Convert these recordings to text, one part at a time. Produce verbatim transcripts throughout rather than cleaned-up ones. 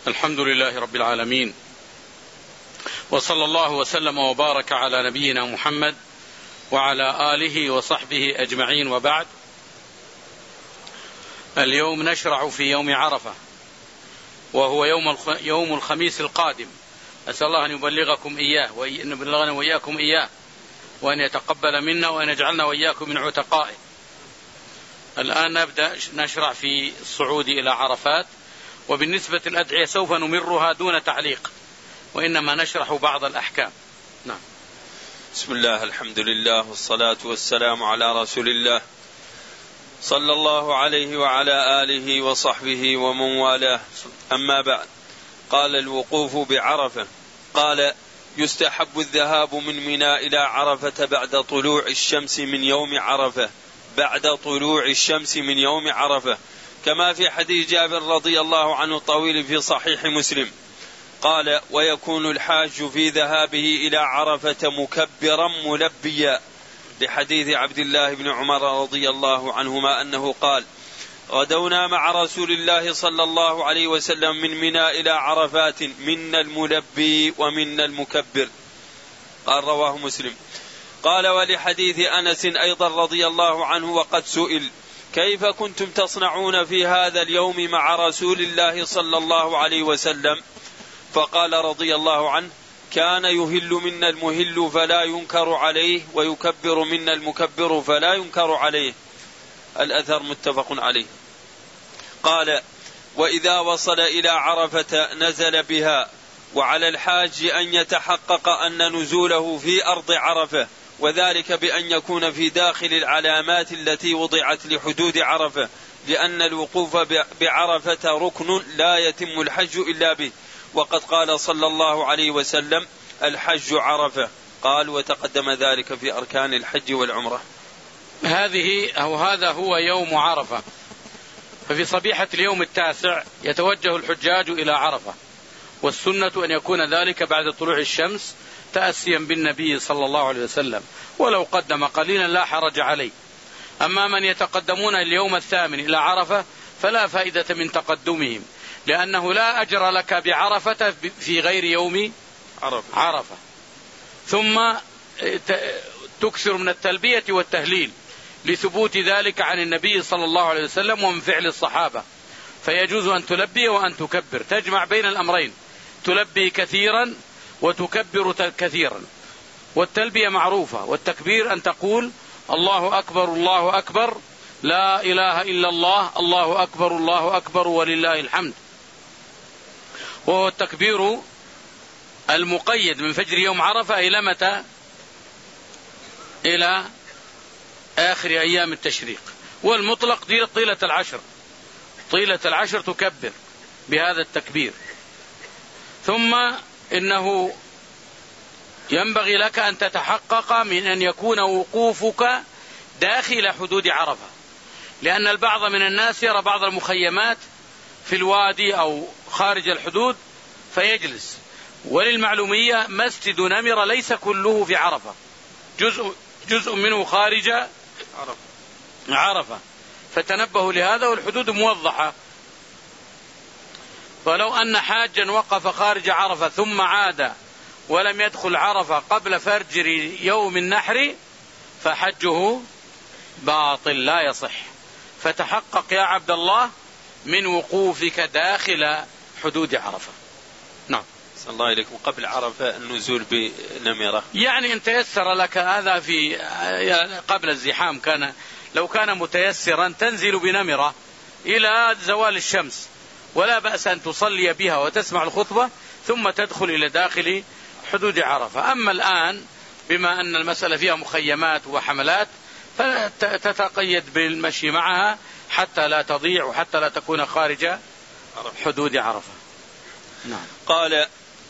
الحمد لله رب العالمين، وصلى الله وسلم وبارك على نبينا محمد وعلى آله وصحبه أجمعين، وبعد. اليوم نشرع في يوم عرفة، وهو يوم يوم الخميس القادم. أسأل الله أن يبلغكم إياه وأن يبلغنا وإياكم إياه، وأن يتقبل منا وأن يجعلنا وإياكم من عتقائه. الآن نبدأ نشرع في الصعود إلى عرفات، وبالنسبة للأدعية سوف نمرها دون تعليق، وإنما نشرح بعض الأحكام. نعم. بسم الله، الحمد لله، والصلاة والسلام على رسول الله صلى الله عليه وعلى آله وصحبه ومن والاه، أما بعد. قال: الوقوف بعرفة. قال: يستحب الذهاب من منى إلى عرفة بعد طلوع الشمس من يوم عرفة بعد طلوع الشمس من يوم عرفة كما في حديث جابر رضي الله عنه الطويل في صحيح مسلم. قال: ويكون الحاج في ذهابه إلى عرفة مكبرا ملبيا، لحديث عبد الله بن عمر رضي الله عنهما أنه قال: غدونا مع رسول الله صلى الله عليه وسلم من منى إلى عرفات، منا الملبي ومنا المكبر. قال: رواه مسلم. قال: ولحديث أنس أيضا رضي الله عنه: وقد سئل: كيف كنتم تصنعون في هذا اليوم مع رسول الله صلى الله عليه وسلم؟ فقال رضي الله عنه: كان يهل منا المهل فلا ينكر عليه، ويكبر منا المكبر فلا ينكر عليه. الأثر متفق عليه. قال: وإذا وصل إلى عرفة نزل بها، وعلى الحاج أن يتحقق أن نزوله في أرض عرفة، وذلك بأن يكون في داخل العلامات التي وضعت لحدود عرفة، لأن الوقوف بعرفة ركن لا يتم الحج إلا به، وقد قال صلى الله عليه وسلم: الحج عرفة. قال: وتقدم ذلك في أركان الحج والعمرة. هذه أو هذا هو يوم عرفة. ففي صبيحة اليوم التاسع يتوجه الحجاج إلى عرفة، والسنة أن يكون ذلك بعد طلوع الشمس تأسيا بالنبي صلى الله عليه وسلم، ولو قدم قليلا لا حرج عليه. أما من يتقدمون اليوم الثامن إلى عرفة فلا فائدة من تقدمهم، لأنه لا أجر لك بعرفة في غير يوم عرفة, عرفة. ثم تكثر من التلبية والتهليل لثبوت ذلك عن النبي صلى الله عليه وسلم ومن فعل الصحابة، فيجوز أن تلبي وأن تكبر، تجمع بين الأمرين، تلبي كثيرا وتكبر كثيرا. والتلبية معروفة، والتكبير أن تقول: الله أكبر الله أكبر، لا إله إلا الله، الله أكبر الله أكبر ولله الحمد. وهو التكبير المقيد من فجر يوم عرفة إلى متى؟ إلى آخر أيام التشريق. والمطلق طيلة العشر، طيلة العشر تكبر بهذا التكبير. ثم إنه ينبغي لك أن تتحقق من أن يكون وقوفك داخل حدود عرفة، لأن البعض من الناس يرى بعض المخيمات في الوادي أو خارج الحدود فيجلس. وللمعلومية مسجد نمر ليس كله في عرفة، جزء, جزء منه خارج عرفة، فتنبهوا لهذا، والحدود موضحة. ولو أن حاجا وقف خارج عرفة ثم عاد ولم يدخل عرفة قبل فجر يوم النحر فحجه باطل لا يصح. فتحقق يا عبد الله من وقوفك داخل حدود عرفة. نعم. صلى الله عليكم. قبل عرفة النزول بنمرة، يعني إن تيسر لك هذا في قبل الزحام، كان لو كان متيسرا تنزل بنمرة إلى زوال الشمس، ولا بأس أن تصلي بها وتسمع الخطبة ثم تدخل إلى داخل حدود عرفة. أما الآن بما أن المسألة فيها مخيمات وحملات فتتقيد بالمشي معها حتى لا تضيع وحتى لا تكون خارج حدود عرفة. نعم. قال: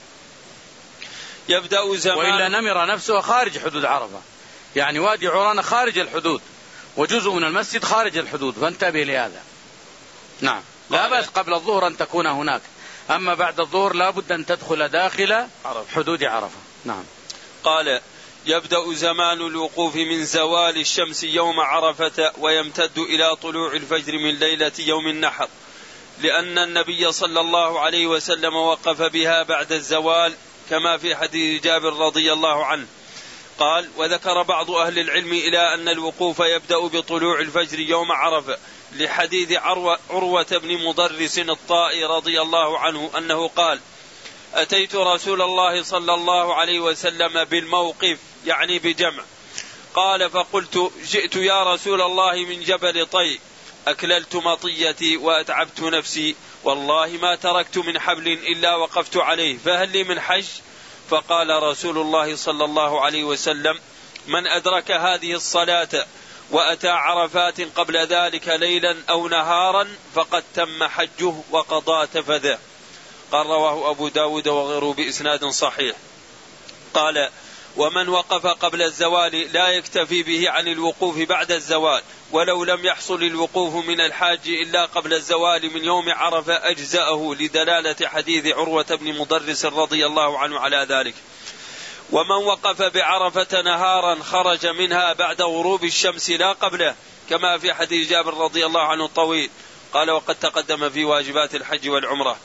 يبدأ زمان، وإلا نمر نفسه خارج حدود عرفة، يعني وادي عرانة خارج الحدود، وجزء من المسجد خارج الحدود، فانتبه لهذا. نعم. لا بأس قبل الظهر أن تكون هناك، أما بعد الظهر لا بد أن تدخل داخل حدود عرفة. نعم. قال: يبدأ زمان الوقوف من زوال الشمس يوم عرفة، ويمتد إلى طلوع الفجر من ليلة يوم النحر، لأن النبي صلى الله عليه وسلم وقف بها بعد الزوال كما في حديث جابر رضي الله عنه. قال: وذكر بعض أهل العلم إلى أن الوقوف يبدأ بطلوع الفجر يوم عرفة لحديث عروة, عروة بن مضرس الطائي رضي الله عنه أنه قال: أتيت رسول الله صلى الله عليه وسلم بالموقف، يعني بجمع. قال: فقلت: جئت يا رسول الله من جبل طي، أكللت مطيتي وأتعبت نفسي، والله ما تركت من حبل إلا وقفت عليه، فهل لي من حج؟ فقال رسول الله صلى الله عليه وسلم: من أدرك هذه الصلاة وأتى عرفات قبل ذلك ليلا أو نهارا فقد تم حجه وقضى تفثه. قال: رواه أبو داود وغيره بإسناد صحيح. قال: ومن وقف قبل الزوال لا يكتفي به عن الوقوف بعد الزوال، ولو لم يحصل الوقوف من الحاج إلا قبل الزوال من يوم عرفة أجزأه، لدلالة حديث عروة بن مضرس رضي الله عنه على ذلك. ومن وقف بعرفة نهارا خرج منها بعد غروب الشمس لا قبله، كما في حديث جابر رضي الله عنه الطويل. قال: وقد تقدم في واجبات الحج والعمرة.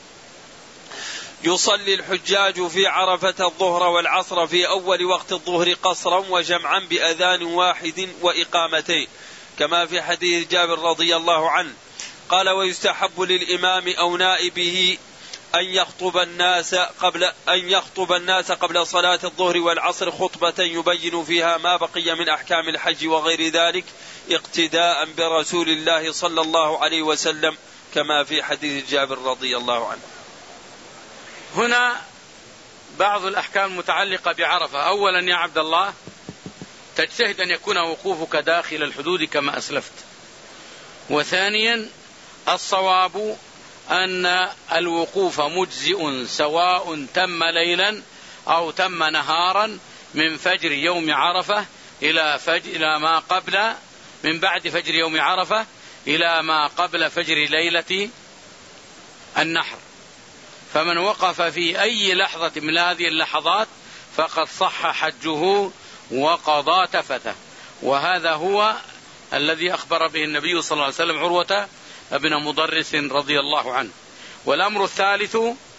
يصلي الحجاج في عرفة الظهر والعصر في أول وقت الظهر قصرا وجمعا بأذان واحد وإقامتين، كما في حديث جابر رضي الله عنه. قال: ويستحب للإمام أو نائبه أن يخطب الناس قبل أن يخطب الناس قبل صلاة الظهر والعصر خطبة يبين فيها ما بقي من أحكام الحج وغير ذلك، اقتداء برسول الله صلى الله عليه وسلم، كما في حديث جابر رضي الله عنه. هنا بعض الأحكام المتعلقة بعرفة. أولا يا عبد الله، تجتهد أن يكون وقوفك داخل الحدود كما أسلفت. وثانيا، الصواب أن الوقوف مجزئ سواء تم ليلا أو تم نهارا من فجر يوم عرفة إلى فجر إلى ما قبل من بعد فجر يوم عرفة إلى ما قبل فجر ليلة النحر. فمن وقف في أي لحظة من هذه اللحظات فقد صح حجه وقضى تفثه. وهذا هو الذي أخبر به النبي صلى الله عليه وسلم عروة ابن مضرس رضي الله عنه. والأمر الثالث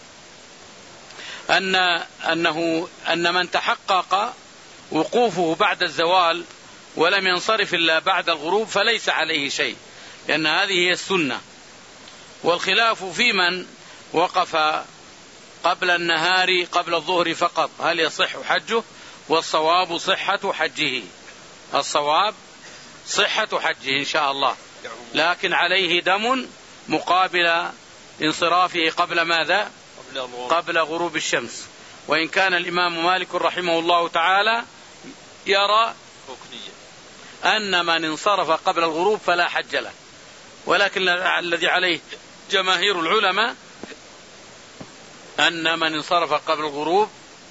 أن أنه أن من تحقق وقوفه بعد الزوال ولم ينصرف إلا بعد الغروب فليس عليه شيء، لأن هذه هي السنة. والخلاف في من وقف قبل النهار قبل الظهر فقط، هل يصح حجه؟ والصواب صحة حجه، الصواب صحة حجه إن شاء الله، لكن عليه دم مقابل انصرافه قبل ماذا؟ قبل غروب الشمس. وإن كان الإمام مالك رحمه الله تعالى يرى أن من انصرف قبل الغروب فلا حج له، ولكن الذي عليه جماهير العلماء أن من انصرف قبل الغروب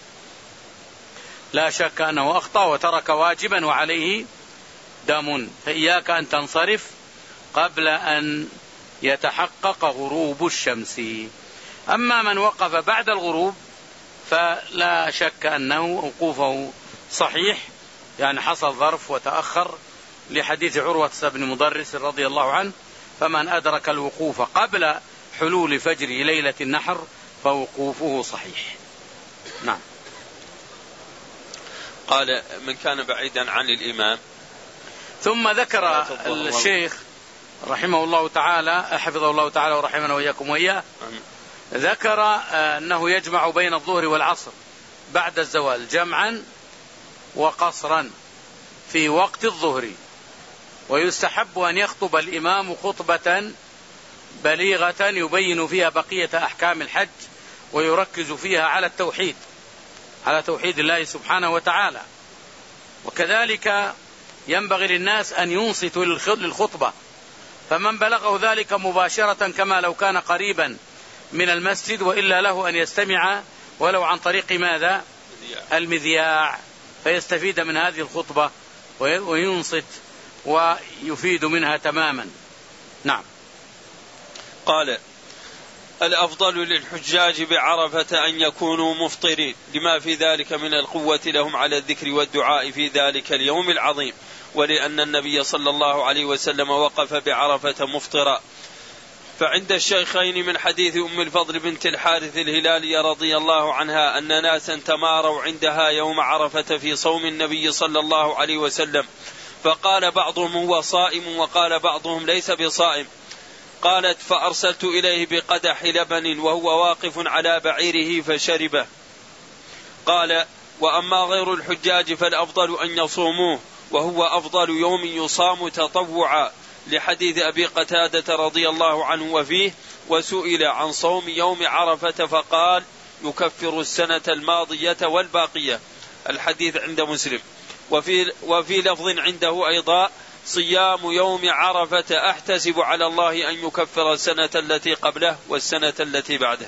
لا شك أنه أخطأ وترك واجبا وعليه دم، فإياك أن تنصرف قبل أن يتحقق غروب الشمس. أما من وقف بعد الغروب فلا شك أنه وقوفه صحيح، يعني حصل ظرف وتأخر لحديث عروة بن مضرس رضي الله عنه. فمن أدرك الوقوف قبل حلول فجر ليلة النحر فوقوفه صحيح. نعم. قال: من كان بعيدا عن الإمام. ثم ذكر الشيخ رحمه الله تعالى حفظه الله تعالى ورحمنا وإياكم وإياه، ذكر أنه يجمع بين الظهر والعصر بعد الزوال جمعا وقصرا في وقت الظهر، ويستحب أن يخطب الإمام خطبة بليغة يبين فيها بقية أحكام الحج ويركز فيها على التوحيد، على توحيد الله سبحانه وتعالى. وكذلك ينبغي للناس أن ينصتوا للخطبة، فمن بلغه ذلك مباشرة كما لو كان قريبا من المسجد، وإلا له أن يستمع ولو عن طريق ماذا؟ المذياع، فيستفيد من هذه الخطبة وينصت ويفيد منها تماما. نعم. قال: الأفضل للحجاج بعرفة أن يكونوا مفطرين لما في ذلك من القوة لهم على الذكر والدعاء في ذلك اليوم العظيم، ولأن النبي صلى الله عليه وسلم وقف بعرفة مفطرا، فعند الشيخين من حديث أم الفضل بنت الحارث الهلالية رضي الله عنها أن ناسا تماروا عندها يوم عرفة في صوم النبي صلى الله عليه وسلم، فقال بعضهم هو صائم وقال بعضهم ليس بصائم. قالت فأرسلت إليه بقدح لبن وهو واقف على بعيره فشربه. قال وأما غير الحجاج فالأفضل أن يصوموه وهو أفضل يوم يصام تطوعا، لحديث أبي قتادة رضي الله عنه وفيه وسئل عن صوم يوم عرفة فقال يكفر السنة الماضية والباقية. الحديث عند مسلم. وفي, وفي لفظ عنده أيضا صيام يوم عرفة أحتسب على الله أن يكفر السنة التي قبله والسنة التي بعده.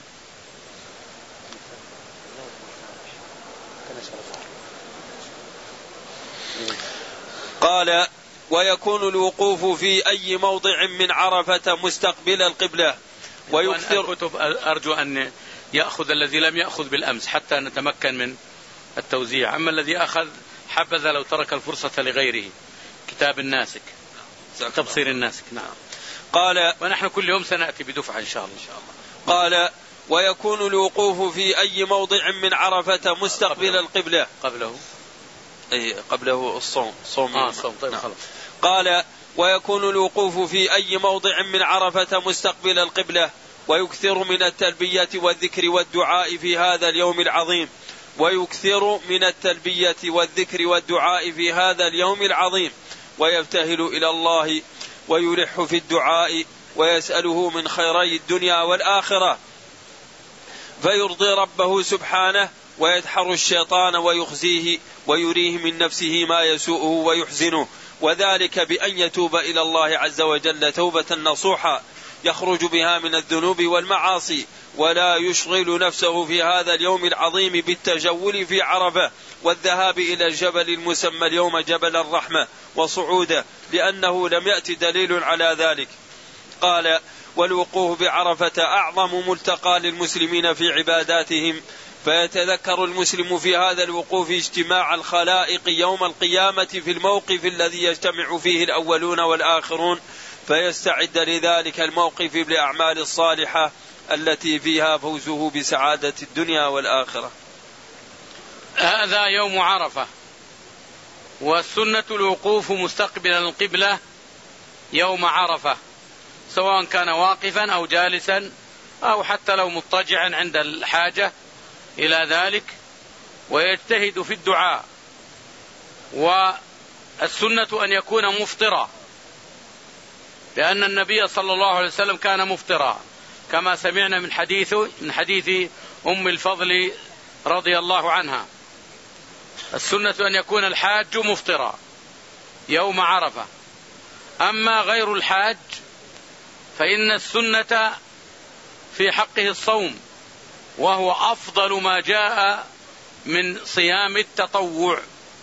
قال ويكون الوقوف في أي موضع من عرفة مستقبل القبلة ويكثر. الكتب أرجو أن يأخذ الذي لم يأخذ بالأمس حتى نتمكن من التوزيع، أما الذي أخذ حبذا لو ترك الفرصة لغيره. كتاب الناسك، تبصير الناسك. نعم. قال ونحن كل يوم سنأتي بدفعة إن شاء الله. قال ويكون الوقوف في أي موضع من عرفة مستقبل القبلة. قبله أي قبله الصوم صوم. آه صوم. طيب. نعم. قال ويكون الوقوف في أي موضع من عرفة مستقبل القبلة ويكثر من التلبية والذكر والدعاء في هذا اليوم العظيم ويكثر من التلبية والذكر والدعاء في هذا اليوم العظيم ويبتهل إلى الله ويلح في الدعاء ويسأله من خيري الدنيا والآخرة فيرضي ربه سبحانه ويدحر الشيطان ويخزيه ويريه من نفسه ما يسوءه ويحزنه، وذلك بأن يتوب إلى الله عز وجل توبة نصوحا يخرج بها من الذنوب والمعاصي، ولا يشغل نفسه في هذا اليوم العظيم بالتجول في عرفة والذهاب إلى الجبل المسمى اليوم جبل الرحمة وصعوده، لأنه لم يأتي دليل على ذلك. قال والوقوف بعرفة أعظم ملتقى للمسلمين في عباداتهم، فيتذكر المسلم في هذا الوقوف اجتماع الخلائق يوم القيامة في الموقف الذي يجتمع فيه الأولون والآخرون، فيستعد لذلك الموقف بالأعمال الصالحة التي فيها فوزه بسعادة الدنيا والآخرة. هذا يوم عرفة، والسنة الوقوف مستقبلا القبلة يوم عرفة، سواء كان واقفا أو جالسا أو حتى لو مضطجعا عند الحاجة إلى ذلك، ويجتهد في الدعاء. والسنة أن يكون مفطرا، لأن النبي صلى الله عليه وسلم كان مفطرا كما سمعنا من حديث من حديث أم الفضل رضي الله عنها. السنة أن يكون الحاج مفطرا يوم عرفة. أما غير الحاج فإن السنة في حقه الصوم، وهو أفضل ما جاء من صيام التطوع،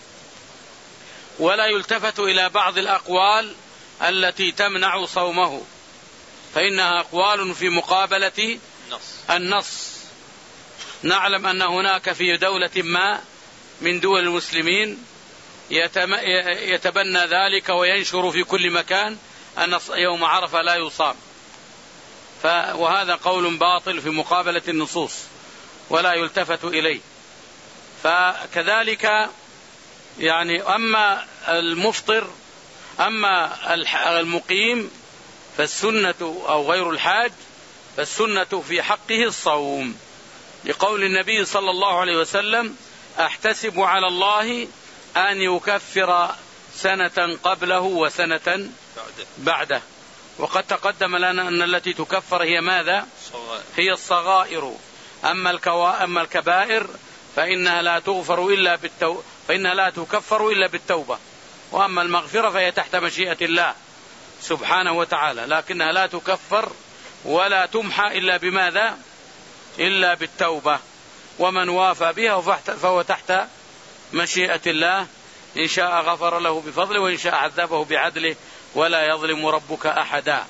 ولا يلتفت إلى بعض الأقوال التي تمنع صومه، فإنها أقوال في مقابلة النص. نعلم أن هناك في دولة ما من دول المسلمين يتبنى ذلك وينشر في كل مكان أن يوم عرفة لا يصام، وهذا قول باطل في مقابلة النصوص ولا يلتفت إليه. فكذلك يعني أما المفطر أما المقيم فالسنة أو غير الحاج فالسنة في حقه الصوم، لقول النبي صلى الله عليه وسلم أحتسب على الله أن يكفر سنة قبله وسنة بعده. وقد تقدم لنا أن التي تكفر هي ماذا؟ هي الصغائر. أما الكوا... أما الكبائر فإنها لا تغفر إلا بالتو... فإنها لا تكفر إلا بالتوبة، وأما المغفرة فهي تحت مشيئة الله سبحانه وتعالى، لكنها لا تكفر ولا تمحى إلا بماذا؟ إلا بالتوبة. ومن وافى بها فهو تحت مشيئة الله، إن شاء غفر له بفضله وإن شاء عذبه بعدله ولا يظلم ربك أحدا.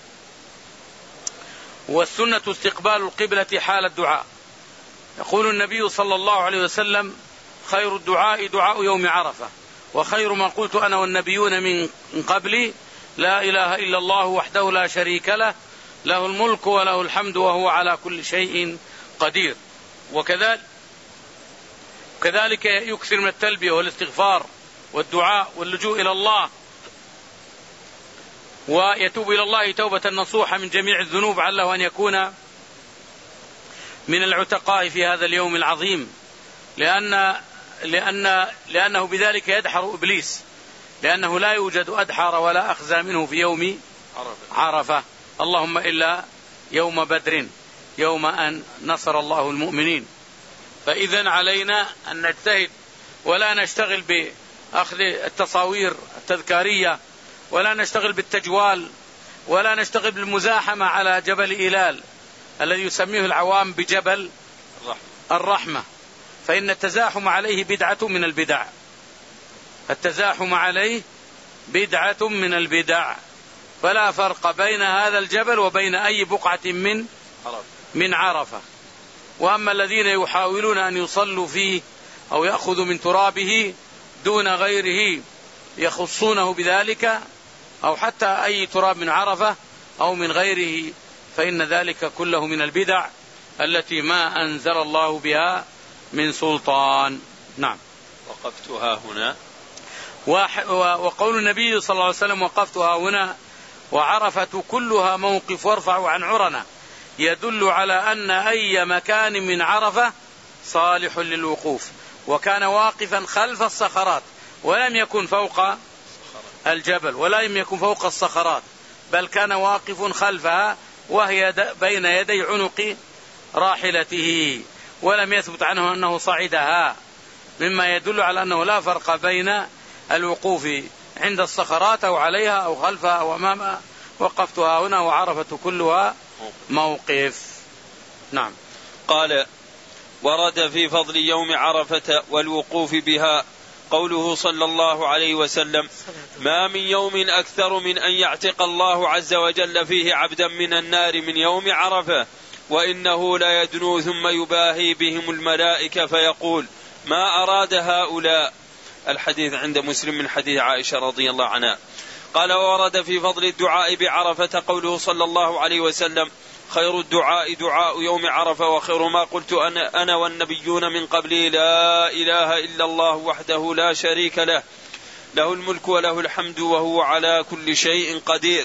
والسنة استقبال القبلة حال الدعاء. يقول النبي صلى الله عليه وسلم خير الدعاء دعاء يوم عرفة، وخير ما قلت أنا والنبيون من قبلي لا إله إلا الله وحده لا شريك له له الملك وله الحمد وهو على كل شيء قدير. وكذلك كذلك يكثر من التلبية والاستغفار والدعاء واللجوء إلى الله، ويتوب إلى الله توبة نصوحة من جميع الذنوب، علّه أن يكون من العتقاء في هذا اليوم العظيم، لأن لأن لأنه بذلك يدحر إبليس، لأنه لا يوجد أدحر ولا أخزى منه في يوم عرفة، اللهم إلا يوم بدر يوم أن نصر الله المؤمنين. فإذن علينا أن نجتهد ولا نشتغل بأخذ التصاوير التذكارية، ولا نشتغل بالتجوال، ولا نشتغل بالمزاحمة على جبل إيلال الذي يسميه العوام بجبل الرحمة، فإن التزاحم عليه بدعة من البدع، التزاحم عليه بدعة من البدع، فلا فرق بين هذا الجبل وبين أي بقعة من من عرفة. وأما الذين يحاولون أن يصلوا فيه أو يأخذوا من ترابه دون غيره يخصونه بذلك، أو حتى أي تراب من عرفة أو من غيره، فإن ذلك كله من البدع التي ما أنزل الله بها من سلطان. نعم. وقفتها هنا، وقول النبي صلى الله عليه وسلم وقفتها هنا وعرفة كلها موقف وارفعوا عن عرنا، يدل على أن أي مكان من عرفة صالح للوقوف. وكان واقفا خلف الصخرات ولم يكن فوق الجبل ولم يكن فوق الصخرات، بل كان واقف خلفها وهي بين يدي عنق راحلته، ولم يثبت عنه أنه صعدها، مما يدل على أنه لا فرق بين الوقوف عند الصخرات أو عليها أو خلفها أو أمامها. وقفتها هنا وعرفة كلها موقف. نعم. قال: ورد في فضل يوم عرفة والوقوف بها قوله صلى الله عليه وسلم: ما من يوم أكثر من أن يعتق الله عز وجل فيه عبدا من النار من يوم عرفة، وإنه لا يدنو ثم يباهي بهم الملائكة فيقول: ما أراد هؤلاء. الحديث عند مسلم من حديث عائشة رضي الله عنها. قال: ورد في فضل الدعاء بعرفة قوله صلى الله عليه وسلم: خير الدعاء دعاء يوم عرفة، وخير ما قلت أنا, أنا والنبيون من قبلي لا إله إلا الله وحده لا شريك له، له الملك وله الحمد وهو على كل شيء قدير.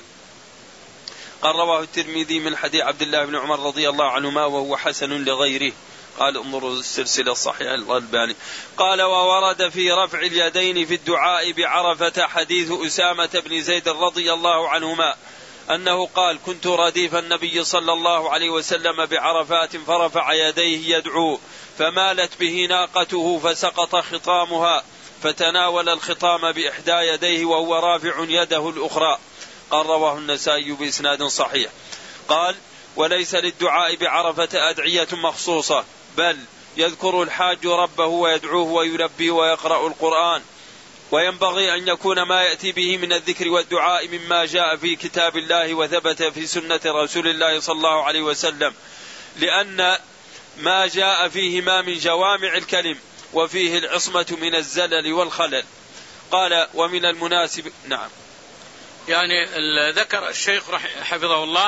قال: رواه الترمذي من حديث عبد الله بن عمر رضي الله عنهما وهو حسن لغيره. قال: انظروا السلسلة الصحيحة الألباني. قال: وورد في رفع اليدين في الدعاء بعرفة حديث أسامة بن زيد رضي الله عنهما أنه قال: كنت رديف النبي صلى الله عليه وسلم بعرفات فرفع يديه يدعو، فمالت به ناقته فسقط خطامها، فتناول الخطام بإحدى يديه وهو رافع يده الأخرى. قال: رواه النسائي بإسناد صحيح. قال: وليس للدعاء بعرفة أدعية مخصوصة، بل يذكر الحاج ربه ويدعوه ويلبي ويقرأ القرآن، وينبغي أن يكون ما يأتي به من الذكر والدعاء مما جاء في كتاب الله وثبت في سنة رسول الله صلى الله عليه وسلم، لأن ما جاء فيه ما من جوامع الكلم وفيه العصمة من الزلل والخلل. قال: ومن المناسب. نعم. يعني ذكر الشيخ حفظه الله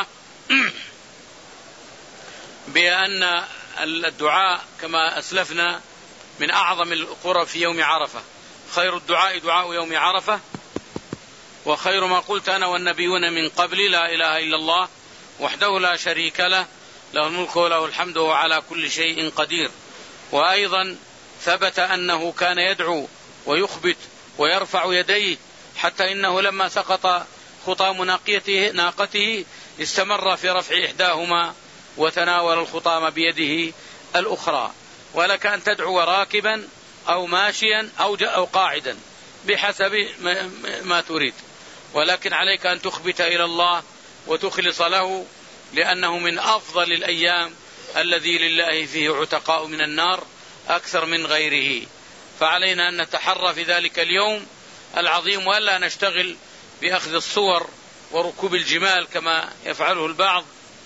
بأن الدعاء كما أسلفنا من أعظم القرب في يوم عرفة. خير الدعاء دعاء يوم عرفة، وخير ما قلت أنا والنبيون من قبل لا إله إلا الله وحده لا شريك له، له الملك وله الحمد وهو على كل شيء قدير. وأيضا ثبت أنه كان يدعو ويخبت ويرفع يديه، حتى إنه لما سقط خطام ناقته, ناقته استمر في رفع إحداهما وتناول الخطام بيده الأخرى. ولك أن تدعو راكبا أو ماشيا أو, أو قاعدا بحسب ما تريد، ولكن عليك أن تخبت إلى الله وتخلص له، لأنه من أفضل الأيام الذي لله فيه عتقاء من النار أكثر من غيره. فعلينا أن نتحرى في ذلك اليوم العظيم، ولا نشتغل بأخذ الصور وركوب الجمال كما يفعله البعض،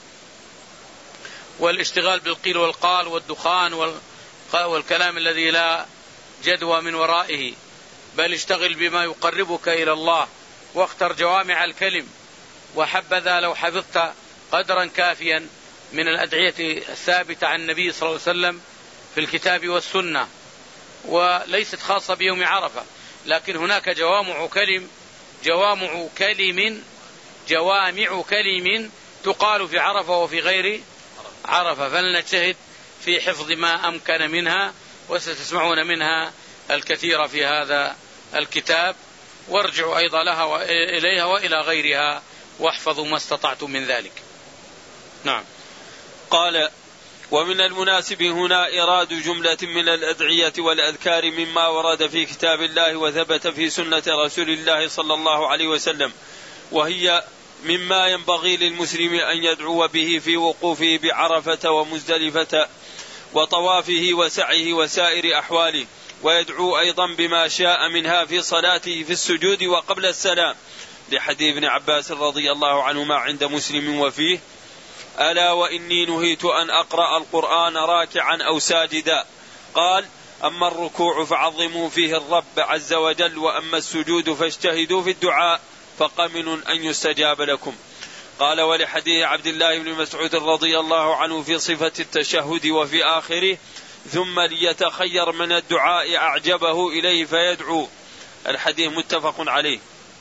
والاشتغال بالقيل والقال والدخان والكلام الذي لا جدوى من ورائه، بل اشتغل بما يقربك إلى الله، واختر جوامع الكلم. وحبذا لو حفظت قدرا كافيا من الأدعية الثابتة عن النبي صلى الله عليه وسلم في الكتاب والسنة، وليست خاصة بيوم عرفة، لكن هناك جوامع كلم جوامع كلم جوامع كلم تقال في عرفة وفي غير عرفة، فلنجتهد في حفظ ما أمكن منها، وستسمعون منها الكثير في هذا الكتاب، وارجعوا أيضا لها وإليها وإلى غيرها واحفظوا ما استطعتم من ذلك. نعم. قال: ومن المناسب هنا إراد جملة من الأدعية والأذكار مما ورد في كتاب الله وثبت في سنة رسول الله صلى الله عليه وسلم، وهي مما ينبغي للمسلم أن يدعو به في وقوفه بعرفة ومزدلفة وطوافه وسعيه وسائر أحواله، ويدعو أيضا بما شاء منها في صلاته في السجود وقبل السلام، لحديث ابن عباس رضي الله عنهما عند مسلم وفيه: ألا وإني نهيت أن أقرأ القرآن راكعا أو ساجدا. قال: أما الركوع فعظموا فيه الرب عز وجل، وأما السجود فاجتهدوا في الدعاء فقمن أن يستجاب لكم. قال: ولحديث عبد الله بن مسعود رضي الله عنه في صفة التشهد وفي آخره: ثم ليتخير من الدعاء أعجبه إليه فيدعو. الحديث متفق عليه.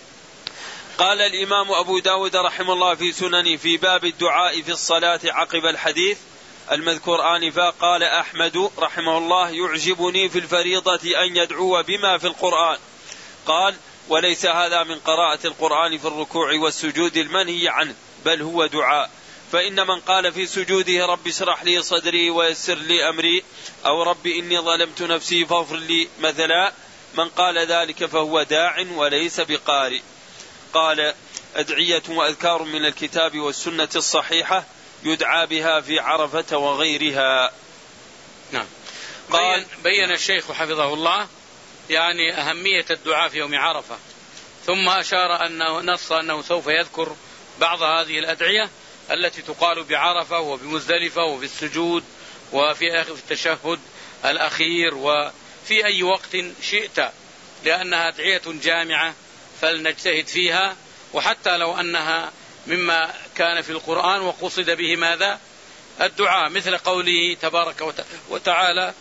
قال الإمام أبو داود رحمه الله في سننه في باب الدعاء في الصلاة عقب الحديث المذكور آنفا: قال أحمد رحمه الله: يعجبني في الفريضة أن يدعو بما في القرآن. قال: وليس هذا من قراءة القرآن في الركوع والسجود المنهي عنه، بل هو دعاء، فإن من قال في سجوده: رب اشرح لي صدري ويسر لي أمري، أو رب إني ظلمت نفسي فاغفر لي مثلا، من قال ذلك فهو داع وليس بقارئ. قال: أدعية وأذكار من الكتاب والسنة الصحيحة يدعى بها في عرفة وغيرها. نعم. بين, بين الشيخ حفظه الله يعني أهمية الدعاء في يوم عرفة، ثم أشار أنه نص أنه سوف يذكر بعض هذه الأدعية التي تقال بعرفة وبمزدلفة وفي السجود وفي التشهد الأخير وفي أي وقت شئت، لأنها أدعية جامعة فلنجتهد فيها، وحتى لو أنها مما كان في القرآن وقصد به ماذا؟ الدعاء، مثل قوله تبارك وتعالى: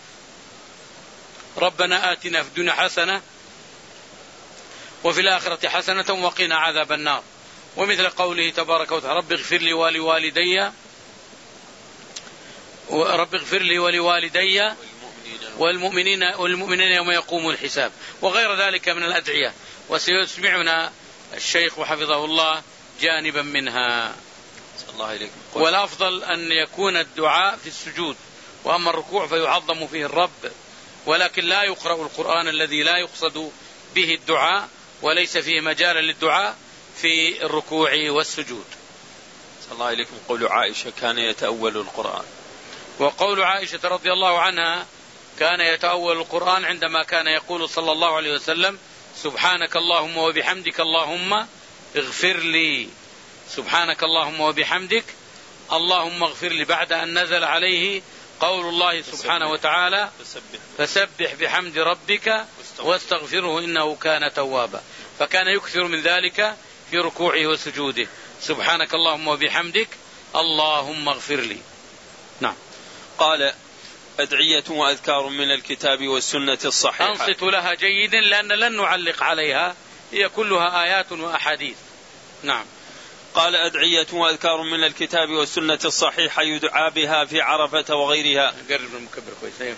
ربنا آتنا في الدنيا حسنة وفي الآخرة حسنة وقنا عذاب النار، ومثل قوله تبارك وتعالى: رب اغفر لي ولوالدي رب اغفر لي ولوالدي والمؤمنين والمؤمنين يوم يقوم الحساب، وغير ذلك من الأدعية، وسيسمعنا الشيخ حفظه الله جانبا منها. والأفضل أن يكون الدعاء في السجود، وأما الركوع فيعظم فيه الرب، ولكن لا يقرأ القرآن الذي لا يقصد به الدعاء وليس فيه مجال للدعاء في الركوع والسجود. صلى الله عليكم. قول عائشة: كان يتأول القرآن. وقول عائشة رضي الله عنها: كان يتأول القرآن عندما كان يقول صلى الله عليه وسلم: سبحانك اللهم وبحمدك اللهم اغفر لي، سبحانك اللهم وبحمدك اللهم اغفر لي، بعد أن نزل عليه قول الله سبحانه وتعالى: فسبح بحمد ربك واستغفره إنه كان توابا، فكان يكثر من ذلك في ركوعه وسجوده: سبحانك اللهم وبحمدك اللهم اغفر لي. نعم. قال: أدعية وأذكار من الكتاب والسنة الصحيحة. أنصت لها جيدا لأن لن نعلق عليها، هي كلها آيات وأحاديث. نعم. قال: أدعية وأذكار من الكتاب والسنة الصحيحة يدعى بها في عرفة وغيرها. قرب المكبر كويس.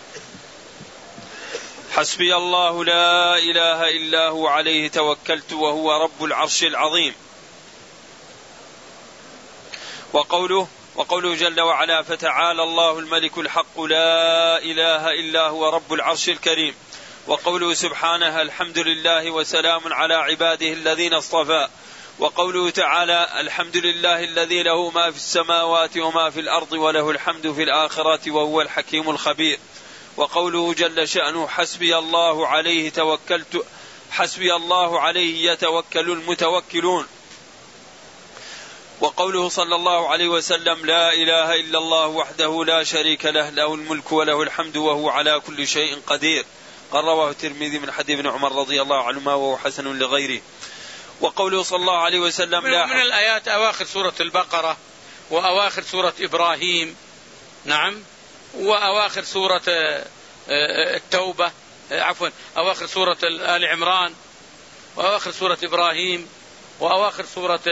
حسبي الله لا إله إلا هو عليه توكلت وهو رب العرش العظيم. وقوله وقوله جل وعلا: فتعالى الله الملك الحق لا إله إلا هو رب العرش الكريم. وقوله سبحانه: الحمد لله وسلام على عباده الذين اصطفى. وقوله تعالى: الحمد لله الذي له ما في السماوات وما في الأرض وله الحمد في الآخرة وهو الحكيم الخبير. وقوله جل شأنه: حسبي الله عليه توكلت حسبي الله عليه يتوكل المتوكلون. وقوله صلى الله عليه وسلم: لا إله إلا الله وحده لا شريك له له الملك وله الحمد وهو على كل شيء قدير. قال رواه الترمذي من حديث ابن عمر رضي الله عنهما وهو حسن لغيره. وقوله صلى الله عليه وسلم: من, من الآيات أواخر سورة البقرة وأواخر سورة إبراهيم، نعم، وأواخر سورة التوبة، عفوا أواخر سورة آل عمران، وأواخر سورة إبراهيم، وأواخر سورة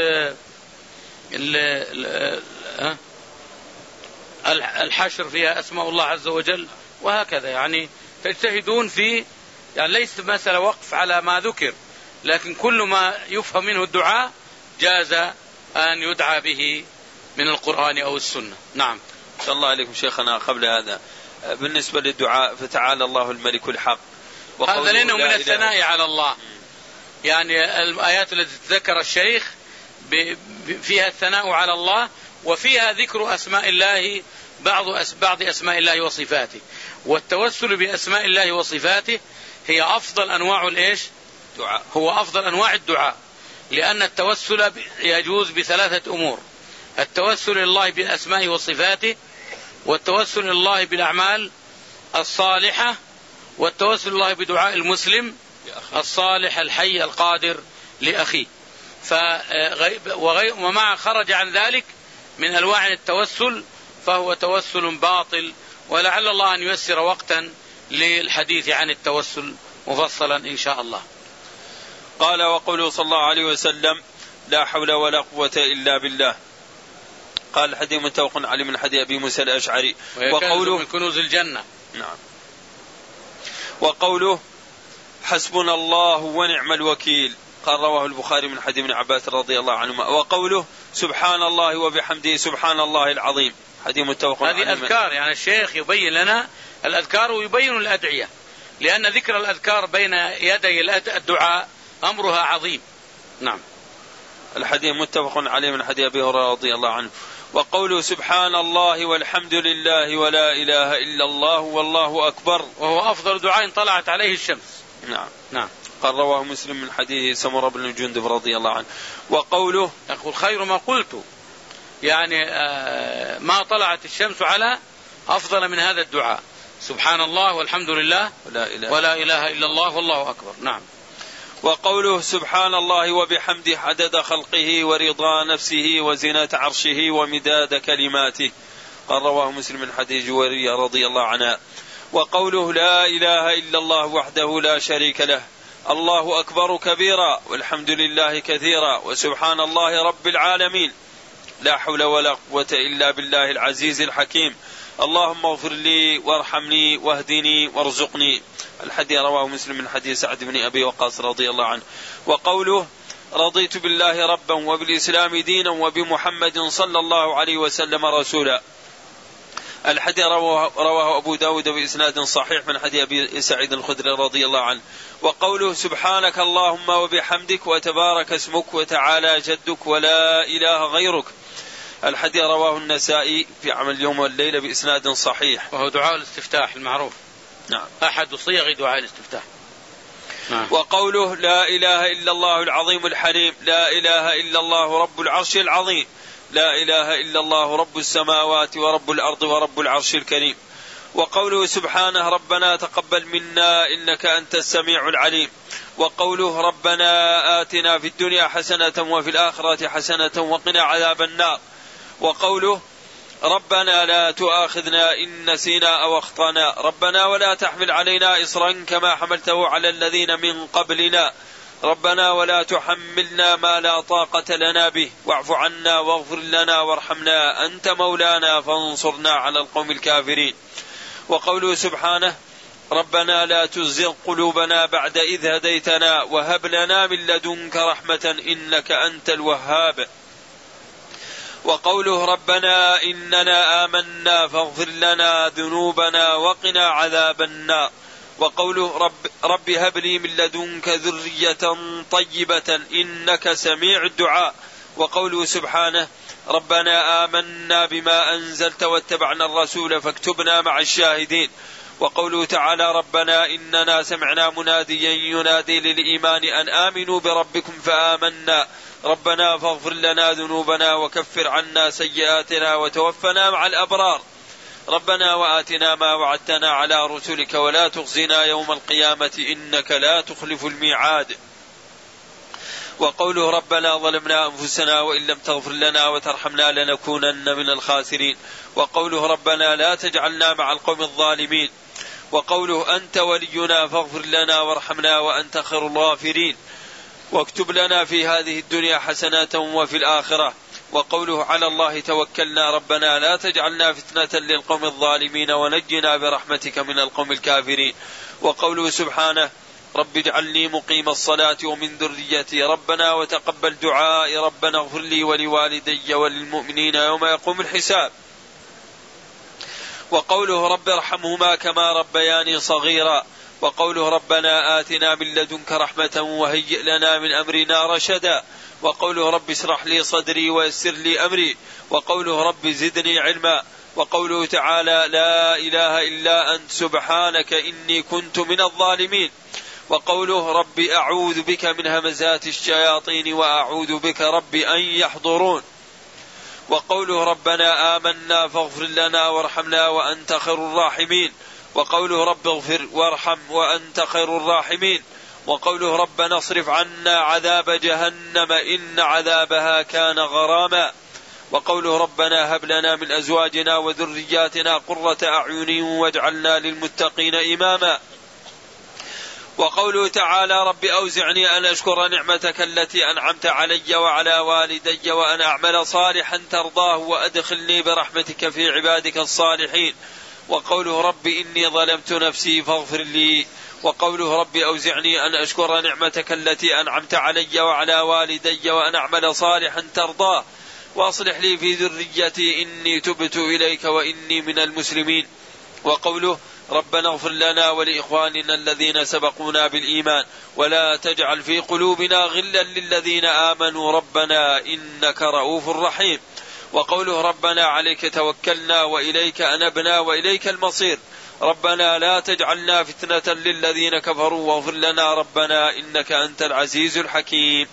الحشر فيها أسماء الله عز وجل، وهكذا. يعني تجتهدون في، يعني ليس مسألة وقف على ما ذكر، لكن كل ما يفهم منه الدعاء جاز أن يدعى به من القرآن أو السنة. نعم. صلى الله عليكم شيخنا. قبل هذا بالنسبة للدعاء، فتعالى الله الملك الحق، هذا لأنه من الثناء على الله، يعني الآيات التي ذكر الشيخ فيها الثناء على الله، وفيها ذكر أسماء الله، بعض بعض أسماء الله وصفاته، والتوسل بأسماء الله وصفاته هي أفضل أنواع الإيش؟ دعاء. هو أفضل أنواع الدعاء، لأن التوسل يجوز بثلاثة أمور: التوسل إلى الله بأسمائه وصفاته، والتوسل إلى الله بالأعمال الصالحة، والتوسل إلى الله بدعاء المسلم الصالح الحي القادر لأخيه. وما خرج عن ذلك من أنواع التوسل فهو توسل باطل، ولعل الله أن ييسر وقتا للحديث عن التوسل مفصلا إن شاء الله. قال: وقوله صلى الله عليه وسلم: لا حول ولا قوة إلا بالله. قال: الحديث متفق عليه من حديث أبي موسى الأشعري. وقوله من كنوز الجنة. نعم. وقوله: حسبنا الله ونعم الوكيل. قال: رواه البخاري من حديث ابن عباس رضي الله عنهما. وقوله: سبحان الله وبحمده سبحان الله العظيم. حديث متفق عليه. هذه أذكار، يعني الشيخ يبين لنا الأذكار ويبين الأدعية، لأن ذكر الأذكار بين يدي الدعاء أمرها عظيم. نعم. الحديث متفق عليه من حديث أبي هريرة رضي الله عنه. وقوله: سبحان الله والحمد لله ولا إله إلا الله والله أكبر، وهو أفضل دعاء طلعت عليه الشمس. نعم. نعم. قال: رواه مسلم من حديث سمرة بن جندب رضي الله عنه. وقوله: يقول: خير ما قلت، يعني آه ما طلعت الشمس على أفضل من هذا الدعاء: سبحان الله والحمد لله ولا إله, ولا إله إلا الله والله أكبر. نعم. وقوله: سبحان الله وبحمده عدد خلقه ورضا نفسه وزنة عرشه ومداد كلماته. قال: رواه مسلم من حديث جويرية رضي الله عنها. وقوله: لا إله إلا الله وحده لا شريك له، الله أكبر كبيرا والحمد لله كثيرا وسبحان الله رب العالمين، لا حول ولا قوة إلا بالله العزيز الحكيم، اللهم اغفر لي وارحمني واهدني وارزقني. الحديث رواه مسلم من حديث سعد بن أبي وقاص رضي الله عنه. وقوله: رضيت بالله ربا وبالإسلام دينا وبمحمد صلى الله عليه وسلم رسولا. الحديث رواه, رواه أبو داود بإسناد صحيح من حديث أبي سعيد الخدري رضي الله عنه. وقوله: سبحانك اللهم وبحمدك وتبارك اسمك وتعالى جدك ولا إله غيرك. الحديث رواه النسائي في عمل اليوم والليلة بإسناد صحيح، وهو دعاء الاستفتاح المعروف. نعم. أحد صيغ دعاء الاستفتاح. نعم. وقوله: لا إله إلا الله العظيم الحليم، لا إله إلا الله رب العرش العظيم، لا إله إلا الله رب السماوات ورب الأرض ورب العرش الكريم. وقوله: سبحانه ربنا تقبل منا إنك أنت السميع العليم. وقوله: ربنا آتنا في الدنيا حسنة وفي الآخرة حسنة وقنا عذاب النار. وقوله: ربنا لا تؤاخذنا إن نسينا أو أخطأنا، ربنا ولا تحمل علينا إصرا كما حملته على الذين من قبلنا، ربنا ولا تحملنا ما لا طاقة لنا به، واعف عنا واغفر لنا وارحمنا أنت مولانا فانصرنا على القوم الكافرين. وقوله سبحانه: ربنا لا تزغ قلوبنا بعد إذ هديتنا وهب لنا من لدنك رحمة إنك أنت الوهاب. وقوله: ربنا إننا آمنا فاغفر لنا ذنوبنا وقنا عذاب النار. وقوله: رب, رب هب لي من لدنك ذرية طيبة إنك سميع الدعاء. وقوله سبحانه: ربنا آمنا بما أنزلت واتبعنا الرسول فاكتبنا مع الشاهدين. وقوله تعالى: ربنا إننا سمعنا مناديا ينادي للإيمان أن آمنوا بربكم فآمنا، ربنا فاغفر لنا ذنوبنا وكفر عنا سيئاتنا وتوفنا مع الأبرار، ربنا وآتنا ما وعدتنا على رسلك ولا تخزنا يوم القيامة إنك لا تخلف الميعاد. وقوله ربنا ظلمنا أنفسنا وإن لم تغفر لنا وترحمنا لنكونن من الخاسرين. وقوله ربنا لا تجعلنا مع القوم الظالمين. وقوله أنت ولينا فاغفر لنا وارحمنا وأنت خير الغافرين واكتب لنا في هذه الدنيا حسنة وفي الآخرة. وقوله على الله توكلنا ربنا لا تجعلنا فتنة للقوم الظالمين ونجنا برحمتك من القوم الكافرين. وقوله سبحانه رب اجعلني مقيم الصلاة ومن ذريتي ربنا وتقبل دعائي ربنا اغفر لي ولوالدي وللمؤمنين يوم يقوم الحساب. وقوله رب ارحمهما كما ربياني صغيرا. وقوله ربنا آتنا من لدنك رحمة وهيئ لنا من أمرنا رشدا. وقوله رب اشرح لي صدري ويسر لي أمري. وقوله رب زدني علما. وقوله تعالى لا إله إلا أنت سبحانك إني كنت من الظالمين. وقوله رب أعوذ بك من همزات الشياطين وأعوذ بك رب أن يحضرون. وقوله ربنا آمنا فاغفر لنا وارحمنا وأنت خير الراحمين. وقوله رب اغفر وارحم وأنت خير الراحمين. وقوله ربنا اصرف عنا عذاب جهنم إن عذابها كان غراما. وقوله ربنا هب لنا من أزواجنا وذرياتنا قرة أعين واجعلنا للمتقين إماما. وقوله تعالى رب أوزعني أن أشكر نعمتك التي أنعمت علي وعلى والدي وأن أعمل صالحا ترضاه وأدخلني برحمتك في عبادك الصالحين. وقوله رب إني ظلمت نفسي فاغفر لي. وقوله رب أوزعني أن أشكر نعمتك التي أنعمت علي وعلى والدي وأن أعمل صالحا ترضاه وأصلح لي في ذريتي إني تبت إليك وإني من المسلمين. وقوله ربنا اغفر لنا ولإخواننا الذين سبقونا بالإيمان ولا تجعل في قلوبنا غلا للذين آمنوا ربنا إنك رؤوف رحيم. وقوله ربنا عليك توكلنا وإليك أنبنا وإليك المصير ربنا لا تجعلنا فتنة للذين كفروا واغفر لنا ربنا إنك أنت العزيز الحكيم.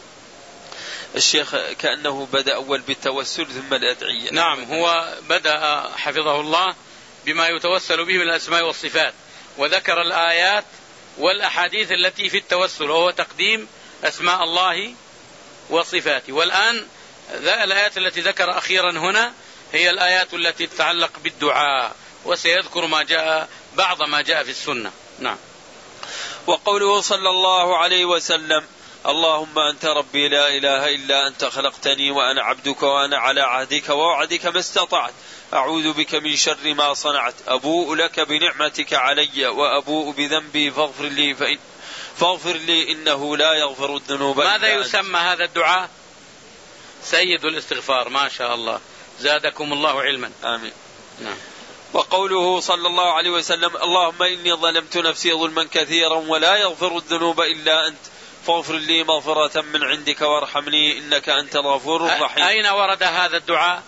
الشيخ كأنه بدأ أول بالتوسل ثم الأدعية. نعم، هو بدأ حفظه الله بما يتوسل به من الأسماء والصفات، وذكر الآيات والأحاديث التي في التوسل وهو تقديم أسماء الله وصفاته. والآن الآيات التي ذكر أخيرا هنا هي الآيات التي تتعلق بالدعاء، وسيذكر ما جاء بعض ما جاء في السنة. نعم. وقوله صلى الله عليه وسلم اللهم أنت ربي لا إله إلا أنت خلقتني وأنا عبدك وأنا على عهدك ووعدك ما استطعت أعوذ بك من شر ما صنعت أبوء لك بنعمتك علي وأبوء بذنبي فاغفر لي فإن فاغفر لي إنه لا يغفر الذنوب. ماذا يسمى هذا الدعاء؟ سيد الاستغفار. ما شاء الله، زادكم الله علما. آمين. نعم. وقوله صلى الله عليه وسلم اللهم إني ظلمت نفسي ظلما كثيرا ولا يغفر الذنوب إلا أنت فاغفر لي مغفرة من عندك وارحمني إنك أنت الغفور الرحيم. أين ورد هذا الدعاء؟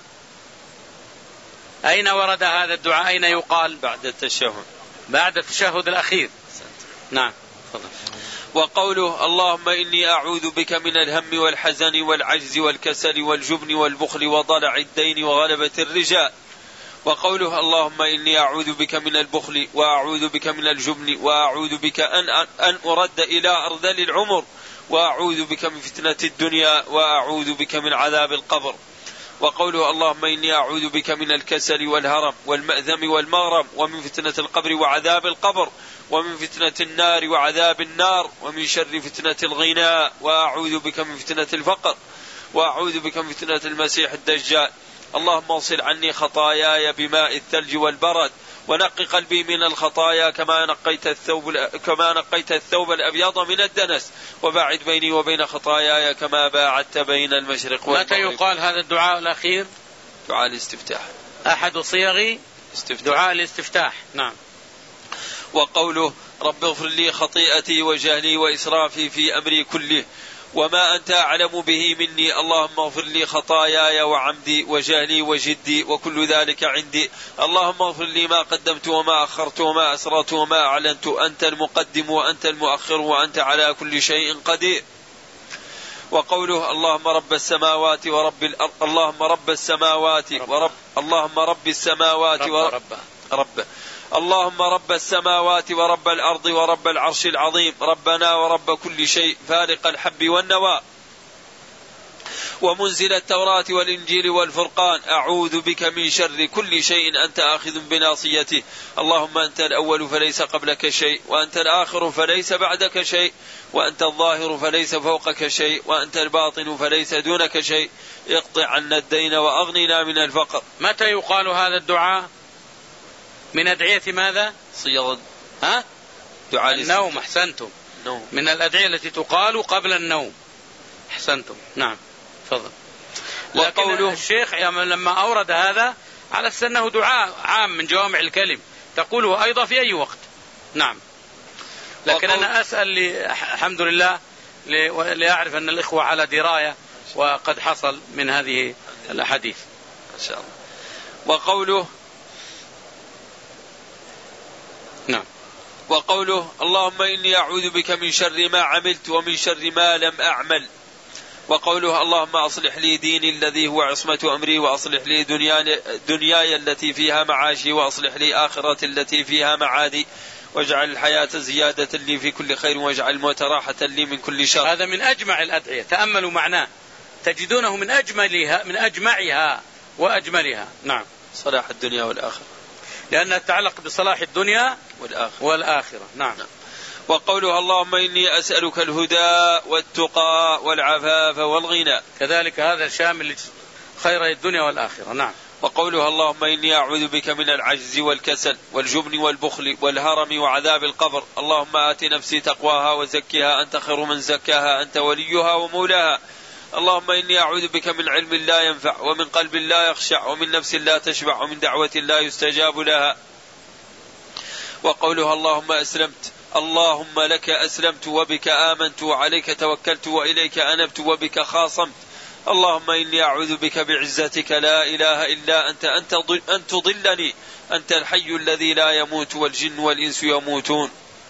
أين ورد هذا الدعاء؟ أين يقال؟ بعد التشهد. بعد التشهد الأخير. نعم. فضل. وقوله اللهم إني أعوذ بك من الهم والحزن والعجز والكسل والجبن والبخل وضلع الدين وغلبة الرجال. وقوله اللهم إني أعوذ بك من البخل وأعوذ بك من الجبن وأعوذ بك أن, أن أرد إلى أرذل العمر وأعوذ بك من فتنة الدنيا وأعوذ بك من عذاب القبر. وقوله اللهم إني أعوذ بك من الكسل والهرم والمأذم والمغرم ومن فتنة القبر وعذاب القبر ومن فتنة النار وعذاب النار ومن شر فتنة الغناء وأعوذ بك من فتنة الفقر وأعوذ بك من فتنة المسيح الدجال. اللهم اغسل عني خطاياي بماء الثلج والبرد ونقي قلبي من الخطايا كما نقيت الثوب كما نقيت الثوب الأبيض من الدنس وباعد بيني وبين خطاياي كما باعدت بين المشرق والمغرب. متى يقال هذا الدعاء الأخير؟ دعاء الاستفتاح، أحد صيغ دعاء الاستفتاح. نعم. وقوله رب اغفر لي خطيئتي وجهلي وإسرافي في أمري كله وما أنت أعلم به مني اللهم اغفر لي خطاياي وعمدي وجهلي وجدي وكل ذلك عندي اللهم اغفر لي ما قدمت وما أخرت وما أسررت وما أعلنت أنت المقدم وأنت المؤخر وأنت على كل شيء قدير. وقوله اللهم رب السماوات ورب الأرض اللهم رب السماوات ورب اللهم رب السماوات ورب ربه. اللهم رب السماوات ورب الأرض ورب العرش العظيم، ربنا ورب كل شيء، فالق الحب والنوى ومنزل التوراة والإنجيل والفرقان، أعوذ بك من شر كل شيء أنت آخذ بناصيته. اللهم أنت الأول فليس قبلك شيء، وأنت الآخر فليس بعدك شيء، وأنت الظاهر فليس فوقك شيء، وأنت الباطن فليس دونك شيء، اقطع عنا الدين وأغننا من الفقر. متى يقال هذا الدعاء؟ من أدعية ماذا؟ صيغ ها؟ دعاء النوم. أحسنتم. نوم. من الأدعية التي تقال قبل النوم. أحسنتم. نعم تفضل. لكن الشيخ لما أورد هذا على أنه دعاء عام من جوامع الكلم تقوله أيضا في أي وقت. نعم. لكن أنا أسأل لي الحمد لله لأعرف أن الإخوة على دراية وقد حصل من هذه الأحاديث إن شاء الله. وقوله نعم. وقوله اللهم إني أعوذ بك من شر ما عملت ومن شر ما لم أعمل. وقوله اللهم أصلح لي ديني الذي هو عصمة أمري، وأصلح لي دنياي التي فيها معاشي، وأصلح لي آخرتي التي فيها معادي، واجعل الحياة زيادة لي في كل خير، واجعل الموت راحة لي من كل شر. هذا من أجمع الأدعية، تأملوا معناه تجدونه من أجملها من أجمعها وأجملها. نعم. صلاح الدنيا والآخرة، لأنها تتعلق بصلاح الدنيا والآخرة, والآخرة. نعم. نعم. وقوله اللهم إني أسألك الهدى والتقى والعفاف والغنى، كذلك هذا شامل خير الدنيا والآخرة. نعم. وقوله اللهم إني أعوذ بك من العجز والكسل والجبن والبخل والهرم وعذاب القبر. اللهم آت نفسي تقواها وزكها أنت خير من زكاها أنت وليها ومولاها. اللهم إني أعوذ بك من علم لا ينفع، ومن قلب لا يخشع، ومن نفس لا تشبع، ومن دعوة لا يستجاب لها. وقوله اللهم أسلمت، اللهم لك أسلمت وبك آمنت وعليك توكلت وإليك أنبت وبك خاصمت. اللهم إني أعوذ بك بعزتك لا إله إلا أنت أن تضلني، أنت الحي الذي لا يموت والجن والإنس يموتون.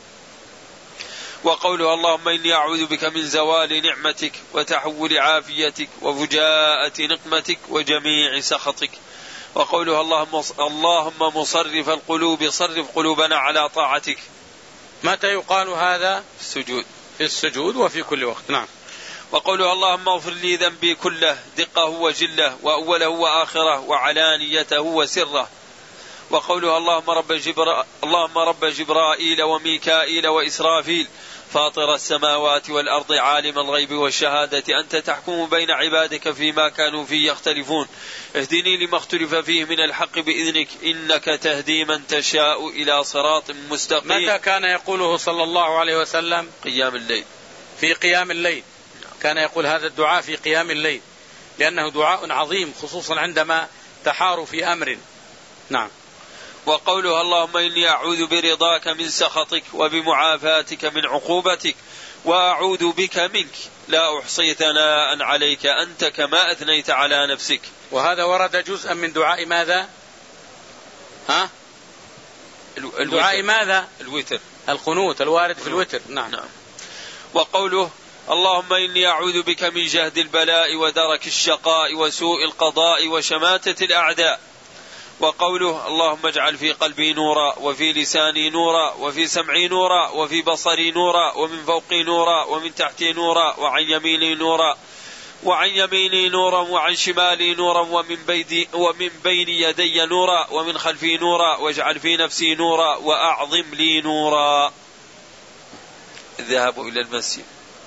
وقوله اللهم إني أعوذ بك من زوال نعمتك وتحول عافيتك وفجاءة نقمتك وجميع سخطك. وقوله اللهم اللهم مصرف القلوب صرف قلوبنا على طاعتك. متى يقال هذا؟ في السجود. في السجود وفي كل وقت. نعم. وقوله اللهم اغفر لي ذنبي كله دقه وجله وأوله وآخره وعلانيته وسره. وقوله اللهم رب جبرا اللهم رب جبرائيل وميكائيل وإسرافيل فاطر السماوات والأرض عالم الغيب والشهادة أنت تحكم بين عبادك فيما كانوا فيه يختلفون، اهدني لما اختلف فيه من الحق بإذنك إنك تهدي من تشاء إلى صراط مستقيم. متى كان يقوله صلى الله عليه وسلم؟ قيام الليل. في قيام الليل كان يقول هذا الدعاء في قيام الليل، لأنه دعاء عظيم خصوصا عندما تحار في أمر. نعم. وقوله اللهم إني أعوذ برضاك من سخطك وبمعافاتك من عقوبتك وأعوذ بك منك لا أحصي ثناء عليك أنت كما أثنيت على نفسك. وهذا ورد جزءا من دعاء ماذا؟ ها؟ دعاء ماذا؟ الوتر، القنوت الوارد في الوتر. نعم. نعم. وقوله اللهم إني أعوذ بك من جهد البلاء ودرك الشقاء وسوء القضاء وشماتة الأعداء. وقوله اللهم اجعل في قلبي نورا وفي لساني نورا وفي سمعي نورا وفي بصري نورا ومن فوقي نورا ومن تحتي نورا وعن يميني نورا وعن يميني نورا وعن شمالي نورا ومن بين ومن بين يدي نورا ومن خلفي نورا واجعل في نفسي نورا وأعظم لي نورا. الذهاب إلى المسجد.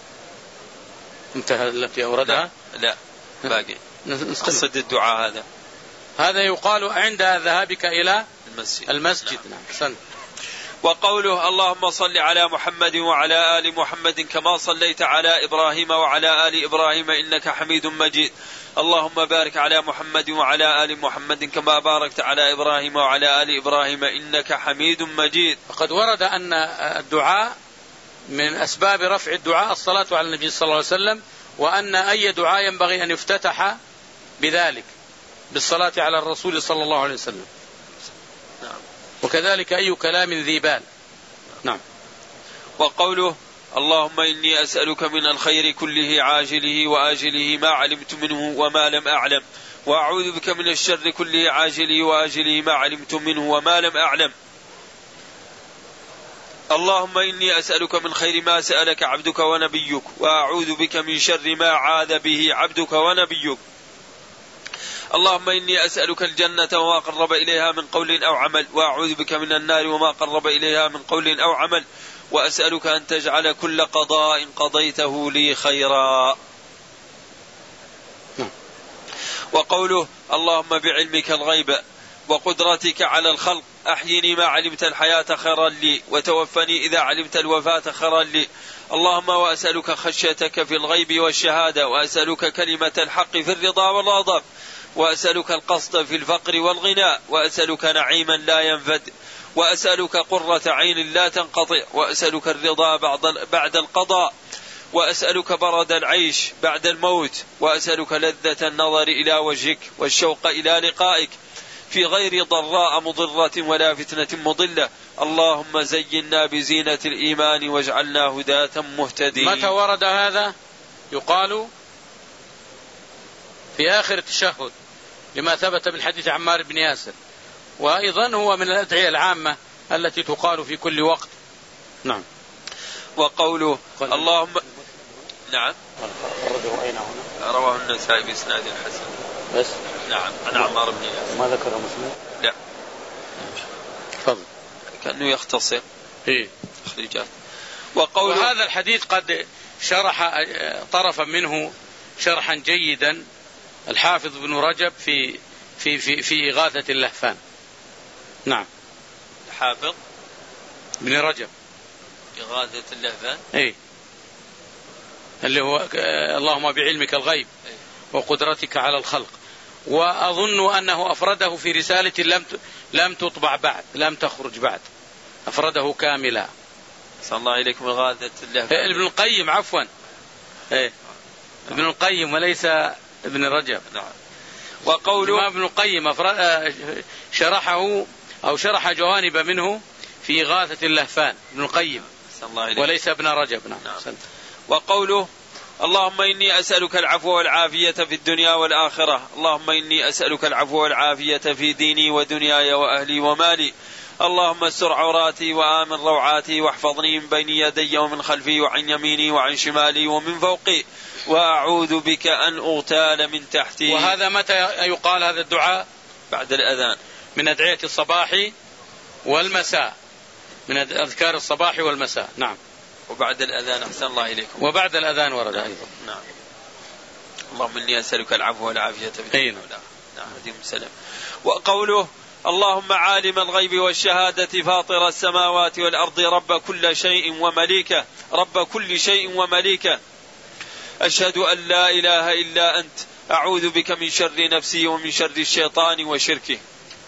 انتهى التي أوردها؟ لا, لا. باقي قصد الدعاء هذا هذا يقال عند ذهابك إلى المسجد, المسجد. نعم. نعم. وقوله اللهم صل على محمد وعلى آل محمد كما صليت على إبراهيم وعلى آل إبراهيم إنك حميد مجيد. اللهم بارك على محمد وعلى آل محمد كما باركت على إبراهيم وعلى آل إبراهيم إنك حميد مجيد. وقد ورد أن الدعاء من أسباب رفع الدعاء الصلاة على النبي صلى الله عليه وسلم، وأن أي دعاء ينبغي أن يفتتح بذلك بالصلاة على الرسول صلى الله عليه وسلم. نعم. وكذلك أي كلام ذي بال. نعم. وقوله اللهم إني أسألك من الخير كله عاجله وآجله ما علمت منه وما لم أعلم وأعوذ بك من الشر كله عاجله وآجله ما علمت منه وما لم أعلم. اللهم إني أسألك من خير ما سألك عبدك ونبيك وأعوذ بك من شر ما عاذ به عبدك ونبيك. اللهم إني أسألك الجنة وما قرب إليها من قول أو عمل وأعوذ بك من النار وما قرب إليها من قول أو عمل وأسألك أن تجعل كل قضاء قضيته لي خيرا. وقوله اللهم بعلمك الغيب وقدرتك على الخلق أحيني ما علمت الحياة خيرا لي وتوفني إذا علمت الوفاة خيرا لي. اللهم وأسألك خشيتك في الغيب والشهادة وأسألك كلمة الحق في الرضا والغضب وأسألك القصد في الفقر والغناء وأسألك نعيما لا ينفد وأسألك قرة عين لا تنقطع وأسألك الرضا بعد القضاء وأسألك برد العيش بعد الموت وأسألك لذة النظر إلى وجهك والشوق إلى لقائك في غير ضراء مضرة ولا فتنة مضلة. اللهم زينا بزينة الإيمان واجعلنا هداة مهتدين. متى ورد هذا؟ يقال في آخر التشهد لما ثبت من حديث عمار بن ياسر، وأيضا هو من الأدعية العامة التي تقال في كل وقت. نعم. وقوله اللهم نعم خرجه أين هنا؟ رواه النسائي بإسناد حسن. بس نعم عن عمار بن ياسر. ما ذكر مسلم؟ لا. تفضل. كأنه يختصر. إيه. تخريجات. وقوله وهذا الحديث قد شرح طرفا منه شرحا جيدا الحافظ ابن رجب في في في في إغاثة اللهفان. نعم. الحافظ ابن رجب إغاثة اللهفان. إيه. اللي هو اللهم بعلمك الغيب وقدرتك على الخلق. وأظن أنه أفرده في رسالة لم لم تطبع بعد، لم تخرج بعد، أفرده كاملا. صلى الله عليكم. إغاثة اللهفان ابن القيم عفوا إيه. ابن القيم وليس ابن رجب. نعم. وقوله ابن القيم شرحه أو شرح جوانب منه في إغاثة اللهفان ابن القيم وليس ابن رجب. نعم. نعم. وقوله اللهم إني أسألك العفو والعافية في الدنيا والآخرة. اللهم إني أسألك العفو والعافية في ديني ودنياي وأهلي ومالي. اللهم استر عوراتي وآمن روعاتي واحفظني من بين يدي ومن خلفي وعن يميني وعن شمالي ومن فوقي وأعوذ بك أن أغتال من تحتي. وهذا متى يقال هذا الدعاء؟ بعد الأذان، من أدعية الصباح والمساء، من أذكار الصباح والمساء. نعم. وبعد الأذان أحسن الله إليكم. وبعد الأذان ورد أيضا. نعم. اللهم إني أسألك العفو والعافية في الدنيا والآخرة. نعم. سلام. وقوله اللهم عالم الغيب والشهادة فاطر السماوات والأرض رب كل شيء ومليكه رب كل شيء ومليكه أشهد أن لا إله إلا أنت أعوذ بك من شر نفسي ومن شر الشيطان وشركه.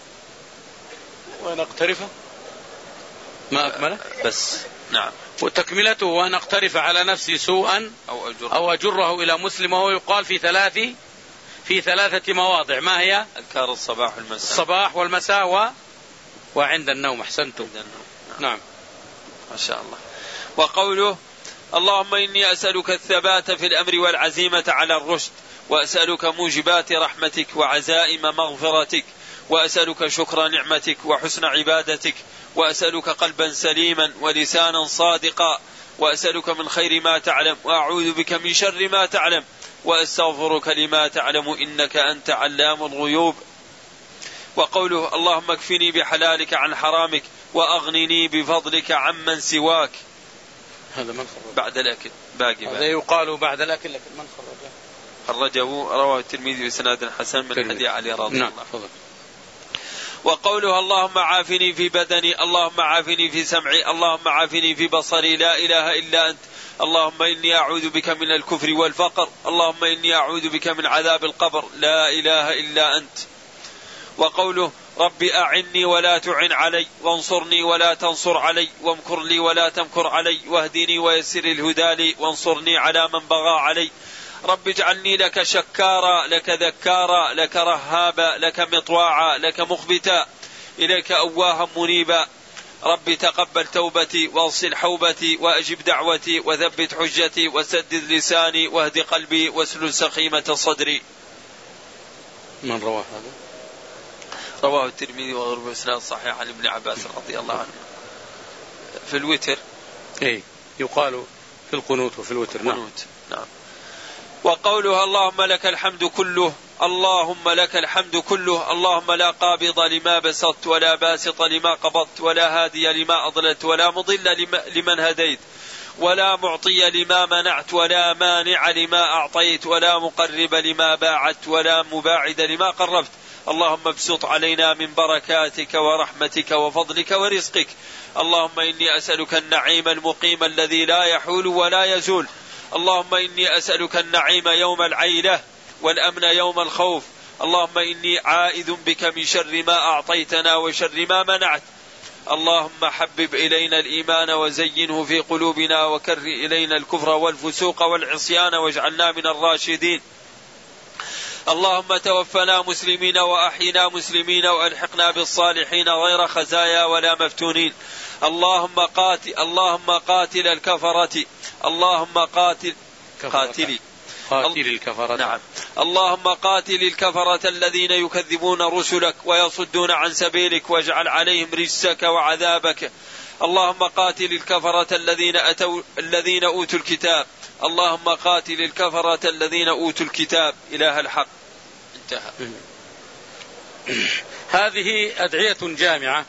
وأن أقترفه ما أكمله بس. نعم. وتكملته وأن أقترف على نفسي سوءا أو أجره, أو أجره إلى مسلم، وهو يقال في ثلاث في ثلاثة مواضع. ما هي؟ أذكار الصباح والمساء. الصباح والمساء و... وعند النوم. أحسنتم. نعم. نعم ما شاء الله. وقوله اللهم إني أسألك الثبات في الأمر والعزيمة على الرشد وأسألك موجبات رحمتك وعزائم مغفرتك وأسألك شكر نعمتك وحسن عبادتك وأسألك قلبا سليما ولسانا صادقا وأسألك من خير ما تعلم وأعوذ بك من شر ما تعلم وأستغفرك لما تعلم إنك أنت علام الغيوب. وقوله اللهم اكفني بحلالك عن حرامك وأغنني بفضلك عمن سواك. هذا من خرج بعد الأكل باقي هذا يقال بعد الأكل، لكن من خرجه؟ خرجه رواه الترمذي بسناد حسن من حديث علي رضي نعم. الله عنه. وقوله اللهم عافني في بدني اللهم عافني في سمعي اللهم عافني في بصري لا إله إلا أنت اللهم إني أعوذ بك من الكفر والفقر اللهم إني أعوذ بك من عذاب القبر لا إله إلا أنت. وقوله رب أعني ولا تعن علي وانصرني ولا تنصر علي وامكر لي ولا تمكر علي واهدني ويسر الهدى لي وانصرني على من بغى علي. رب اجعلني لك شكارا لك ذكارا لك رهابا لك مطواعا لك مخبتا إليك أواها منيبا. رب تقبل توبتي واغسل حوبتي وأجب دعوتي وثبت حجتي وسدد لساني واهد قلبي واسلل سخيمة صدري. من رواه هذا؟ رواه الترمذي وغيره بإسناد صحيح عن ابن عباس رضي الله عنه في الوتر. إيه يقال في القنوت وفي الوتر. نعم. نعم. وقولها اللهم لك الحمد كله، اللهم لك الحمد كله، اللهم لا قابض لما بسطت ولا باسط لما قبضت ولا هادي لما أضللت ولا مضل لمن هديت ولا معطي لما منعت ولا مانع لما أعطيت ولا مقرب لما باعدت ولا مباعد لما قربت. اللهم ابسط علينا من بركاتك ورحمتك وفضلك ورزقك. اللهم إني أسألك النعيم المقيم الذي لا يحول ولا يزول. اللهم إني أسألك النعيم يوم العيلة والأمن يوم الخوف. اللهم إني عائذ بك من شر ما أعطيتنا وشر ما منعت. اللهم حبب إلينا الإيمان وزينه في قلوبنا وكر إلينا الكفر والفسوق والعصيان واجعلنا من الراشدين. اللهم توفنا مسلمين وأحينا مسلمين وألحقنا بالصالحين غير خزايا ولا مفتونين. اللهم قاتل اللهم قاتل الكفرة اللهم قاتل قاتلي قاتل الكفرة. نعم. اللهم قاتل الكفرة الذين يكذبون رسلك ويصدون عن سبيلك واجعل عليهم رجسك وعذابك. اللهم قاتل الكفرة الذين أتوا الذين أوتوا الكتاب. اللهم قاتل الكفرة الذين أوتوا الكتاب. إله الحق. انتهى. هذه أدعية جامعة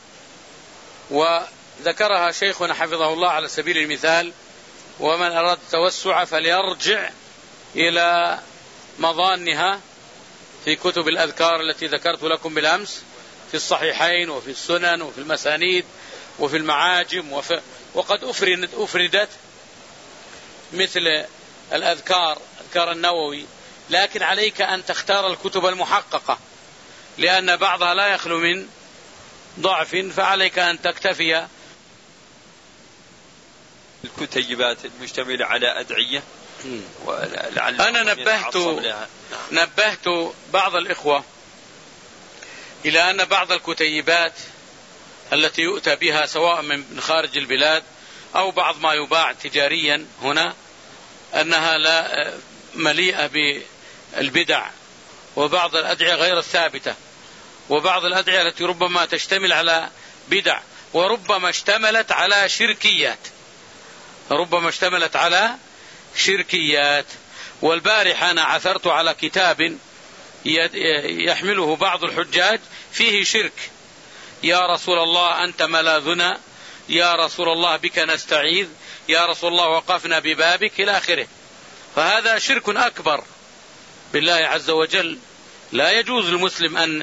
وذكرها شيخنا حفظه الله على سبيل المثال، ومن أراد التوسع فليرجع إلى مظانها في كتب الأذكار التي ذكرت لكم بالأمس في الصحيحين وفي السنن وفي المسانيد وفي المعاجم وفي وقد أفردت, أفردت مثل الأذكار أذكار النووي، لكن عليك أن تختار الكتب المحققة لأن بعضها لا يخلو من ضعف، فعليك أن تكتفي الكتيبات المشتملة على أدعية. أنا نبهت نبهت بعض الإخوة إلى أن بعض الكتيبات التي يؤتى بها سواء من خارج البلاد أو بعض ما يباع تجاريا هنا أنها لا مليئة بالبدع وبعض الأدعية غير الثابتة وبعض الأدعية التي ربما تشتمل على بدع وربما اشتملت على شركيات ربما اشتملت على شركيات. والبارحة أنا عثرت على كتاب يحمله بعض الحجاج فيه شرك: يا رسول الله أنت ملاذنا، يا رسول الله بك نستعيذ، يا رسول الله وقفنا ببابك إلى آخره. فهذا شرك أكبر بالله عز وجل. لا يجوز للمسلم أن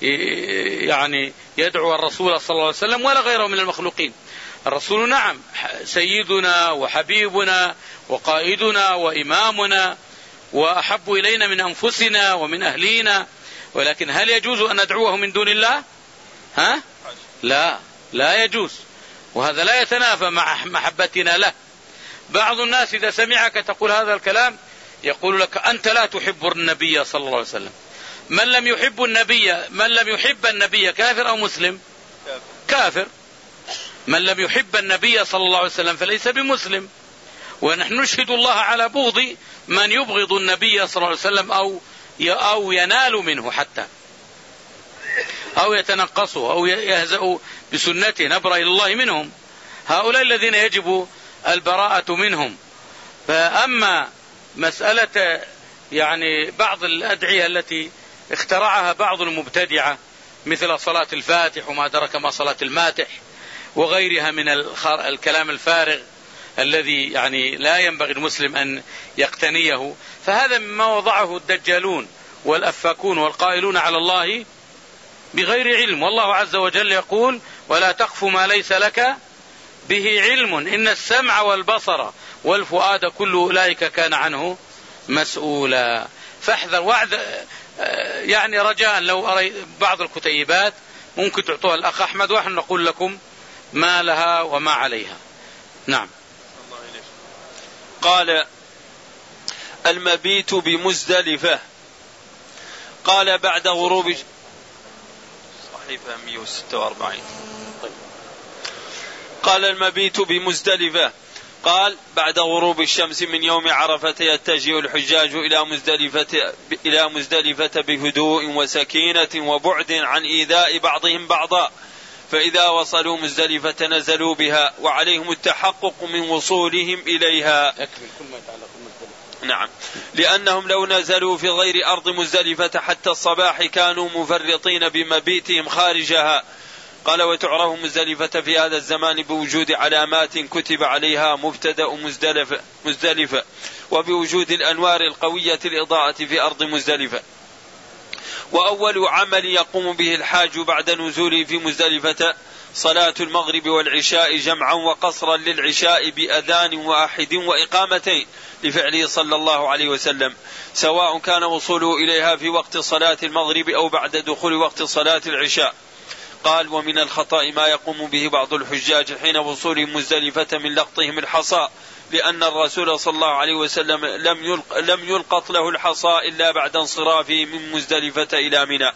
يعني يدعو الرسول صلى الله عليه وسلم ولا غيره من المخلوقين. الرسول نعم سيدنا وحبيبنا وقائدنا وإمامنا وأحب إلينا من أنفسنا ومن أهلينا، ولكن هل يجوز أن ندعوه من دون الله؟ ها؟ لا لا يجوز، وهذا لا يتنافى مع محبتنا له. بعض الناس إذا سمعك تقول هذا الكلام يقول لك أنت لا تحب النبي صلى الله عليه وسلم. من لم يحب النبي من لم يحب النبي كافر أو مسلم؟ كافر. من لم يحب النبي صلى الله عليه وسلم فليس بمسلم. ونحن نشهد الله على بغض من يبغض النبي صلى الله عليه وسلم أو أو ينال منه حتى أو يتنقصه أو يهزأ بسنته، نبرأ إلى الله منهم. هؤلاء الذين يجب البراءة منهم. فأما مسألة يعني بعض الأدعية التي اخترعها بعض المبتدعة مثل صلاة الفاتح وما أدرك ما صلاة الماتح وغيرها من الكلام الفارغ الذي يعني لا ينبغي المسلم أن يقتنيه، فهذا مما وضعه الدجالون والأفاكون والقائلون على الله بغير علم. والله عز وجل يقول: ولا تقف ما ليس لك به علم إن السمع والبصر والفؤاد كل أولئك كان عنه مسؤولا. فاحذر وعد يعني رجاء لو أرى بعض الكتيبات ممكن تعطوها الأخ أحمد ونحن نقول لكم ما لها وما عليها. نعم. قال: المبيت بمزدلفة. قال بعد غروب صحيفة مئة وستة وأربعين. قال: المبيت بمزدلفة قال بعد غروب الشمس من يوم عرفة يتجه الحجاج إلى مزدلفة, إلى مزدلفة بهدوء وسكينة وبعد عن إيذاء بعضهم بعضا، فإذا وصلوا مزدلفة نزلوا بها وعليهم التحقق من وصولهم إليها. نعم، لأنهم لو نزلوا في غير أرض مزدلفة حتى الصباح كانوا مفرطين بمبيتهم خارجها. قال وتعرف مزدلفة في هذا الزمان بوجود علامات كتب عليها مبتدأ مزدلفة, مزدلفة وبوجود الأنوار القوية الإضاءة في أرض مزدلفة. وأول عمل يقوم به الحاج بعد نزوله في مزدلفة صلاة المغرب والعشاء جمعا وقصرا للعشاء بأذان واحد وإقامتين لفعله صلى الله عليه وسلم، سواء كان وصوله إليها في وقت صلاة المغرب أو بعد دخول وقت صلاة العشاء. قال ومن الخطأ ما يقوم به بعض الحجاج حين وصولهم مزدلفة من لقطهم الحصى، لأن الرسول صلى الله عليه وسلم لم يلق لم يلقط له الحصى إلا بعد انصرافه من مزدلفة إلى منى.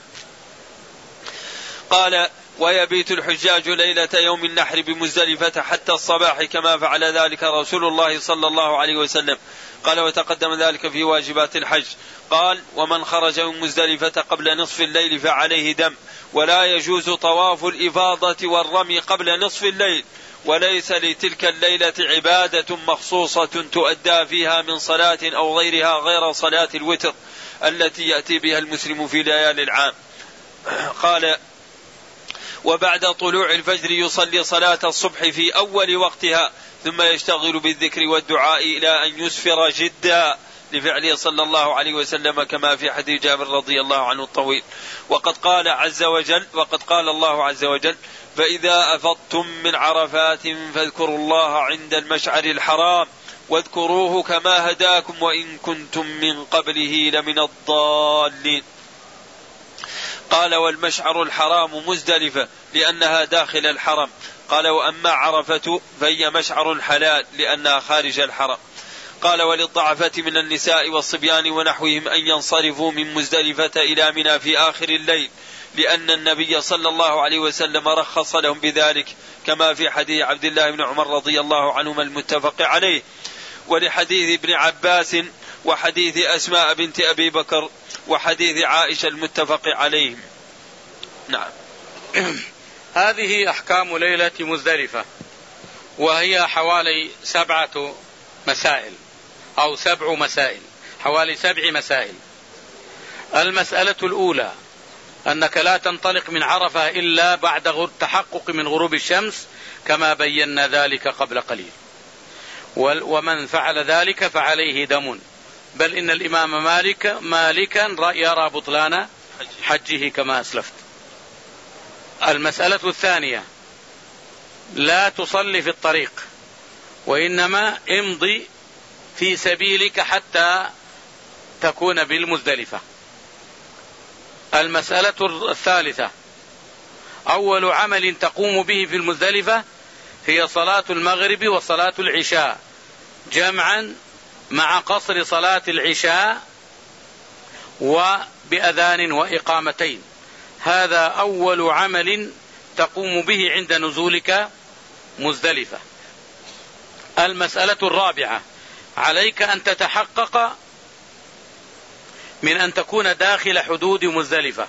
قال ويبيت الحجاج ليلة يوم النحر بمزدلفة حتى الصباح كما فعل ذلك رسول الله صلى الله عليه وسلم. قال وتقدم ذلك في واجبات الحج. قال ومن خرج من مزدلفة قبل نصف الليل فعليه دم، ولا يجوز طواف الإفاضة والرمي قبل نصف الليل، وليس لتلك الليلة عبادة مخصوصة تؤدى فيها من صلاة أو غيرها غير صلاة الوتر التي يأتي بها المسلم في ليالي العام. قال وبعد طلوع الفجر يصلي صلاة الصبح في أول وقتها ثم يشتغل بالذكر والدعاء إلى أن يسفر جدا لفعله صلى الله عليه وسلم كما في حديث جابر رضي الله عنه الطويل. وقد قال عز وجل وقد قال الله عز وجل فإذا أفضتم من عرفات فاذكروا الله عند المشعر الحرام واذكروه كما هداكم وإن كنتم من قبله لمن الضالين. قال والمشعر الحرام مزدلفة لأنها داخل الحرم. قال وأما عرفة فهي مشعر حلال لأنها خارج الحرم. قال وللضعفة من النساء والصبيان ونحوهم أن ينصرفوا من مزدلفة إلى منى في آخر الليل، لأن النبي صلى الله عليه وسلم رخص لهم بذلك كما في حديث عبد الله بن عمر رضي الله عنهما المتفق عليه، ولحديث ابن عباس وحديث أسماء بنت أبي بكر وحديث عائشة المتفق عليهم. نعم. هذه أحكام ليلة مزدلفة، وهي حوالي سبعة مسائل أو سبع مسائل، حوالي سبع مسائل. المسألة الأولى أنك لا تنطلق من عرفة إلا بعد التحقق من غروب الشمس كما بينا ذلك قبل قليل، ومن فعل ذلك فعليه دم، بل إن الإمام مالك مالكا يرى بطلان حجه كما أسلفت. المسألة الثانية لا تصلي في الطريق، وإنما امضي في سبيلك حتى تكون بالمزدلفة. المسألة الثالثة أول عمل تقوم به في المزدلفة هي صلاة المغرب وصلاة العشاء جمعا مع قصر صلاة العشاء وبأذان وإقامتين. هذا أول عمل تقوم به عند نزولك مزدلفة. المسألة الرابعة عليك أن تتحقق من أن تكون داخل حدود مزدلفة،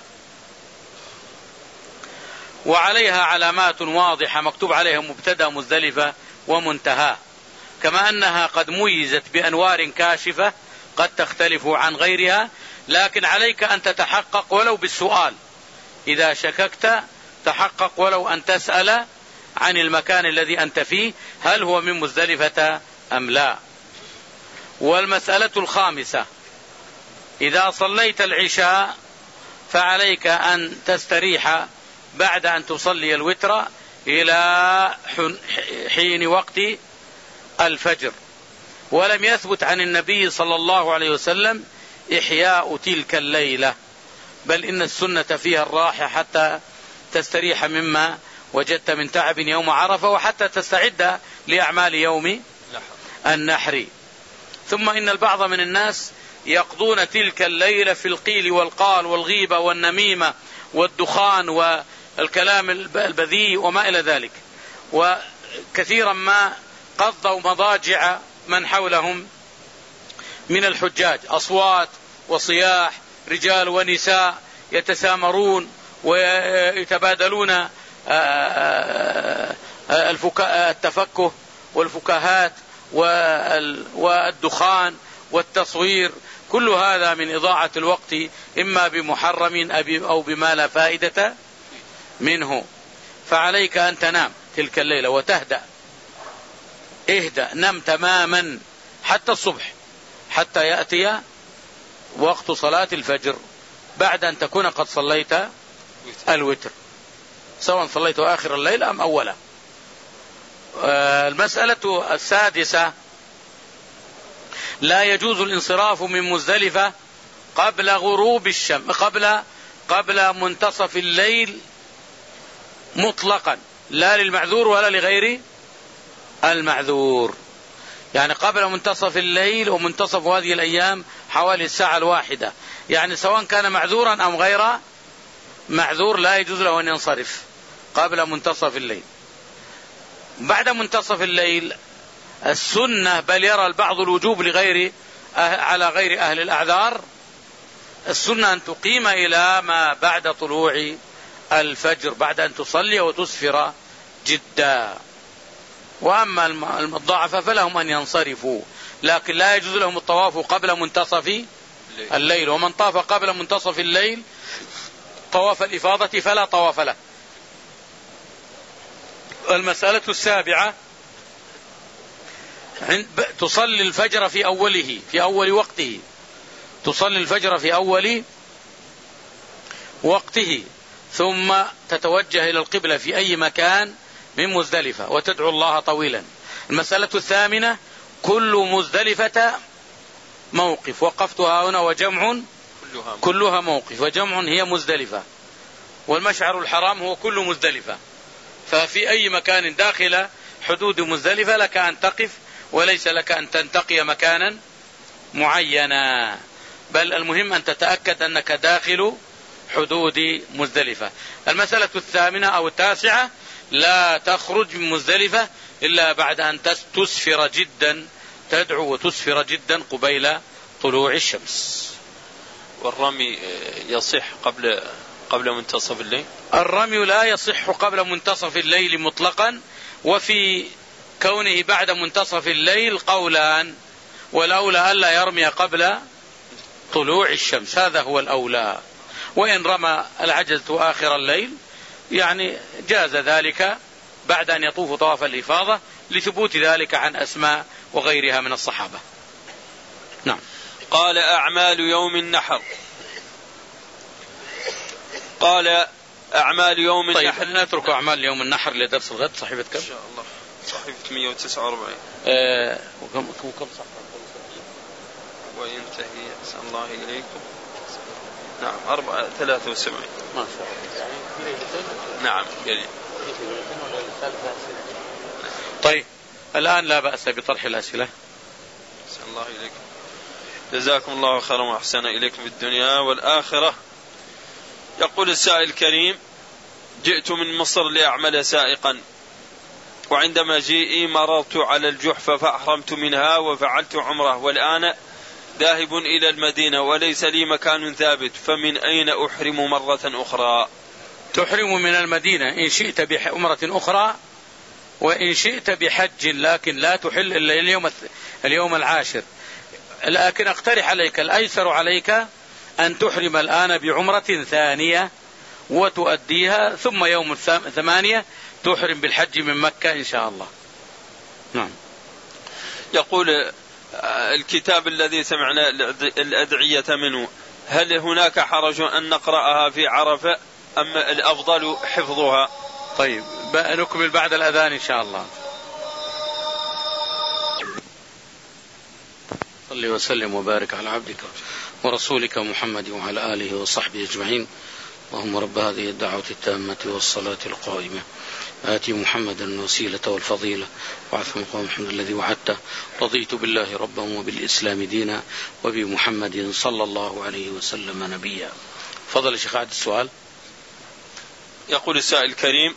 وعليها علامات واضحة مكتوب عليها مبتدأ مزدلفة ومنتهى، كما أنها قد ميزت بأنوار كاشفة قد تختلف عن غيرها، لكن عليك أن تتحقق ولو بالسؤال. إذا شككت تحقق ولو أن تسأل عن المكان الذي أنت فيه هل هو من مزدلفة أم لا. والمسألة الخامسة إذا صليت العشاء فعليك أن تستريح بعد أن تصلي الوتر إلى حين وقت الفجر. ولم يثبت عن النبي صلى الله عليه وسلم إحياء تلك الليلة، بل إن السنة فيها الراحة حتى تستريح مما وجدت من تعب يوم عرفة وحتى تستعد لأعمال يوم النحر. ثم إن البعض من الناس يقضون تلك الليلة في القيل والقال والغيبة والنميمة والدخان والكلام البذيء وما إلى ذلك، وكثيرا ما قضوا مضاجع من حولهم من الحجاج، أصوات وصياح، رجال ونساء يتسامرون ويتبادلون التفكه والفكاهات والدخان والتصوير، كل هذا من إضاعة الوقت إما بمحرم أو بما لا فائدة منه. فعليك أن تنام تلك الليلة وتهدأ، اهدأ، نم تماما حتى الصبح، حتى يأتي وقت صلاة الفجر بعد أن تكون قد صليت الوتر، سواء صليت آخر الليل أم أوله. المسألة السادسة: لا يجوز الانصراف من مزدلفة قبل غروب الشمس، قبل قبل منتصف الليل مطلقا، لا للمعذور ولا لغير المعذور. يعني قبل منتصف الليل، ومنتصف هذه الأيام حوالي الساعة الواحدة، يعني سواء كان معذورا أم غير معذور لا يجوز له أن ينصرف قبل منتصف الليل. بعد منتصف الليل السنة، بل يرى البعض الوجوب لغير على غير أهل الأعذار، السنة أن تقيم إلى ما بعد طلوع الفجر، بعد أن تصلي وتسفر جدا. وأما الضعفاء فلهم أن ينصرفوا، لكن لا يجوز لهم الطواف قبل منتصف الليل، ومن طاف قبل منتصف الليل طواف الإفاضة فلا طواف له. المسألة السابعة: تصلي الفجر في أوله، في أول وقته، تصلي الفجر في أول وقته، ثم تتوجه إلى القبلة في أي مكان من مزدلفة وتدعو الله طويلا. المسألة الثامنة: كل مزدلفة موقف، وقفتها هنا وجمع كلها موقف، وجمع هي مزدلفة، والمشعر الحرام هو كل مزدلفة، ففي أي مكان داخل حدود مزدلفة لك أن تقف، وليس لك أن تنتقي مكانا معينا، بل المهم أن تتأكد أنك داخل حدود مزدلفة. المسألة الثامنة أو التاسعة: لا تخرج من مزدلفة إلا بعد أن تسفر جدا، تدعو وتسفر جدا قبيل طلوع الشمس. والرمي يصح قبل قبل منتصف الليل؟ الرمي لا يصح قبل منتصف الليل مطلقا، وفي كونه بعد منتصف الليل قولان، والأولى ألا يرمي قبل طلوع الشمس، هذا هو الأولى. وإن رمى العجزة آخر الليل يعني جاز ذلك بعد أن يطوف طواف الإفاضة، لثبوت ذلك عن أسماء وغيرها من الصحابة. نعم. قال: أعمال يوم النحر. قال: أعمال يوم طيب النحر. طيب نترك أعمال يوم النحر لدرس الغد. صحيفة كم؟ إن شاء الله صحيفة مئة وتسعة وأربعين. أه وكم وكم صحيفة؟ وينتهي أحسن الله إليكم نعم أربعة ثلاثة وسبعين. ما شاء الله. نعم قليل. طيب الآن لا بأس بطرح الأسئلة. أحسن الله إليكم، جزاكم الله خيرا وأحسن إليكم في الدنيا والآخرة. يقول السائل الكريم: جئت من مصر لأعمل سائقا، وعندما جئي مررت على الجحفة فأحرمت منها وفعلت عمره، والآن ذاهب إلى المدينة وليس لي مكان ثابت، فمن أين أحرم مرة أخرى؟ تحرم من المدينة إن شئت بعمرة أخرى، وإن شئت بحج، لكن لا تحل إلا اليوم اليوم العاشر. لكن أقترح عليك الأيسر عليك أن تحرم الآن بعمرة ثانية وتؤديها، ثم يوم الثمانية تحرم بالحج من مكة إن شاء الله. نعم. يقول: الكتاب الذي سمعنا الأدعية منه، هل هناك حرج أن نقرأها في عرفة أم الأفضل حفظها؟ طيب نكمل بعد الأذان إن شاء الله. صلي وسلم وبارك على عبدك ورسولك محمد وعلى آله وصحبه أجمعين. اللهم رب هذه الدعوة التامة والصلاة القائمة آتي محمدا الوسيلة والفضيلة وبعثه مقام محمد الذي وعدته. رضيت بالله ربا وبالإسلام دينا وبمحمد صلى الله عليه وسلم نبيا. فضل الشيخ عاد السؤال. يقول السائل الكريم: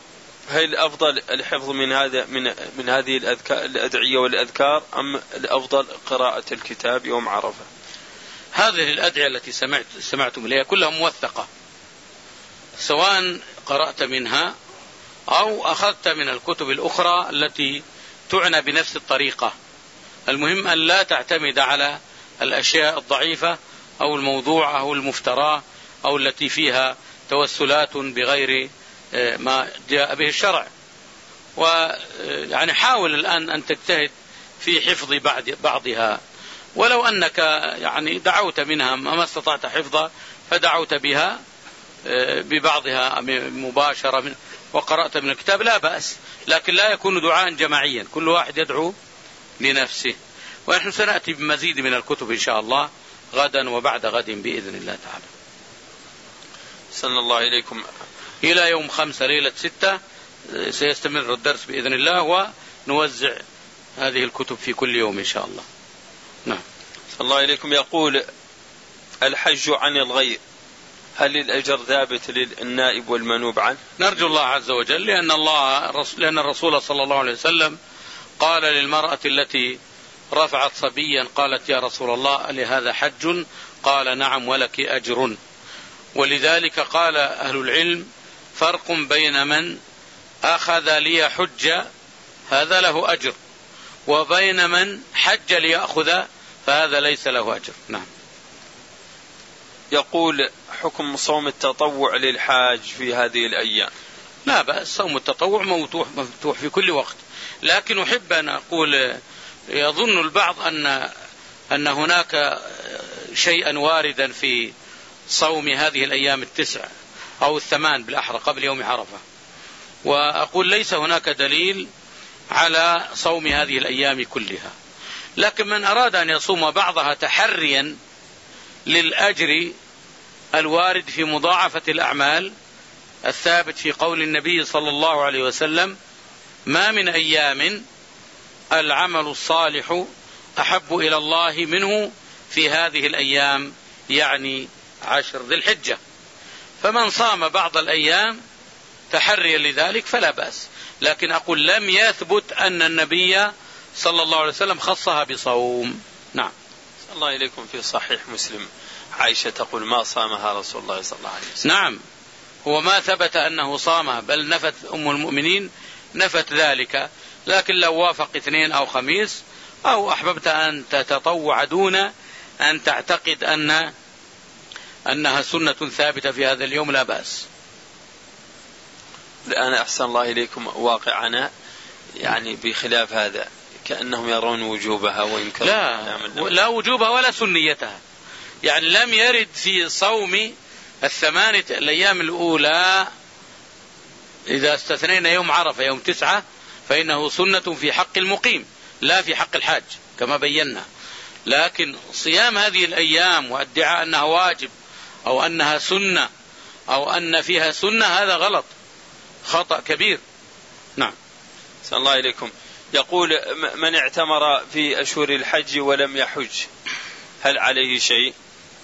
هل الأفضل الحفظ من هذا من من هذه الأذكار الأدعية والأذكار أم الأفضل قراءة الكتاب يوم عرفة؟ هذه الأدعية التي سمعت سمعتم لها كلها موثقة، سواء قرأت منها أو أخذت من الكتب الأخرى التي تعنى بنفس الطريقة. المهم أن لا تعتمد على الأشياء الضعيفة أو الموضوع أو المفترى أو التي فيها توسلات بغير ما جاء به الشرع. ويعني حاول الآن أن تجتهد في حفظ بعضها، ولو أنك يعني دعوت منها ما استطعت حفظها فدعوت بها ببعضها مباشرة وقرأت من الكتاب لا بأس، لكن لا يكون دعاء جماعيا، كل واحد يدعو لنفسه. ونحن سنأتي بمزيد من الكتب إن شاء الله غدا وبعد غد بإذن الله تعالى. صلى الله إليكم. إلى يوم خمسة ليلة ستة سيستمر الدرس بإذن الله، ونوزع هذه الكتب في كل يوم إن شاء الله. نعم. صلى الله إليكم. يقول الحج عن الغير هل الأجر ثابت للنائب والمنوب عنه؟ نرجو الله عز وجل، لأن الله لأن الرسول صلى الله عليه وسلم قال للمرأة التي رفعت صبيا قالت يا رسول الله لهذا حج؟ قال نعم ولك أجر. ولذلك قال أهل العلم فرق بين من أخذ ليحج هذا له أجر، وبين من حج ليأخذ فهذا ليس له أجر. نعم. يقول حكم صوم التطوع للحاج في هذه الأيام؟ لا بأس، صوم التطوع مفتوح مفتوح في كل وقت، لكن أحب أن أقول يظن البعض أن أن هناك شيئا واردا في صوم هذه الأيام التسع أو الثمان بالأحرى قبل يوم عرفة، وأقول ليس هناك دليل على صوم هذه الأيام كلها، لكن من أراد أن يصوم بعضها تحريا للأجر الوارد في مضاعفة الأعمال الثابت في قول النبي صلى الله عليه وسلم ما من أيام العمل الصالح أحب إلى الله منه في هذه الأيام، يعني عشر ذي الحجة. فمن صام بعض الأيام تحريا لذلك فلا بأس، لكن أقول لم يثبت أن النبي صلى الله عليه وسلم خصها بصوم. نعم. صلى الله إليكم. في صحيح مسلم عائشة تقول ما صامها رسول الله صلى الله عليه وسلم. نعم، هو ما ثبت أنه صامها، بل نفت أم المؤمنين نفت ذلك، لكن لو وافق اثنين أو خميس أو أحببت أن تتطوع دون أن تعتقد أن أنها سنة ثابتة في هذا اليوم لا بأس. الآن أحسن الله إليكم واقعنا يعني بخلاف هذا، كأنهم يرون وجوبها وينكرون. لا, لا وجوبها ولا سنيتها، يعني لم يرد في صوم الثمانية الأيام الأولى إذا استثنينا يوم عرفة يوم تسعة فإنه سنة في حق المقيم لا في حق الحاج كما بينا، لكن صيام هذه الأيام وادعاء أنها واجب أو أنها سنة أو أن فيها سنة هذا غلط، خطأ كبير. نعم. صلى الله إليكم. يقول من اعتمر في أشهر الحج ولم يحج هل عليه شيء؟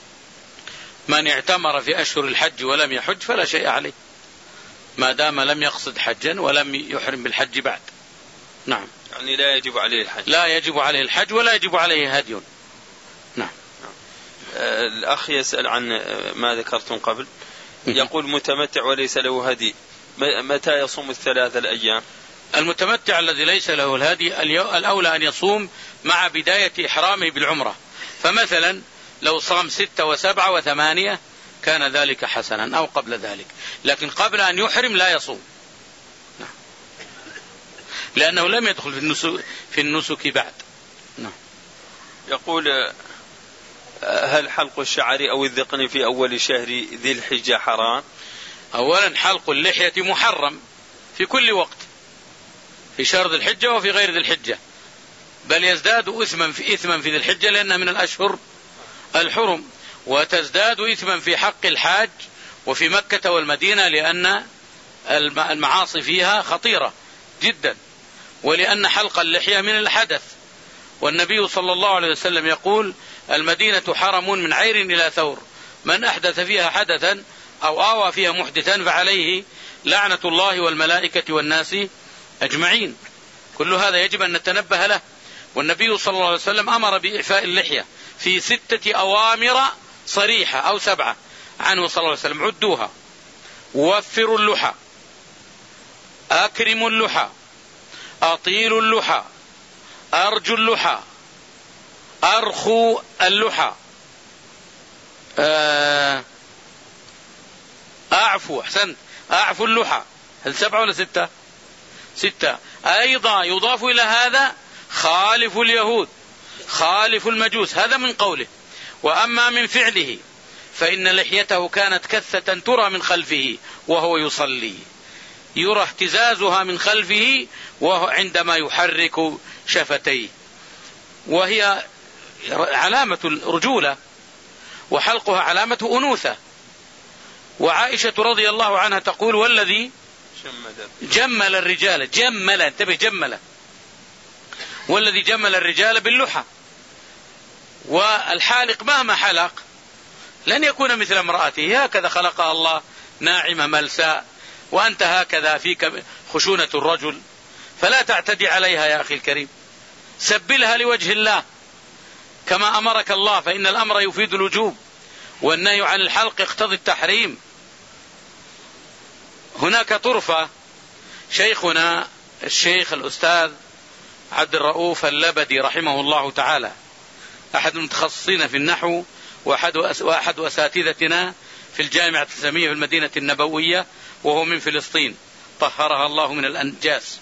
من اعتمر في أشهر الحج ولم يحج فلا شيء عليه، ما دام لم يقصد حجا ولم يحرم بالحج بعد. نعم. يعني لا يجب عليه الحج. لا يجب عليه الحج ولا يجب عليه هدي. نعم. آه الأخ يسأل عن ما ذكرتم قبل، يقول متمتع وليس له هدي متى يصوم الثلاثة الأيام؟ المتمتع الذي ليس له الهدي الأولى أن يصوم مع بداية إحرامه بالعمرة، فمثلا لو صام ستة وسبعة وثمانية كان ذلك حسنا أو قبل ذلك، لكن قبل أن يحرم لا يصوم نعم. لأنه لم يدخل في النسك, في النسك بعد. نعم. يقول هل حلق الشعر أو الذقن في أول شهر ذي الحجة حرام؟ أولا حلق اللحية محرم في كل وقت في شهر ذي الحجة وفي غير ذي الحجة، بل يزداد إثما في إثما في ذي الحجة لأنها من الأشهر الحرم، وتزداد إثما في حق الحاج وفي مكة والمدينة لأن المعاصي فيها خطيرة جدا، ولأن حلق اللحية من الحدث، والنبي صلى الله عليه وسلم يقول المدينة حرم من عير إلى ثور، من أحدث فيها حدثا أو آوى فيها محدثا فعليه لعنة الله والملائكة والناس أجمعين. كل هذا يجب أن نتنبه له. والنبي صلى الله عليه وسلم أمر بإعفاء اللحية في ستة أوامر صريحة أو سبعة عنه صلى الله عليه وسلم، عدوها: وفروا اللحى، أكرموا اللحى، أطيلوا اللحى، أرجوا اللحى، أرخوا اللحى، أعفوا أحسنت أعفوا اللحى. هل سبعة ولا ستة؟ ستة. أيضا يضاف إلى هذا: خالفوا اليهود، خالفوا المجوس. هذا من قوله. وأما من فعله فإن لحيته كانت كثة ترى من خلفه وهو يصلي، يرى اهتزازها من خلفه وهو عندما يحرك شفتيه، وهي علامة الرجولة، وحلقها علامة أنوثة. وعائشة رضي الله عنها تقول: والذي جمل الرجال، جمل، انتبه، جمل، والذي جمل الرجال باللحى. والحالق مهما حلق لن يكون مثل امرأته، هكذا خلقها الله ناعمة ملساء، وأنت هكذا فيك خشونة الرجل، فلا تعتدي عليها يا أخي الكريم، سبلها لوجه الله كما أمرك الله، فإن الأمر يفيد الوجوب، والنهي عن الحلق يقتضي التحريم. هناك طرفة شيخنا الشيخ الأستاذ عبد الرؤوف اللبدي رحمه الله تعالى، أحد المتخصصين في النحو وأحد أساتذتنا في الجامعة الإسلامية في المدينة النبوية، وهو من فلسطين طهرها الله من الأنجاس.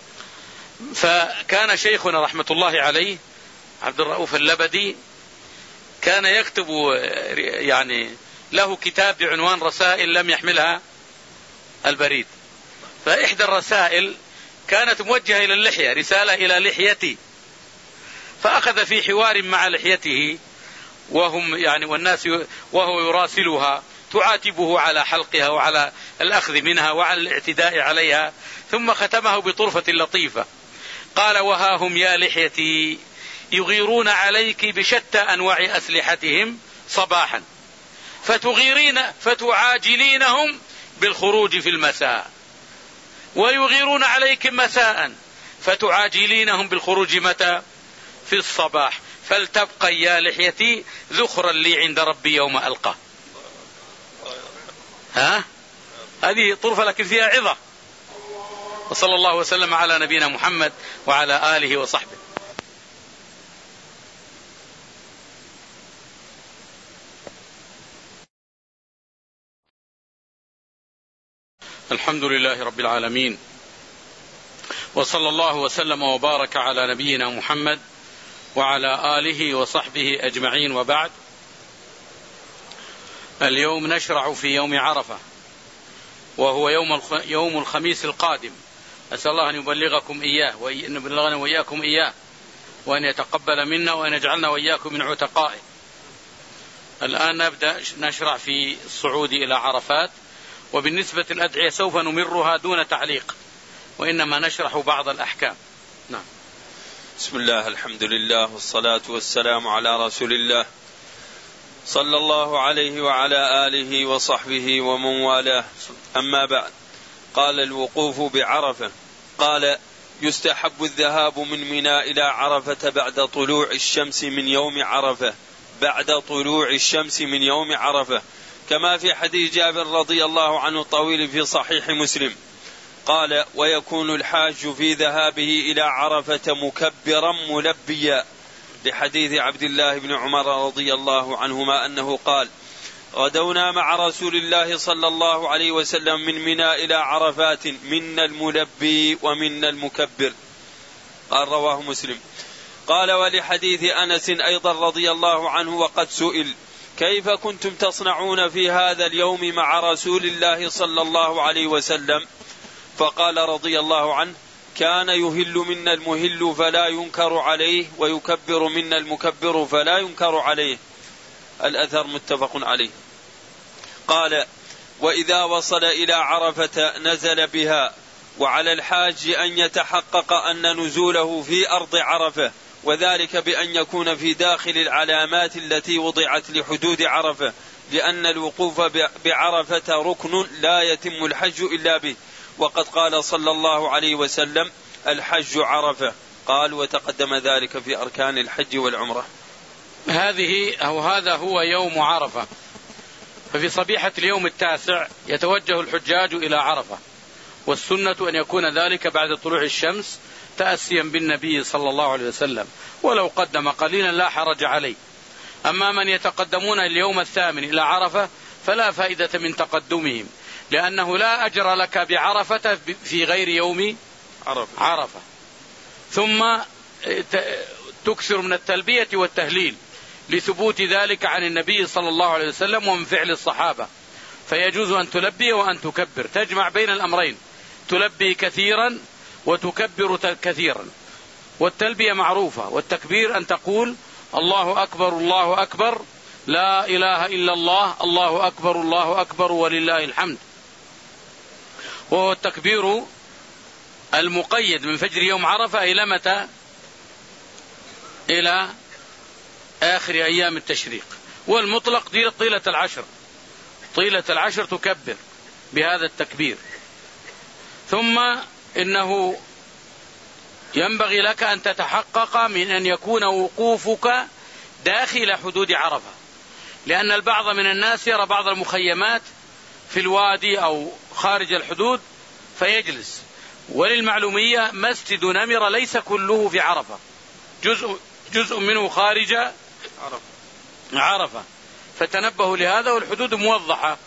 فكان شيخنا رحمة الله عليه عبد الرؤوف اللبدي كان يكتب، يعني له كتاب بعنوان رسائل لم يحملها البريد، فإحدى الرسائل كانت موجهة إلى اللحية، رسالة إلى لحيتي، فأخذ في حوار مع لحيته وهم يعني والناس، وهو يراسلها تعاتبه على حلقها وعلى الأخذ منها وعلى الاعتداء عليها، ثم ختمه بطرفة لطيفة قال: وها هم يا لحيتي يغيرون عليك بشتى أنواع أسلحتهم صباحا، فتغيرين فتعاجلينهم بالخروج في المساء، ويغيرون عليك مساء فتعاجلينهم بالخروج متى؟ في الصباح، فلتبقى يا لحيتي ذخرا لي عند ربي يوم ألقى. ها؟ هذه طرفة لكن فيها عظة. وصلى الله وسلم على نبينا محمد وعلى آله وصحبه. الحمد لله رب العالمين، وصلى الله وسلم وبارك على نبينا محمد وعلى آله وصحبه أجمعين، وبعد. اليوم نشرع في يوم عرفة، وهو يوم يوم الخميس القادم. أسأل الله أن يبلغكم إياه وأن يبلغنا وإياكم إياه، وأن يتقبل منا وأن يجعلنا وإياكم من عتقائه. الآن نبدأ نشرع في الصعود إلى عرفات، وبالنسبة للأدعية سوف نمرها دون تعليق، وإنما نشرح بعض الأحكام. نعم. بسم الله، الحمد لله، والصلاة والسلام على رسول الله صلى الله عليه وعلى آله وصحبه ومن والاه، أما بعد. قال: الوقوف بعرفة. قال: يستحب الذهاب من منى إلى عرفة بعد طلوع الشمس من يوم عرفة بعد طلوع الشمس من يوم عرفة كما في حديث جابر رضي الله عنه الطويل في صحيح مسلم. قال: ويكون الحاج في ذهابه إلى عرفة مكبرا ملبيا، لحديث عبد الله بن عمر رضي الله عنهما أنه قال: غدونا مع رسول الله صلى الله عليه وسلم من منى إلى عرفات، منا الملبي ومنا المكبر. قال: رواه مسلم. قال: ولحديث أنس أيضا رضي الله عنه وقد سئل: كيف كنتم تصنعون في هذا اليوم مع رسول الله صلى الله عليه وسلم؟ فقال رضي الله عنه: كان يهل منا المهل فلا ينكر عليه، ويكبر منا المكبر فلا ينكر عليه. الأثر متفق عليه. قال: وإذا وصل إلى عرفة نزل بها، وعلى الحاج أن يتحقق أن نزوله في أرض عرفة، وذلك بأن يكون في داخل العلامات التي وضعت لحدود عرفة، لأن الوقوف بعرفة ركن لا يتم الحج إلا به، وقد قال صلى الله عليه وسلم الحج عرفة. قال وتقدم ذلك في أركان الحج والعمرة. هذه أو هذا هو يوم عرفة. ففي صبيحة اليوم التاسع يتوجه الحجاج إلى عرفة، والسنة أن يكون ذلك بعد طلوع الشمس تأسيا بالنبي صلى الله عليه وسلم، ولو قدم قليلا لا حرج عليه. أما من يتقدمون اليوم الثامن إلى عرفة فلا فائدة من تقدمهم، لأنه لا أجر لك بعرفة في غير يوم عرفة, عرفة. ثم تكثر من التلبية والتهليل لثبوت ذلك عن النبي صلى الله عليه وسلم ومن فعل الصحابة، فيجوز أن تلبي وأن تكبر، تجمع بين الأمرين، تلبي كثيرا وتكبر كثيرا. والتلبية معروفة، والتكبير أن تقول الله أكبر الله أكبر لا إله إلا الله الله أكبر الله أكبر ولله الحمد. وهو التكبير المقيد من فجر يوم عرفة إلى متى؟ إلى آخر أيام التشريق. والمطلق طيلة العشر، طيلة العشر تكبر بهذا التكبير. ثم إنه ينبغي لك أن تتحقق من أن يكون وقوفك داخل حدود عرفة، لأن البعض من الناس يرى بعض المخيمات في الوادي أو خارج الحدود فيجلس. وللمعلومية مسجد نمر ليس كله في عرفة، جزء, جزء منه خارج عرفة. عرفة فتنبهوا لهذا، والحدود موضحة.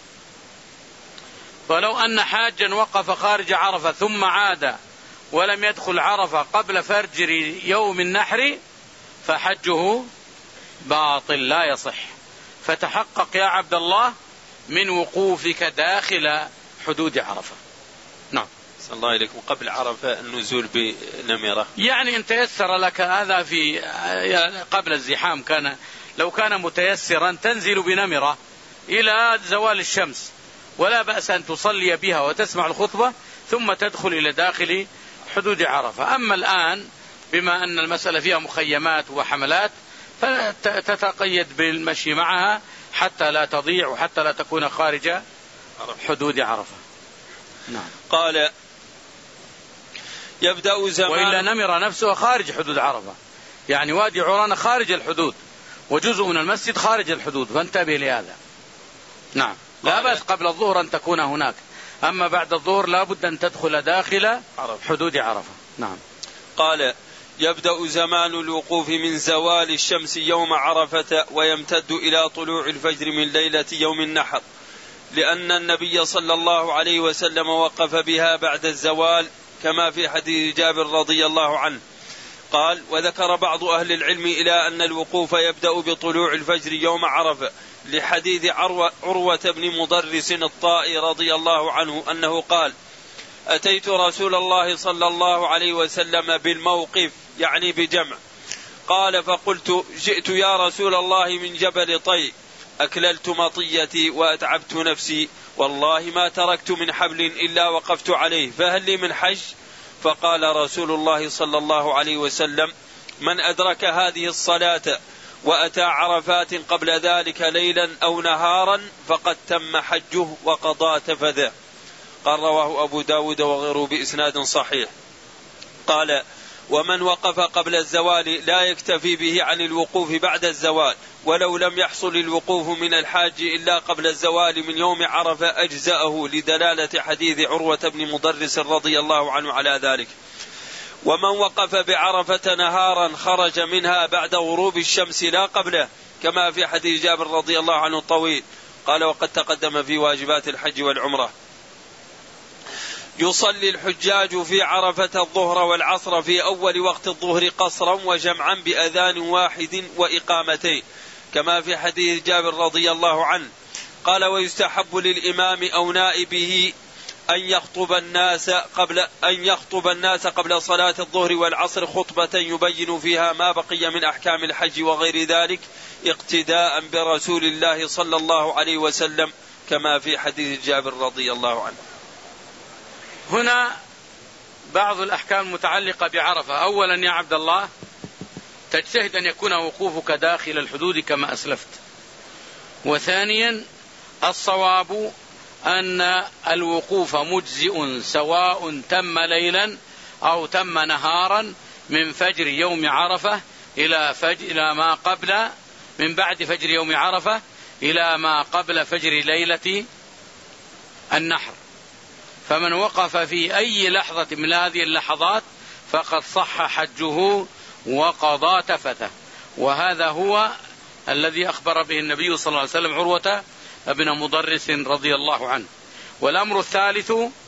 ولو أن حاجا وقف خارج عرفة ثم عاد ولم يدخل عرفة قبل فجر يوم النحر فحجه باطل لا يصح. فتحقق يا عبد الله من وقوفك داخل حدود عرفة. نعم. صلى الله عليكم. قبل عرفة النزول بنمرة، يعني إن تيسر لك هذا في قبل الزحام، كان لو كان متيسرا تنزل بنمرة إلى زوال الشمس، ولا بأس أن تصلي بها وتسمع الخطبة ثم تدخل إلى داخل حدود عرفة. أما الآن بما أن المسألة فيها مخيمات وحملات فتتقيد بالمشي معها حتى لا تضيع وحتى لا تكون خارج حدود عرفة. نعم. قال يبدأ زمان، وإلا نمر نفسه خارج حدود عرفة، يعني وادي عرانة خارج الحدود وجزء من المسجد خارج الحدود، فانتبه لهذا. نعم. لا بأس قبل الظهر أن تكون هناك، أما بعد الظهر لا بد أن تدخل داخل حدود عرفة. نعم. قال يبدأ زمان الوقوف من زوال الشمس يوم عرفة ويمتد إلى طلوع الفجر من ليلة يوم النحر، لأن النبي صلى الله عليه وسلم وقف بها بعد الزوال، كما في حديث جابر رضي الله عنه. قال وذكر بعض أهل العلم إلى أن الوقوف يبدأ بطلوع الفجر يوم عرفة، لحديث عروة, عروة بن مضرس الطائي رضي الله عنه أنه قال أتيت رسول الله صلى الله عليه وسلم بالموقف، يعني بجمع. قال فقلت جئت يا رسول الله من جبل طي، أكللت مطيتي وأتعبت نفسي، والله ما تركت من حبل إلا وقفت عليه، فهل لي من حج؟ فقال رسول الله صلى الله عليه وسلم من أدرك هذه الصلاة وأتى عرفات قبل ذلك ليلا أو نهارا فقد تم حجه وقضى تفذه. قال رواه أبو داود وغيره بإسناد صحيح. قال ومن وقف قبل الزوال لا يكتفي به عن الوقوف بعد الزوال، ولو لم يحصل الوقوف من الحاج إلا قبل الزوال من يوم عرفة أجزأه، لدلالة حديث عروة بن مضرس رضي الله عنه على ذلك. ومن وقف بعرفة نهارا خرج منها بعد غروب الشمس لا قبله، كما في حديث جابر رضي الله عنه الطويل. قال وقد تقدم في واجبات الحج والعمرة. يصلي الحجاج في عرفة الظهر والعصر في أول وقت الظهر قصرا وجمعا بأذان واحد وإقامتين، كما في حديث جابر رضي الله عنه. قال ويستحب للإمام أو نائبه أن يخطب الناس قبل أن يخطب الناس قبل صلاة الظهر والعصر خطبة يبين فيها ما بقي من أحكام الحج وغير ذلك، اقتداء برسول الله صلى الله عليه وسلم، كما في حديث جابر رضي الله عنه. هنا بعض الأحكام المتعلقة بعرفة. أولا يا عبد الله تجتهد أن يكون وقوفك داخل الحدود كما أسلفت، وثانيا الصواب أن الوقوف مجزئ سواء تم ليلا أو تم نهارا من فجر يوم عرفة إلى فجر إلى ما قبل من بعد فجر يوم عرفة إلى ما قبل فجر ليلة النحر. فمن وقف في أي لحظة من هذه اللحظات فقد صح حجه وقضى تفثه، وهذا هو الذي أخبر به النبي صلى الله عليه وسلم عروة ابن مضرس رضي الله عنه. والأمر الثالث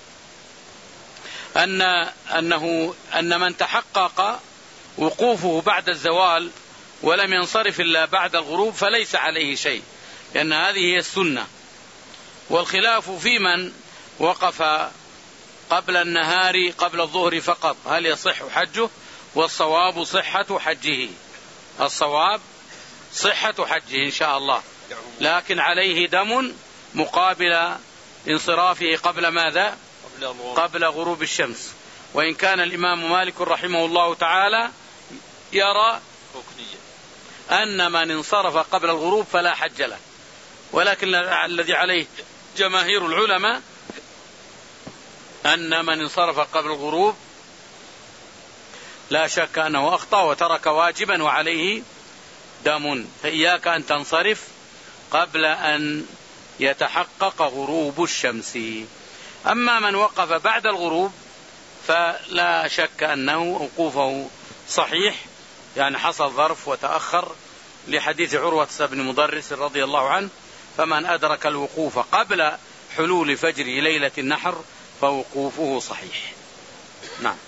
أن أنه أن من تحقق وقوفه بعد الزوال ولم ينصرف إلا بعد الغروب فليس عليه شيء، لأن هذه هي السنة. والخلاف في من وقف قبل النهار قبل الظهر فقط هل يصح حجه؟ والصواب صحة حجه، الصواب صحة حجه إن شاء الله، لكن عليه دم مقابل انصرافه قبل ماذا؟ قبل غروب الشمس. وإن كان الإمام مالك رحمه الله تعالى يرى أن من انصرف قبل الغروب فلا حج له، ولكن الذي عليه جماهير العلماء أن من انصرف قبل الغروب لا شك أنه أخطأ وترك واجبا وعليه دم، فإياك أن تنصرف قبل أن يتحقق غروب الشمس. أما من وقف بعد الغروب فلا شك أنه وقوفه صحيح، يعني حصل ظرف وتأخر لحديث عروة بن مضرس رضي الله عنه، فمن أدرك الوقوف قبل حلول فجر ليلة النحر فوقوفه صحيح. نعم.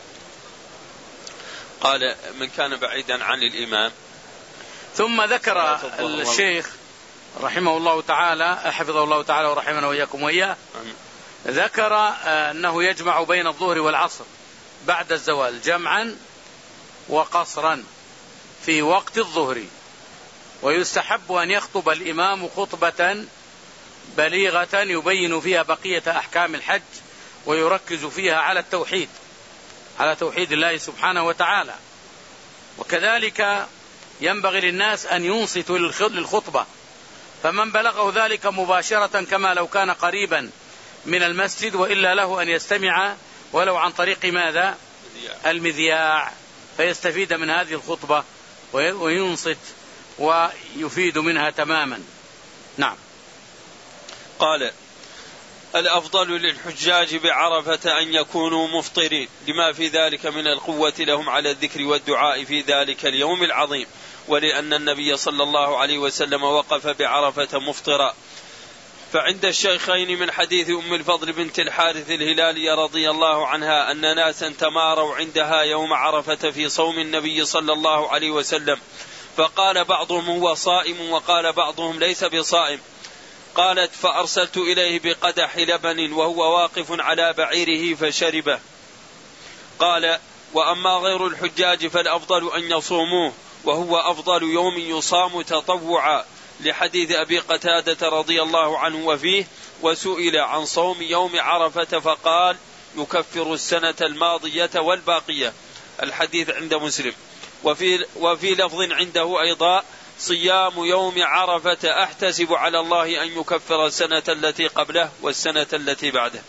قال من كان بعيدا عن الإمام. ثم ذكر الشيخ رحمه الله تعالى حفظه الله تعالى ورحمنا وإياكم وإياه، ذكر أنه يجمع بين الظهر والعصر بعد الزوال جمعا وقصرا في وقت الظهر، ويستحب أن يخطب الإمام خطبة بليغة يبين فيها بقية أحكام الحج ويركز فيها على التوحيد على توحيد الله سبحانه وتعالى. وكذلك ينبغي للناس أن ينصتوا للخطبة، فمن بلغه ذلك مباشرة كما لو كان قريبا من المسجد، وإلا له أن يستمع ولو عن طريق ماذا؟ المذياع، فيستفيد من هذه الخطبة وينصت ويفيد منها تماما. نعم. قال الأفضل للحجاج بعرفة أن يكونوا مفطرين لما في ذلك من القوة لهم على الذكر والدعاء في ذلك اليوم العظيم، ولأن النبي صلى الله عليه وسلم وقف بعرفة مفطرا. فعند الشيخين من حديث أم الفضل بنت الحارث الهلالية رضي الله عنها أن ناسا تماروا عندها يوم عرفة في صوم النبي صلى الله عليه وسلم، فقال بعضهم هو صائم وقال بعضهم ليس بصائم. قالت فأرسلت إليه بقدح لبن وهو واقف على بعيره فشربه. قال وأما غير الحجاج فالأفضل أن يصوموه، وهو أفضل يوم يصام تطوعا، لحديث أبي قتادة رضي الله عنه وفيه وسئل عن صوم يوم عرفة فقال يكفر السنة الماضية والباقية. الحديث عند مسلم. وفي, وفي لفظ عنده أيضا صيام يوم عرفة أحتسب على الله أن يكفر السنة التي قبله والسنة التي بعده.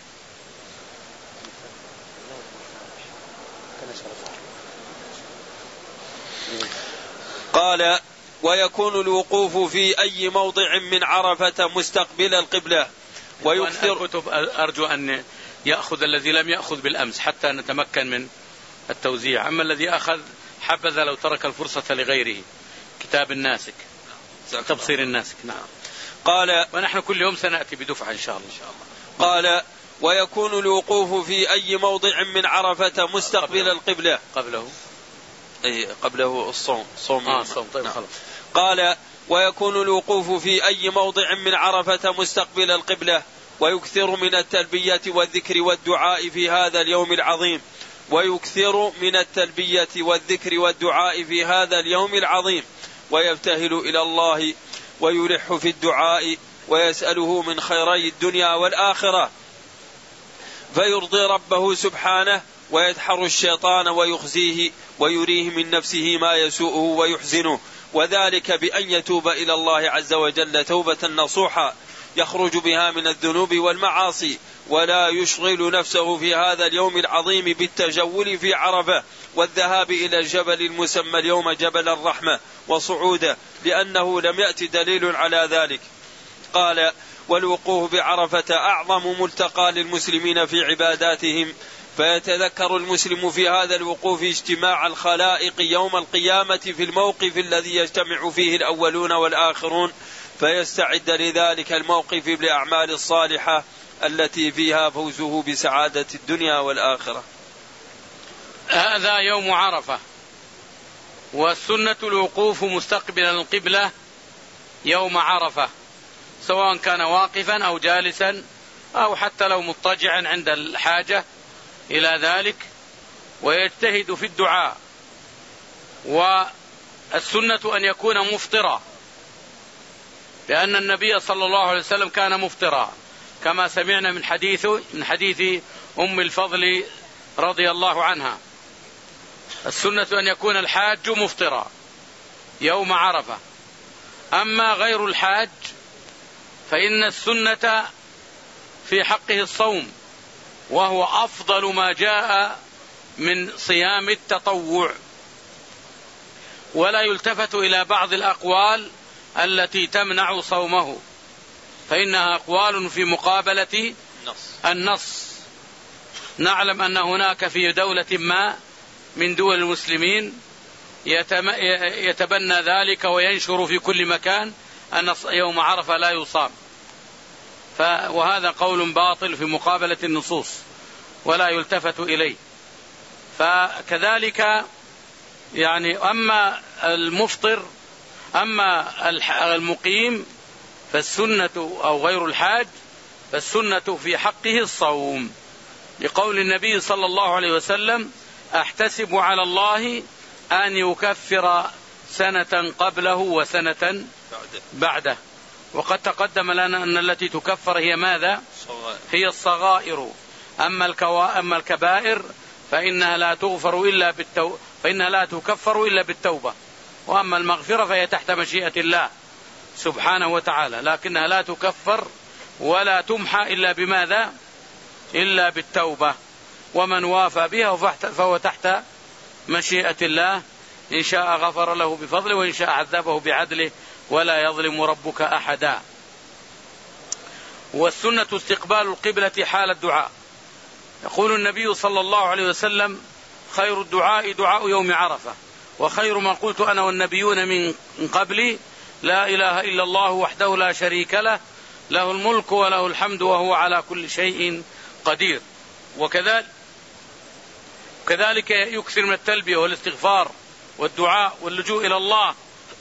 قال ويكون الوقوف في أي موضع من عرفة مستقبل القبلة ويكثر. الكتب أرجو أن يأخذ الذي لم يأخذ بالأمس حتى نتمكن من التوزيع، أما الذي أخذ حبذا لو ترك الفرصة لغيره. كتاب الناسك تبصير الناسك. نعم. قال ونحن كل يوم سنأتي بدفعة إن شاء الله. قال ويكون الوقوف في أي موضع من عرفة مستقبل القبلة. قبله أي قبله الصوم صوم. آه صوم. طيب نعم. خلاص. قال ويكون الوقوف في أي موضع من عرفة مستقبل القبلة ويكثر من التلبية والذكر والدعاء في هذا اليوم العظيم ويكثر من التلبية والذكر والدعاء في هذا اليوم العظيم ويبتهل إلى الله ويلح في الدعاء ويسأله من خيري الدنيا والآخرة. فيرضي ربه سبحانه ويدحر الشيطان ويخزيه ويريه من نفسه ما يسوءه ويحزنه، وذلك بأن يتوب إلى الله عز وجل توبة نصوحا يخرج بها من الذنوب والمعاصي، ولا يشغل نفسه في هذا اليوم العظيم بالتجول في عرفة والذهاب إلى الجبل المسمى اليوم جبل الرحمة وصعوده، لأنه لم يأت دليل على ذلك. قال: والوقوف بعرفة أعظم ملتقى للمسلمين في عباداتهم، فيتذكر المسلم في هذا الوقوف اجتماع الخلائق يوم القيامة في الموقف الذي يجتمع فيه الأولون والآخرون، فيستعد لذلك الموقف بالأعمال الصالحة التي فيها فوزه بسعادة الدنيا والآخرة. هذا يوم عرفة، والسنة الوقوف مستقبلا القبلة يوم عرفة، سواء كان واقفا أو جالسا أو حتى لو مضطجعا عند الحاجة إلى ذلك، ويجتهد في الدعاء. والسنة أن يكون مفطرا، لأن النبي صلى الله عليه وسلم كان مفطرا، كما سمعنا من حديث من حديث أم الفضل رضي الله عنها. السنة أن يكون الحاج مفطرا يوم عرفة. أما غير الحاج فإن السنة في حقه الصوم، وهو أفضل ما جاء من صيام التطوع، ولا يلتفت إلى بعض الأقوال التي تمنع صومه، فإنها أقوال في مقابلة النص. نعلم أن هناك في دولة ما من دول المسلمين يتبنى ذلك وينشر في كل مكان أن يوم عرفة لا يصام، وهذا قول باطل في مقابلة النصوص ولا يلتفت إليه. فكذلك يعني أما المفطر أما المقيم فالسنة أو غير الحاج فالسنة في حقه الصوم، لقول النبي صلى الله عليه وسلم: أحتسب على الله أن يكفر سنة قبله وسنة بعده. وقد تقدم لنا أن التي تكفر هي ماذا؟ هي الصغائر. أما الكوا... أما الكبائر فإنها لا تغفر إلا بالتو... فإنها لا تكفر إلا بالتوبة، وأما المغفرة فهي تحت مشيئة الله سبحانه وتعالى، لكنها لا تكفر ولا تمحى إلا بماذا؟ إلا بالتوبة. ومن وافى بها فهو تحت مشيئة الله، إن شاء غفر له بفضله وإن شاء عذبه بعدله، ولا يظلم ربك أحدا. والسنة استقبال القبلة حال الدعاء. يقول النبي صلى الله عليه وسلم: خير الدعاء دعاء يوم عرفة، وخير ما قلت أنا والنبيون من قبلي لا إله إلا الله وحده لا شريك له، له الملك وله الحمد وهو على كل شيء قدير. وكذلك كذلك يكثر من التلبية والاستغفار والدعاء واللجوء إلى الله،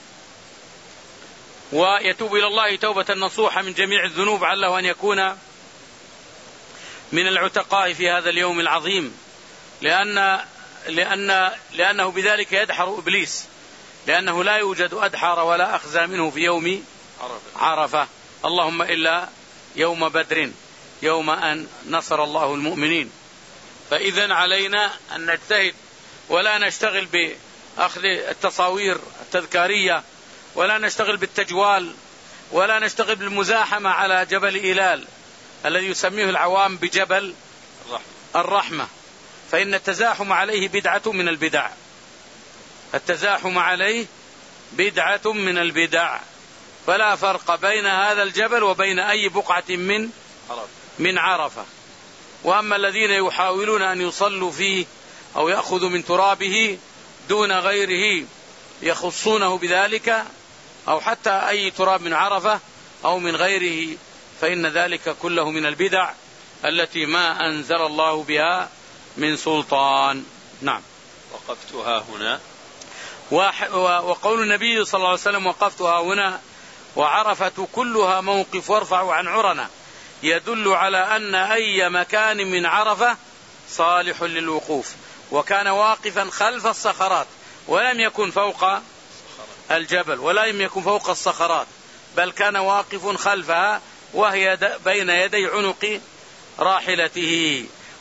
ويتوب إلى الله توبة نصوحة من جميع الذنوب، علّه أن يكون من العتقاء في هذا اليوم العظيم، لأن لأن لأنه بذلك يدحر إبليس، لأنه لا يوجد أدحر ولا أخزى منه في يوم عرفة، اللهم إلا يوم بدر يوم أن نصر الله المؤمنين. فإذن علينا أن نجتهد ولا نشتغل بأخذ التصاوير التذكارية، ولا نشتغل بالتجوال، ولا نشتغل بالمزاحمة على جبل إيلال الذي يسميه العوام بجبل الرحمة، فإن التزاحم عليه بدعة من البدع، التزاحم عليه بدعة من البدع، فلا فرق بين هذا الجبل وبين أي بقعة من من عرفة. وأما الذين يحاولون أن يصلوا فيه أو يأخذوا من ترابه دون غيره يخصونه بذلك، أو حتى أي تراب من عرفة أو من غيره، فإن ذلك كله من البدع التي ما أنزل الله بها من سلطان. نعم. وقفتها هنا، وقول النبي صلى الله عليه وسلم: وقفتها هنا وعرفة كلها موقف وارفعوا عن عرنا، يدل على أن أي مكان من عرفة صالح للوقوف. وكان واقفا خلف الصخرات، ولم يكن فوق الجبل ولم يكن فوق الصخرات، بل كان واقف خلفها وهي بين يدي عنق راحلته،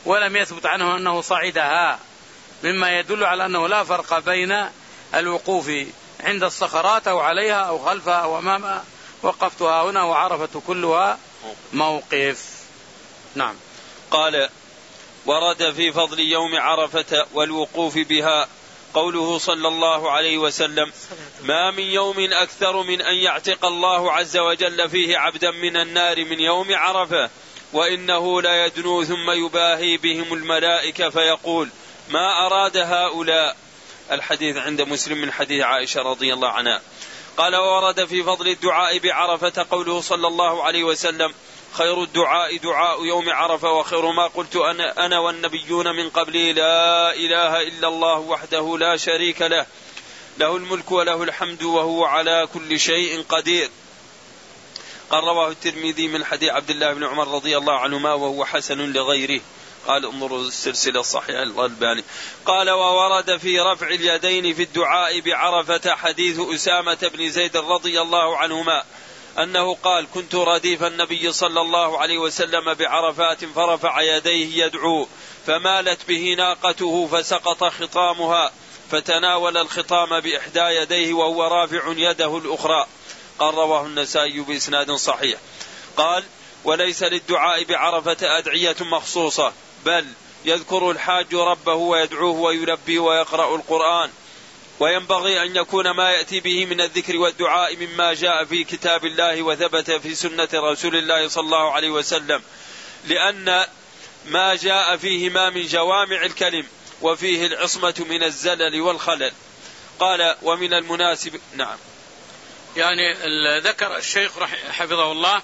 ولم يثبت عنه أنه صعدها، مما يدل على أنه لا فرق بين الوقوف عند الصخرات أو عليها أو خلفها أو أمامها. وقفتها هنا وعرفة كلها موقف. نعم. قال: ورد في فضل يوم عرفة والوقوف بها قوله صلى الله عليه وسلم: ما من يوم أكثر من أن يعتق الله عز وجل فيه عبدا من النار من يوم عرفة، وإنه لا يدنو ثم يباهي بهم الملائكة فيقول: ما أراد هؤلاء. الحديث عند مسلم من حديث عائشة رضي الله عنها. قال: ورد في فضل الدعاء بعرفة قوله صلى الله عليه وسلم: خير الدعاء دعاء يوم عرفة، وخير ما قلت أنا, أنا والنبيون من قبلي لا إله إلا الله وحده لا شريك له، له الملك وله الحمد وهو على كل شيء قدير. قال: رواه الترمذي من حديث عبد الله بن عمر رضي الله عنهما وهو حسن لغيره. قال: انظروا السلسلة الصحيحة الألباني. قال: وورد في رفع اليدين في الدعاء بعرفة حديث أسامة بن زيد رضي الله عنهما أنه قال: كنت رديف النبي صلى الله عليه وسلم بعرفات فرفع يديه يدعو، فمالت به ناقته فسقط خطامها، فتناول الخطام بإحدى يديه وهو رافع يده الأخرى. قال: رواه النسائي بإسناد صحيح. قال: وليس للدعاء بعرفة أدعية مخصوصة، بل يذكر الحاج ربه ويدعوه ويلبي ويقرأ القرآن، وينبغي أن يكون ما يأتي به من الذكر والدعاء مما جاء في كتاب الله وثبت في سنة رسول الله صلى الله عليه وسلم، لأن ما جاء فيه ما من جوامع الكلم وفيه العصمة من الزلل والخلل. قال: ومن المناسب. نعم. يعني ذكر الشيخ حفظه الله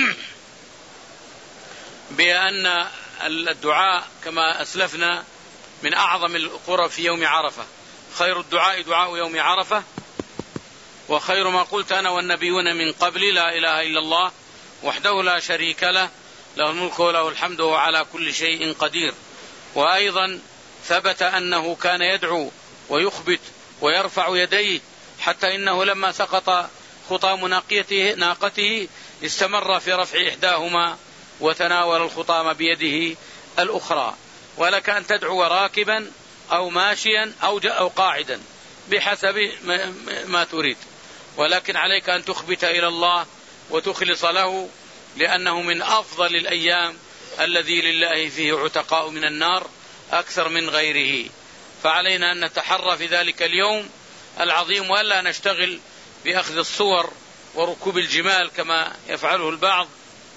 بأن الدعاء كما أسلفنا من أعظم القرب في يوم عرفة. خير الدعاء دعاء يوم عرفة، وخير ما قلت أنا والنبيون من قبل لا إله إلا الله وحده لا شريك له، له الملك وله الحمد وهو على كل شيء قدير. وأيضا ثبت أنه كان يدعو ويخبت ويرفع يديه، حتى إنه لما سقط خطام ناقته, ناقته استمر في رفع إحداهما وتناول الخطام بيده الأخرى. ولك أن تدعو راكبا أو ماشيا أو, أو قاعدا بحسب ما تريد، ولكن عليك أن تخبت إلى الله وتخلص له، لأنه من أفضل الأيام الذي لله فيه عتقاء من النار أكثر من غيره. فعلينا أن نتحرى في ذلك اليوم العظيم، وألا نشتغل بأخذ الصور وركوب الجمال كما يفعله البعض،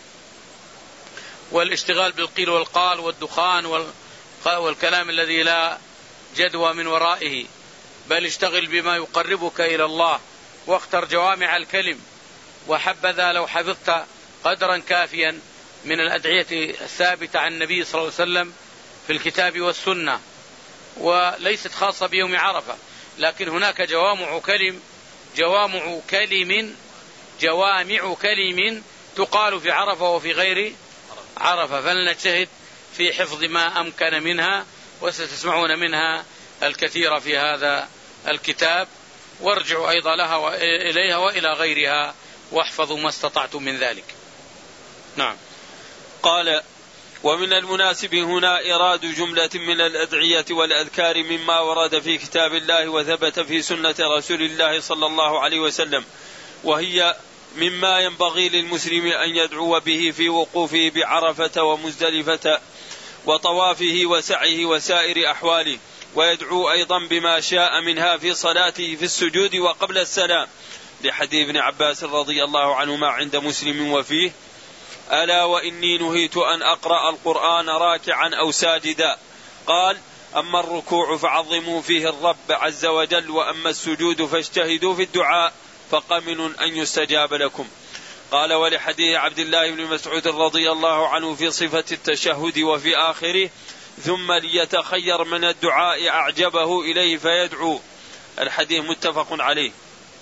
والاشتغال بالقيل والقال والدخان والكلام الذي لا جدوى من ورائه، بل اشتغل بما يقربك إلى الله، واختر جوامع الكلم. وحبذا لو حفظت قدرا كافيا من الأدعية الثابتة عن النبي صلى الله عليه وسلم في الكتاب والسنة، وليست خاصة بيوم عرفة، لكن هناك جوامع كلم جوامع كلم جوامع كلم تقال في عرفة وفي غير عرفة، فلنجتهد في حفظ ما أمكن منها، وستسمعون منها الكثير في هذا الكتاب، وارجعوا أيضا لها وإليها وإلى غيرها واحفظوا ما استطعتم من ذلك. نعم. قال: ومن المناسب هنا إراد جملة من الأدعية والأذكار مما ورد في كتاب الله وثبت في سنة رسول الله صلى الله عليه وسلم، وهي مما ينبغي للمسلم أن يدعو به في وقوفه بعرفة ومزدلفة وطوافه وسعيه وسائر أحواله، ويدعو أيضا بما شاء منها في صلاته في السجود وقبل السلام، لحديث ابن عباس رضي الله عنهما عند مسلم وفيه: ألا وإني نهيت أن أقرأ القرآن راكعا أو ساجدا. قال: أما الركوع فعظموا فيه الرب عز وجل، وأما السجود فاجتهدوا في الدعاء فقمن أن يستجاب لكم. قال: ولحديث عبد الله بن مسعود رضي الله عنه في صفة التشهد وفي آخره: ثم ليتخير من الدعاء أعجبه إليه فيدعو. الحديث متفق عليه.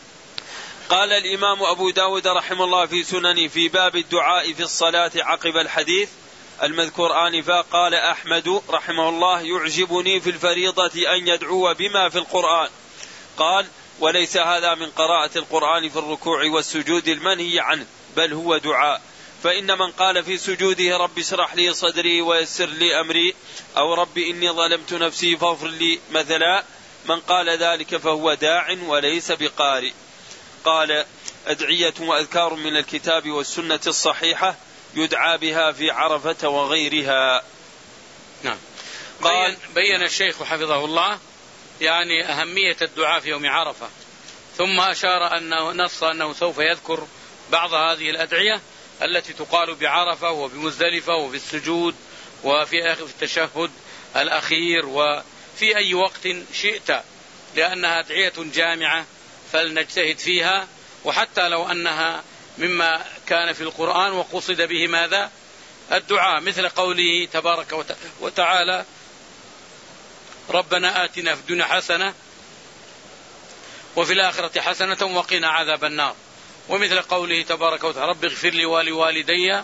قال الإمام أبو داود رحمه الله في سننه في باب الدعاء في الصلاة عقب الحديث المذكور آنفا: قال أحمد رحمه الله: يعجبني في الفريضة أن يدعو بما في القرآن. قال: وليس هذا من قراءة القرآن في الركوع والسجود المنهي عنه، بل هو دعاء. فإن من قال في سجوده رب اشرح لي صدري ويسر لي أمري أو رب إني ظلمت نفسي فاغفر لي مثلا، من قال ذلك فهو داع وليس بقارئ. قال أدعية وأذكار من الكتاب والسنة الصحيحة يدعى بها في عرفة وغيرها. نعم. بين, بين الشيخ حفظه الله يعني أهمية الدعاء في يوم عرفة، ثم أشار أنه نص أنه سوف يذكر بعض هذه الأدعية التي تقال بعرفة وبمزدلفة وفي السجود وفي آخر التشهد الأخير وفي أي وقت شئت، لأنها أدعية جامعة فلنجتهد فيها. وحتى لو أنها مما كان في القرآن وقصد به ماذا؟ الدعاء، مثل قوله تبارك وتعالى ربنا آتنا في الدنيا حسنة وفي الآخرة حسنة وقنا عذاب النار، ومثل قوله تبارك وتعالى رب اغفر لي ولوالدي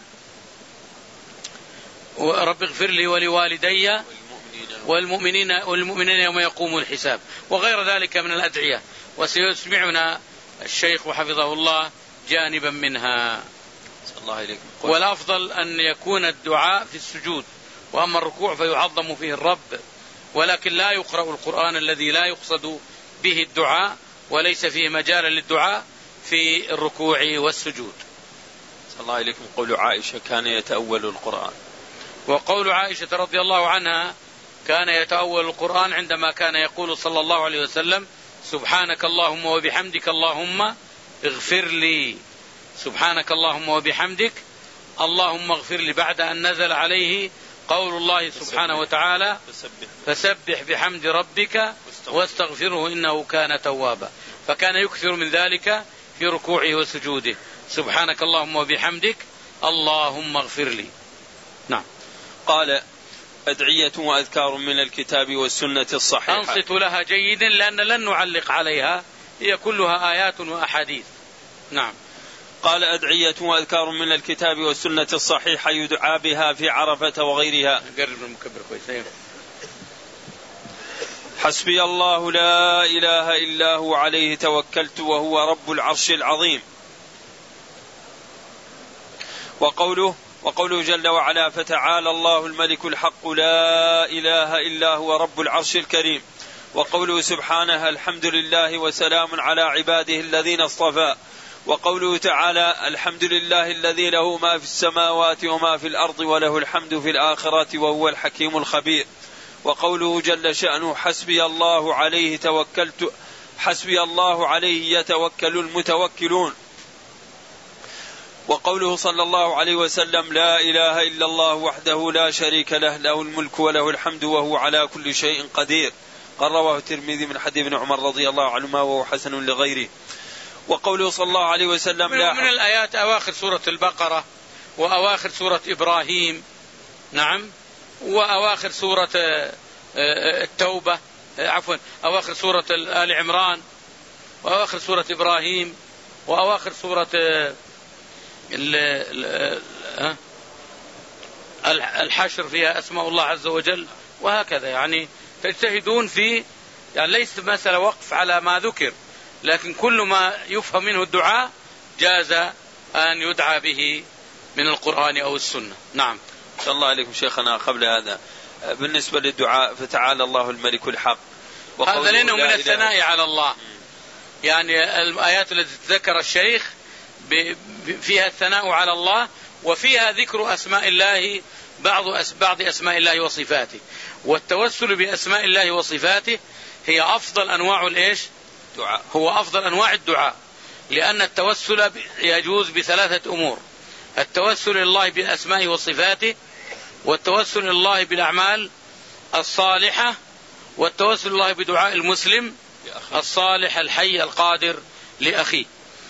رب اغفر لي ولوالدي والمؤمنين والمؤمنين يوم يقوم الحساب، وغير ذلك من الأدعية، وسيسمعنا الشيخ حفظه الله جانبا منها. والأفضل أن يكون الدعاء في السجود، وأما الركوع فيعظم فيه الرب، ولكن لا يقرأ القرآن الذي لا يقصد به الدعاء وليس فيه مجال للدعاء في الركوع والسجود. صلى الله عليكم. قول عائشة كان يتأول القرآن. وقول عائشة رضي الله عنها كان يتأول القرآن عندما كان يقول صلى الله عليه وسلم سبحانك اللهم وبحمدك اللهم اغفر لي، سبحانك اللهم وبحمدك اللهم اغفر لي، بعد أن نزل عليه قول الله سبحانه وتعالى فسبح بحمد ربك واستغفره إنه كان توابا، فكان يكثر من ذلك في ركوعه وسجوده، سبحانك اللهم وبحمدك اللهم اغفر لي. نعم. قال أدعية وأذكار من الكتاب والسنة الصحيحة. أنصت لها جيدا لأن لن نعلق عليها، هي كلها آيات وأحاديث. نعم. قال أدعية وأذكار من الكتاب والسنة الصحيحة يدعى بها في عرفة وغيرها. قرب المكبر كويس. حسبي الله لا إله إلا هو عليه توكلت وهو رب العرش العظيم. وقوله وقوله جل وعلا فتعالى الله الملك الحق لا إله إلا هو رب العرش الكريم. وقوله سبحانه الحمد لله وسلام على عباده الذين اصطفى. وقوله تعالى الحمد لله الذي له ما في السماوات وما في الأرض وله الحمد في الآخرة وهو الحكيم الخبير. وقوله جل شأنه حسبي الله عليه توكلت حسبي الله عليه يتوكل المتوكلون. وقوله صلى الله عليه وسلم لا إله إلا الله وحده لا شريك له له الملك وله الحمد وهو على كل شيء قدير. قال رواه الترمذي من حديث ابن عمر رضي الله عنهما وهو حسن لغيره. وقوله صلى الله عليه وسلم من, من الآيات أواخر سورة البقرة وأواخر سورة إبراهيم، نعم، وأواخر سورة التوبة، عفوا أواخر سورة آل عمران وأواخر سورة إبراهيم وأواخر سورة الحشر فيها أسماء الله عز وجل، وهكذا. يعني تجتهدون في، يعني ليس مسألة وقف على ما ذكر، لكن كل ما يفهم منه الدعاء جاز أن يدعى به من القرآن أو السنة. نعم. صلى الله عليكم شيخنا. قبل هذا بالنسبة للدعاء فتعالى الله الملك الحق، هذا لأنه من الثناء على الله، يعني الآيات التي ذكر الشيخ فيها الثناء على الله وفيها ذكر أسماء الله، بعض بعض أسماء الله وصفاته، والتوسل بأسماء الله وصفاته هي أفضل أنواع الإيش؟ دعاء. هو أفضل أنواع الدعاء، لأن التوسل يجوز بثلاثة أمور: التوسل لله بأسمائه وصفاته، والتوسل لله بالأعمال الصالحة، والتوسل لله بدعاء المسلم الصالح الحي القادر لأخيه.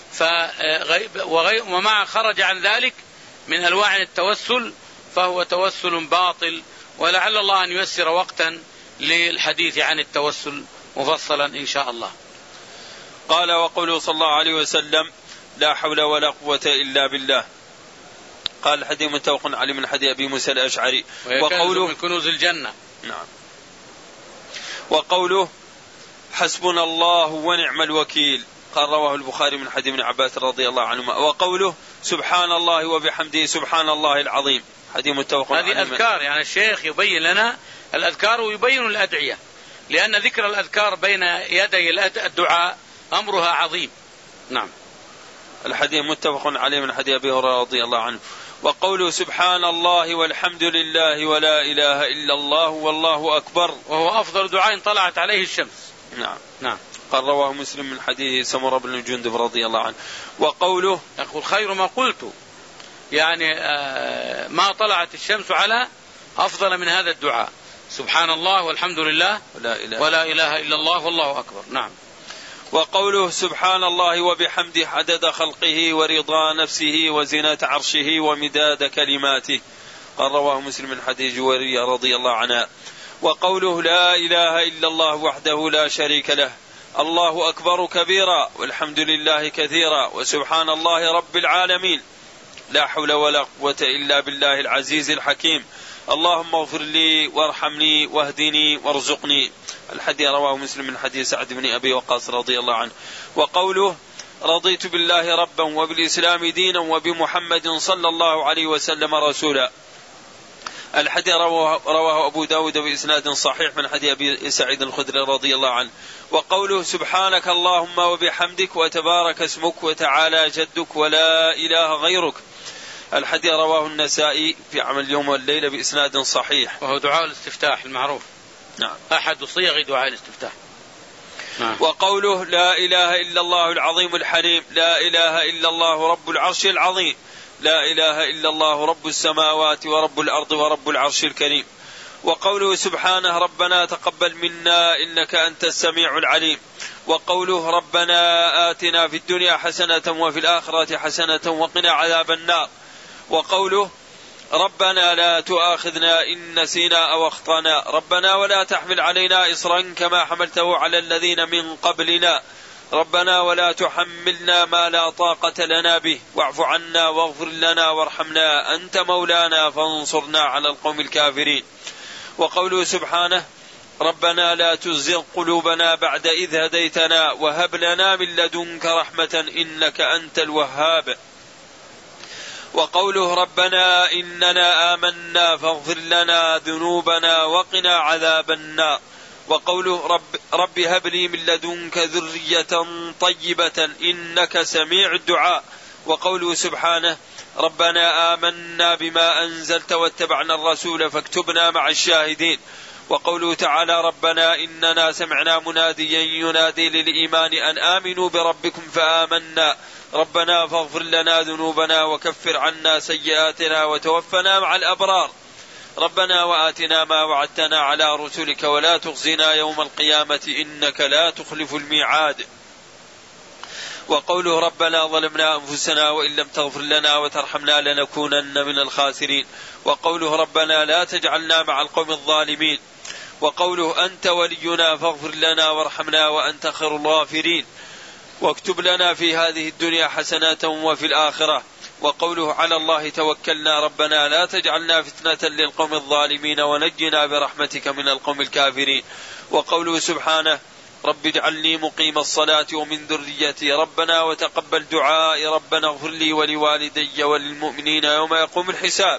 وما خرج عن ذلك من أنواع التوسل فهو توسل باطل، ولعل الله أن ييسر وقتا للحديث عن التوسل مفصلا إن شاء الله. قال وقوله صلى الله عليه وسلم لا حول ولا قوة إلا بالله. قال الحديث متفق عليه من حديث أبي موسى الأشعري. وقوله من كنوز الجنة. نعم. وقوله حسبنا الله ونعم الوكيل. قال رواه البخاري من حديث ابن عباس رضي الله عنهما. وقوله سبحان الله وبحمده سبحان الله العظيم. حديث متفق عليه. هذه أذكار، يعني الشيخ يبين لنا الأذكار ويبين الأدعية، لأن ذكر الأذكار بين يدي الدعاء أمرها عظيم. نعم. الحديث متفق عليه من حديث أبي هريرة رضي الله عنه. وقوله سبحان الله والحمد لله ولا إله إلا الله والله أكبر، وهو أفضل دعاء طلعت عليه الشمس. نعم نعم. قال رواه مسلم من حديث سمرة بن جندب رضي الله عنه. وقوله يقول خير ما قلت، يعني آه ما طلعت الشمس على أفضل من هذا الدعاء، سبحان الله والحمد لله ولا إله, ولا إله إلا الله والله أكبر. نعم. وقوله سبحان الله وبحمده عدد خلقه ورضا نفسه وزنة عرشه ومداد كلماته، قال رواه مسلم من حديث جويرية رضي الله عنها. وقوله لا إله إلا الله وحده لا شريك له، الله أكبر كبيرا والحمد لله كثيرا وسبحان الله رب العالمين، لا حول ولا قوة إلا بالله العزيز الحكيم، اللهم اغفر لي وارحمني واهدني وارزقني. الحديث رواه مسلم من حديث سعد بن أبي وقاص رضي الله عنه. وقوله رضيت بالله ربا وبالإسلام دينا وبمحمد صلى الله عليه وسلم رسولا، الحديث رواه, رواه أبو داود بإسناد صحيح من حديث أبي سعيد الخدري رضي الله عنه. وقوله سبحانك اللهم وبحمدك وتبارك اسمك وتعالى جدك ولا إله غيرك، الحديث رواه النسائي في عمل اليوم والليلة بإسناد صحيح، وهو دعاء الاستفتاح المعروف. نعم. أحد صيغ دعاء الاستفتاح. نعم. وقوله لا إله إلا الله العظيم الحليم، لا إله إلا الله رب العرش العظيم، لا إله إلا الله رب السماوات ورب الأرض ورب العرش الكريم. وقوله سبحانه ربنا تقبل منا إنك أنت السميع العليم. وقوله ربنا آتنا في الدنيا حسنة وفي الآخرة حسنة وقنا عذاب النار. وقوله ربنا لا تؤاخذنا إن نسينا أو أخطأنا، ربنا ولا تحمل علينا إصرا كما حملته على الذين من قبلنا، ربنا ولا تحملنا ما لا طاقة لنا به واعف عنا واغفر لنا وارحمنا أنت مولانا فانصرنا على القوم الكافرين. وقوله سبحانه ربنا لا تزغ قلوبنا بعد إذ هديتنا وهب لنا من لدنك رحمة إنك أنت الوهاب. وقوله ربنا إننا آمنا فاغفر لنا ذنوبنا وقنا عذاب النار. وقوله رب, رب هب لي من لدنك ذرية طيبة إنك سميع الدعاء. وقوله سبحانه ربنا آمنا بما أنزلت واتبعنا الرسول فاكتبنا مع الشاهدين. وقوله تعالى ربنا إننا سمعنا مناديا ينادي للإيمان أن آمنوا بربكم فآمنا ربنا فاغفر لنا ذنوبنا وكفر عنا سيئاتنا وتوفنا مع الأبرار ربنا وآتنا ما وعدتنا على رسلك ولا تخزنا يوم القيامة إنك لا تخلف الميعاد. وقوله ربنا ظلمنا أنفسنا وإن لم تغفر لنا وترحمنا لنكونن من الخاسرين. وقوله ربنا لا تجعلنا مع القوم الظالمين. وقوله أنت ولينا فاغفر لنا وارحمنا وأنت خير الغافرين واكتب لنا في هذه الدنيا حسنة وفي الآخرة. وقوله على الله توكلنا ربنا لا تجعلنا فتنة للقوم الظالمين ونجنا برحمتك من القوم الكافرين. وقوله سبحانه رب اجعلني مقيم الصلاة ومن ذريتي ربنا وتقبل دعائي ربنا اغفر لي ولوالدي وللمؤمنين يوم يقوم الحساب.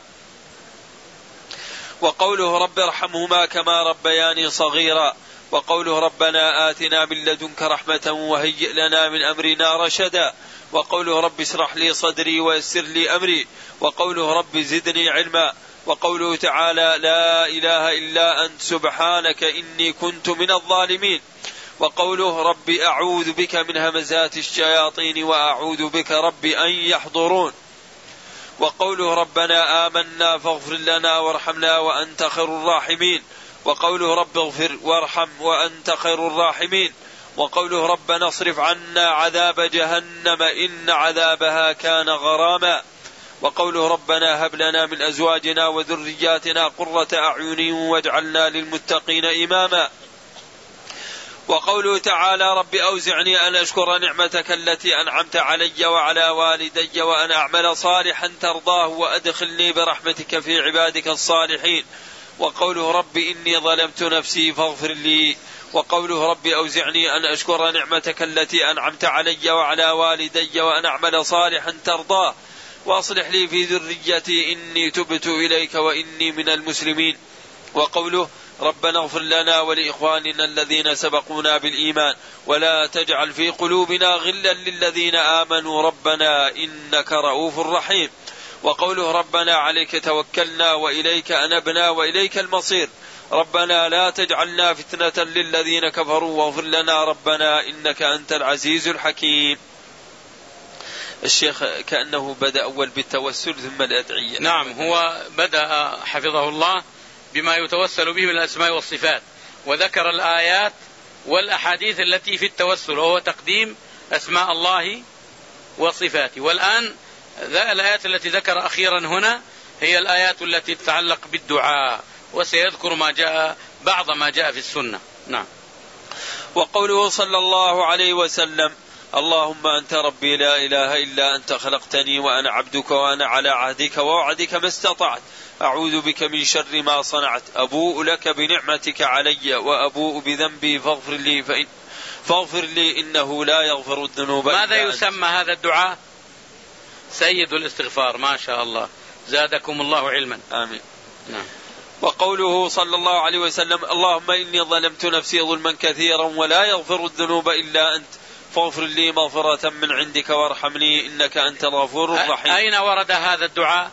وقوله رب ارحمهما كما ربياني صغيرا. وقوله ربنا آتنا من لدنك رحمة وهيئ لنا من أمرنا رشدا. وقوله رب اشرح لي صدري ويسر لي أمري. وقوله رب زدني علما. وقوله تعالى لا إله إلا أنت سبحانك إني كنت من الظالمين. وقوله رب أعوذ بك من همزات الشياطين وأعوذ بك رب أن يحضرون. وقوله ربنا آمنا فاغفر لنا وارحمنا وأنت خير الراحمين. وقوله رب اغفر وارحم وأنت خير الراحمين. وقوله ربنا اصرف عنا عذاب جهنم إن عذابها كان غراما. وقوله ربنا هب لنا من أزواجنا وذرياتنا قرة أعين واجعلنا للمتقين إماما. وقوله تعالى رب أوزعني أن أشكر نعمتك التي أنعمت علي وعلى والدي وأن أعمل صالحا ترضاه وأدخلني برحمتك في عبادك الصالحين. وقوله رب إني ظلمت نفسي فاغفر لي. وقوله رب أوزعني أن أشكر نعمتك التي أنعمت علي وعلى والدي وأن أعمل صالحا ترضاه. وأصلح لي في ذريتي إني تبت إليك وإني من المسلمين. وقوله ربنا اغفر لنا ولإخواننا الذين سبقونا بالإيمان ولا تجعل في قلوبنا غلا للذين آمنوا ربنا إنك رؤوف رحيم. وقوله ربنا عليك توكلنا وإليك أنبنا وإليك المصير ربنا لا تجعلنا فتنة للذين كفروا واغفر لنا ربنا إنك أنت العزيز الحكيم. الشيخ كأنه بدأ أول بالتوسل ثم الأدعية. نعم، هو بدأ حفظه الله بما يتوسل به من الأسماء والصفات، وذكر الآيات والأحاديث التي في التوسل، وهو تقديم أسماء الله وصفاته. والآن الآيات التي ذكر أخيرا هنا هي الآيات التي تتعلق بالدعاء، وسيذكر ما جاء بعض ما جاء في السنة. نعم. وقوله صلى الله عليه وسلم اللهم أنت ربي لا إله إلا أنت خلقتني وأنا عبدك وأنا على عهدك ووعدك ما استطعت أعوذ بك من شر ما صنعت أبوء لك بنعمتك علي وأبوء بذنبي فاغفر لي فإن فاغفر لي إنه لا يغفر الذنوب. ماذا يسمى هذا الدعاء؟ سيد الاستغفار. ما شاء الله، زادكم الله علما. آمين. نعم. وقوله صلى الله عليه وسلم اللهم إني ظلمت نفسي ظلما كثيرا ولا يغفر الذنوب إلا أنت فاغفر لي مغفرة من عندك وارحمني إنك أنت الغفور الرحيم. أين ورد هذا الدعاء؟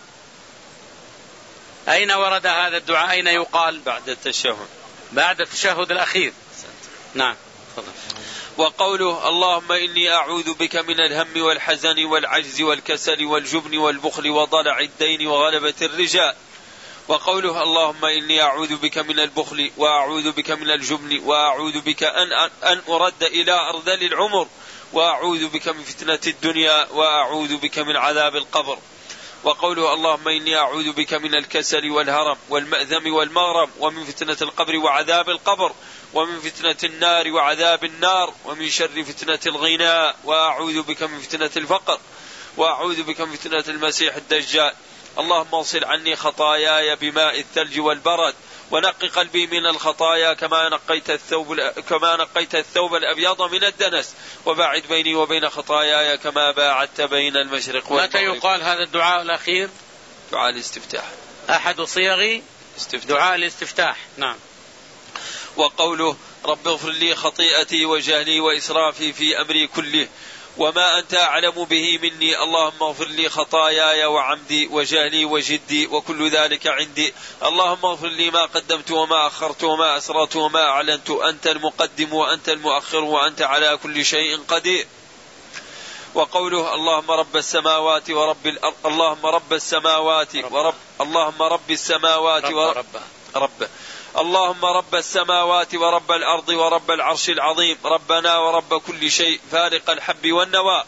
أين ورد هذا الدعاء؟ أين يقال؟ بعد التشهد. بعد التشهد الأخير. نعم. فضل. وقوله اللهم إني أعوذ بك من الهم والحزن والعجز والكسل والجبن والبخل وضلع الدين وغلبة الرجال. وقوله اللهم إني أعوذ بك من البخل وأعوذ بك من الجبن وأعوذ بك أن, أن أرد إلى أرذل العمر وأعوذ بك من فتنة الدنيا وأعوذ بك من عذاب القبر. وقوله اللهم إني أعوذ بك من الكسل والهرم والمأذم والمغرم ومن فتنة القبر وعذاب القبر ومن فتنة النار وعذاب النار ومن شر فتنة الغناء وأعوذ بك من فتنة الفقر وأعوذ بك من فتنة المسيح الدجال. اللهم اغسل عني خطاياي بماء الثلج والبرد ونقي قلبي من الخطايا كما نقيت الثوب كما نقيت الثوب الأبيض من الدنس وباعد بيني وبين خطاياي كما باعدت بين المشرق والمغرب. متى يقال هذا الدعاء الأخير؟ دعاء الاستفتاح، أحد صيغ دعاء الاستفتاح. نعم. وقوله رب اغفر لي خطيئتي وجهلي وإسرافي في أمري كله وما أنت أعلم به مني اللهم اغفر لي خطاياي وعمدي وجهلي وجدي وكل ذلك عندي اللهم اغفر لي ما قدمت وما أخرت وما أسررت وما أعلنت أنت المقدم وأنت المؤخر وأنت على كل شيء قدير. وقوله اللهم رب السماوات ورب الأرض اللهم رب السماوات ورب اللهم رب السماوات ورب رب اللهم رب السماوات ورب الأرض ورب العرش العظيم ربنا ورب كل شيء فالق الحب والنوى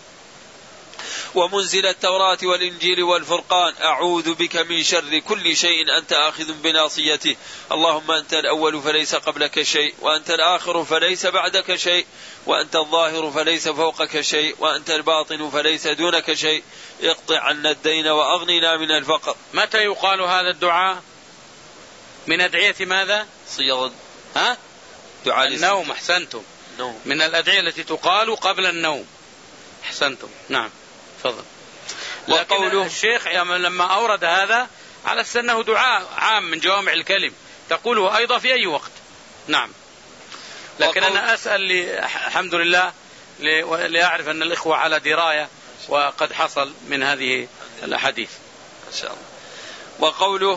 ومنزل التوراة والإنجيل والفرقان أعوذ بك من شر كل شيء أنت آخذ بناصيته اللهم أنت الأول فليس قبلك شيء وأنت الآخر فليس بعدك شيء وأنت الظاهر فليس فوقك شيء وأنت الباطن فليس دونك شيء اقطع عنا الدين وأغننا من الفقر. متى يقال هذا الدعاء؟ من أدعية ماذا؟ صيغ ها؟ دعاء النوم. أحسنتم. نوم. من الأدعية التي تقال قبل النوم. أحسنتم. نعم. فضل. لكن الشيخ لما أورد هذا على أنه دعاء عام من جوامع الكلم تقوله أيضا في أي وقت. نعم. لكن أنا أسأل الحمد لله لأعرف أن الإخوة على دراية وقد حصل من هذه الأحاديث إن شاء الله. وقوله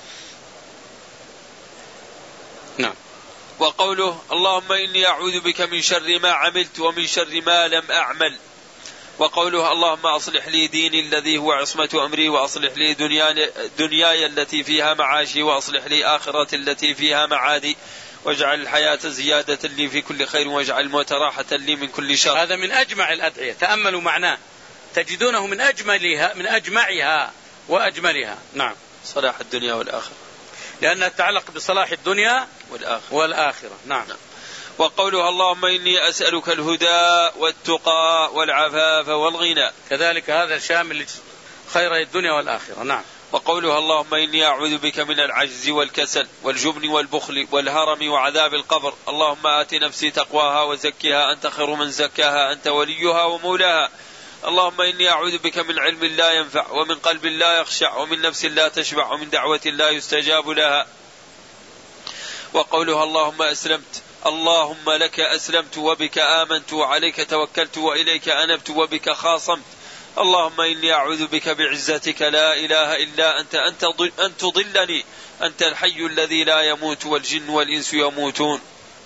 نعم. وقوله اللهم إني أعوذ بك من شر ما عملت ومن شر ما لم أعمل. وقوله اللهم أصلح لي ديني الذي هو عصمة أمري وأصلح لي دنياي, دنياي التي فيها معاشي وأصلح لي آخرتي التي فيها معادي واجعل الحياة زيادة لي في كل خير واجعل الموت راحة لي من كل شر. هذا من أجمع الأدعية، تأملوا معناه تجدونه من أجملها من أجمعها وأجملها. نعم. صلاح الدنيا والآخرة لأنها تتعلق بصلاح الدنيا والآخرة, والآخرة. نعم. نعم. وقوله اللهم إني أسألك الهدى والتقى والعفاف والغنى كذلك هذا شامل خير الدنيا والآخرة. نعم. وقوله اللهم إني أعوذ بك من العجز والكسل والجبن والبخل والهرم وعذاب القبر اللهم آت نفسي تقواها وزكها أنت خير من زكاها أنت وليها ومولاها اللهم إني أعوذ بك من علم لا ينفع ومن قلب لا يخشع ومن نفس لا تشبع ومن دعوة لا يستجاب لها. وقولها اللهم أسلمت اللهم لك أسلمت وبك آمنت وعليك توكلت وإليك أنبت وبك خاصمت. اللهم إني أعوذ بك بعزتك لا إله إلا أنت أنت أن تضلني أنت الحي الذي لا يموت والجن والإنس يموتون.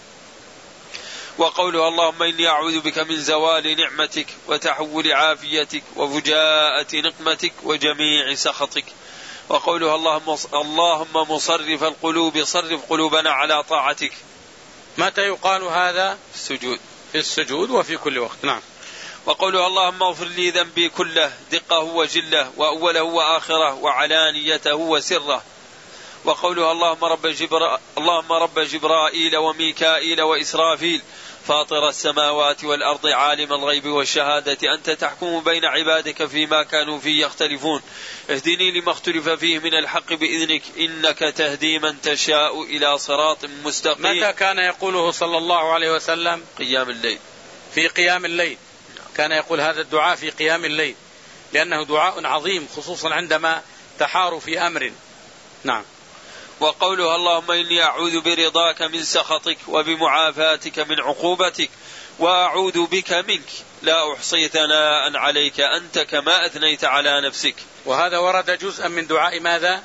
وقولها اللهم إني أعوذ بك من زوال نعمتك وتحول عافيتك وفجاءة نقمتك وجميع سخطك. وقولها اللهم اللهم مصرف القلوب صرف قلوبنا على طاعتك. متى يقال هذا؟ في السجود. في السجود وفي كل وقت. نعم. وقولها اللهم اغفر لي ذنبي كله دقه وجله وأوله وآخره وعلانيته وسره. وقولها اللهم رب, جبرا... اللهم رب جبرائيل وميكائيل وإسرافيل فاطر السماوات والأرض عالم الغيب والشهادة أنت تحكم بين عبادك فيما كانوا فيه يختلفون اهدني لما اختلف فيه من الحق بإذنك إنك تهدي من تشاء إلى صراط مستقيم. متى كان يقوله صلى الله عليه وسلم؟ قيام الليل. في قيام الليل كان يقول هذا الدعاء في قيام الليل لأنه دعاء عظيم خصوصا عندما تحار في أمر. نعم. وقولها اللهم إني أعوذ برضاك من سخطك وبمعافاتك من عقوبتك وأعوذ بك منك لا أحصي ثناء عليك أنت كما أثنيت على نفسك. وهذا ورد جزءا من دعاء ماذا؟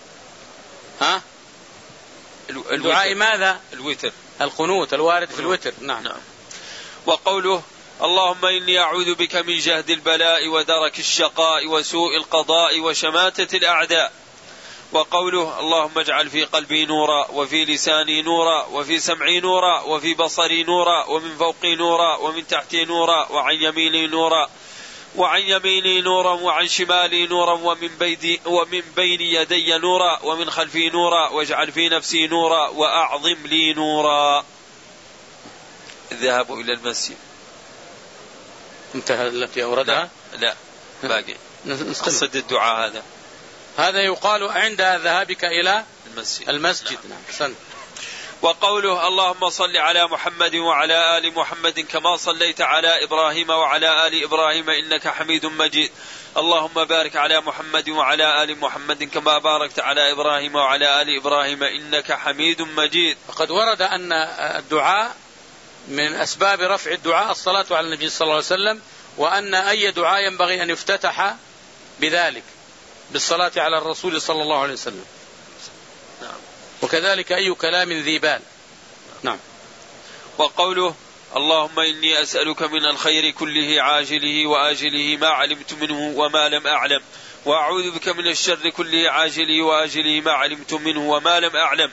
ها؟ دعاء ماذا؟ الوتر. القنوت الوارد في الوتر. نعم. نعم. وقوله اللهم إني أعوذ بك من جهد البلاء ودرك الشقاء وسوء القضاء وشماتة الأعداء. وقوله اللهم اجعل في قلبي نورا وفي لساني نورا وفي سمعي نورا وفي بصري نورا ومن فوقي نورا ومن تحتي نورا وعن يميني نورا وعن يميني نورا وعن شمالي نورا ومن, بيدي ومن بين يدي نورا ومن خلفي نورا واجعل في نفسي نورا وأعظم لي نورا. الذهاب إلى المسجد. انتهى التي أوردها؟ لا, لا. باقي قصد الدعاء هذا هذا يقال عند ذهابك إلى المسجد, المسجد. نعم. نعم. وقوله اللهم صل على محمد وعلى آل محمد كما صليت على إبراهيم وعلى آل إبراهيم إنك حميد مجيد. اللهم بارك على محمد وعلى آل محمد كما باركت على إبراهيم وعلى آل إبراهيم إنك حميد مجيد. وقد ورد أن الدعاء من أسباب رفع الدعاء الصلاة على النبي صلى الله عليه وسلم وأن أي دعاء ينبغي أن يفتتح بذلك بالصلاة على الرسول صلى الله عليه وسلم. نعم. وكذلك أي كلام ذي بال. نعم. وقوله اللهم إني أسألك من الخير كله عاجله وآجله ما علمت منه وما لم أعلم وأعوذ بك من الشر كله عاجله وآجله ما علمت منه وما لم أعلم.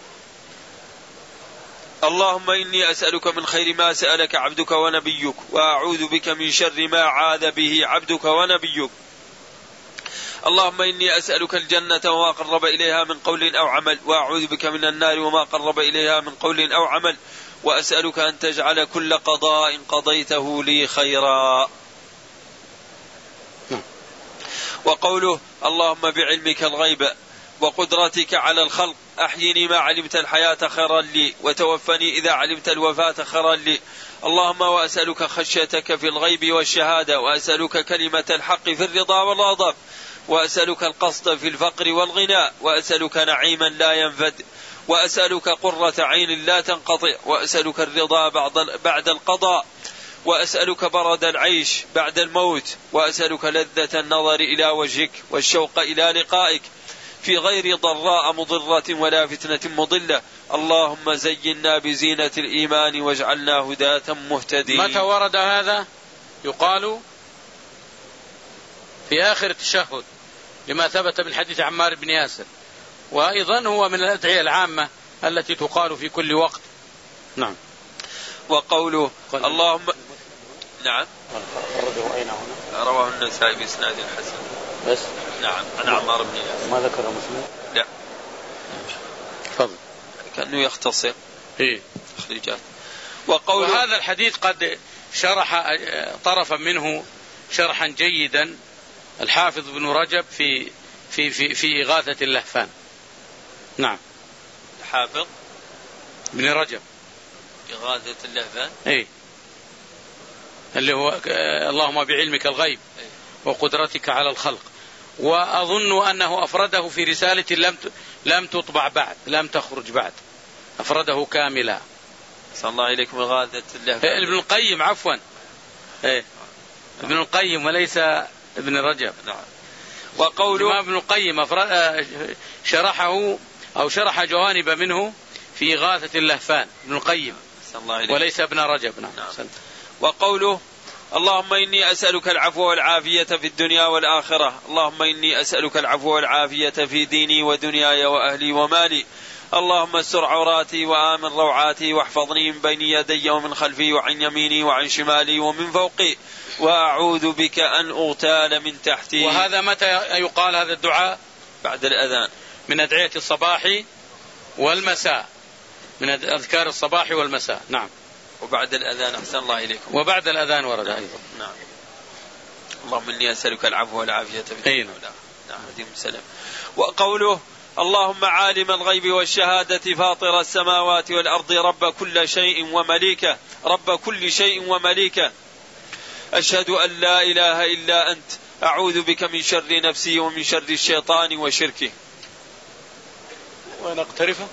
اللهم إني أسألك من خير ما سألك عبدك ونبيك وأعوذ بك من شر ما عاذ به عبدك ونبيك. اللهم إني أسألك الجنة وما قرب إليها من قول أو عمل وأعوذ بك من النار وما قرب إليها من قول أو عمل وأسألك أن تجعل كل قضاء قضيته لي خيرا. وقوله اللهم بعلمك الغيب وقدرتك على الخلق أحيني ما علمت الحياة خيرا لي وتوفني إذا علمت الوفاة خيرا لي. اللهم وأسألك خشيتك في الغيب والشهادة وأسألك كلمة الحق في الرضا والغضب وأسألك القصد في الفقر والغناء وأسألك نعيما لا ينفد وأسألك قرة عين لا تنقطع وأسألك الرضا بعد القضاء وأسألك برد العيش بعد الموت وأسألك لذة النظر إلى وجهك والشوق إلى لقائك في غير ضراء مضرة ولا فتنة مضلة. اللهم زينا بزينة الإيمان واجعلنا هداة مهتدين. متى ورد هذا؟ يقال في آخر التشهد لما ثبت من حديث عمار بن ياسر وأيضا هو من الأدعية العامة التي تقال في كل وقت. نعم. وقوله اللهم نعم رواه النسائي بإسناد حسن بس. نعم عن عمار بن ياسر. ما ذكر مسلم؟ لا. تفضل. كأنه يختصر إيه تخريجات. وقوله وهذا الحديث قد شرح طرفا منه شرحا جيدا الحافظ بن رجب في في في في إغاثة اللهفان. نعم. الحافظ بن رجب إغاثة اللهفان. إيه اللي هو اللهم بعلمك الغيب وقدرتك على الخلق. وأظن أنه أفرده في رسالة لم لم تطبع بعد، لم تخرج بعد، أفرده كاملا. صلى الله إليكم إغاثة الله. ابن القيم عفوا إيه. ابن القيم وليس ابن رجب. نعم. وقوله ابن القيم شرحه أو شرح جوانب منه في إغاثة اللهفان، ابن القيم وليس ابن رجب. نعم. نعم. وقوله اللهم إني أسألك العفو والعافية في الدنيا والآخرة. اللهم إني أسألك العفو والعافية في ديني ودنياي وأهلي ومالي. اللهم استر عوراتي وآمن روعاتي واحفظني من بين يدي ومن خلفي وعن يميني وعن شمالي ومن فوقي وأعوذ بك أن أغتال من تحتي. وهذا متى يقال هذا الدعاء؟ بعد الأذان، من أدعية الصباح والمساء، من أذكار الصباح والمساء. نعم. وبعد الأذان أحسن الله إليكم. وبعد الأذان ورد أيضا. نعم. اللهم إني أسألك العفو والعافية في الدنيا. نعم. السلام. وقوله اللهم عالم الغيب والشهادة فاطر السماوات والأرض رب كل شيء ومليكه رب كل شيء ومليكه أشهد أن لا إله إلا أنت أعوذ بك من شر نفسي ومن شر الشيطان وشركه. وأن أقترفه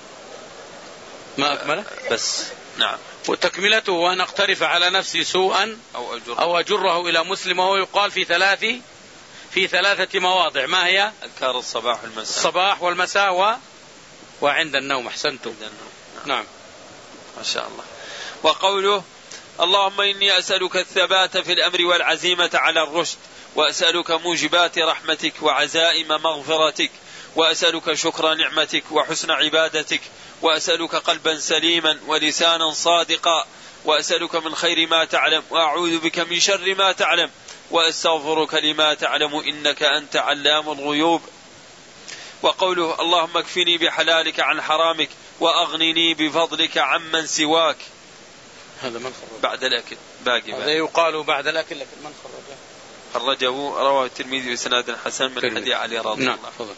ما أكمله بس. نعم. وتكملته وأن أقترف على نفسي سوءا أو, أجر أو أجره إلى مسلم، وهو يقال في ثلاث في ثلاثة مواضع. ما هي؟ أذكار الصباح والمساء. الصباح والمساء و... وعند النوم. أحسنتم. نعم. نعم ما شاء الله. وقوله اللهم إني أسألك الثبات في الأمر والعزيمة على الرشد، وأسألك موجبات رحمتك وعزائم مغفرتك، وأسألك شكر نعمتك وحسن عبادتك، وأسألك قلبا سليما ولسانا صادقا، وأسألك من خير ما تعلم وأعوذ بك من شر ما تعلم وأستغفرك لما تعلم إنك أنت علام الغيوب. وقوله اللهم اكفني بحلالك عن حرامك وأغنني بفضلك عمن سواك. هذا من خرج بعد الأكل باقي. هذا يقال بعد الأكل، لكن من خرجه؟ خرجه رواه الترمذي بسناد حسن من حديث علي رضي الله عنه.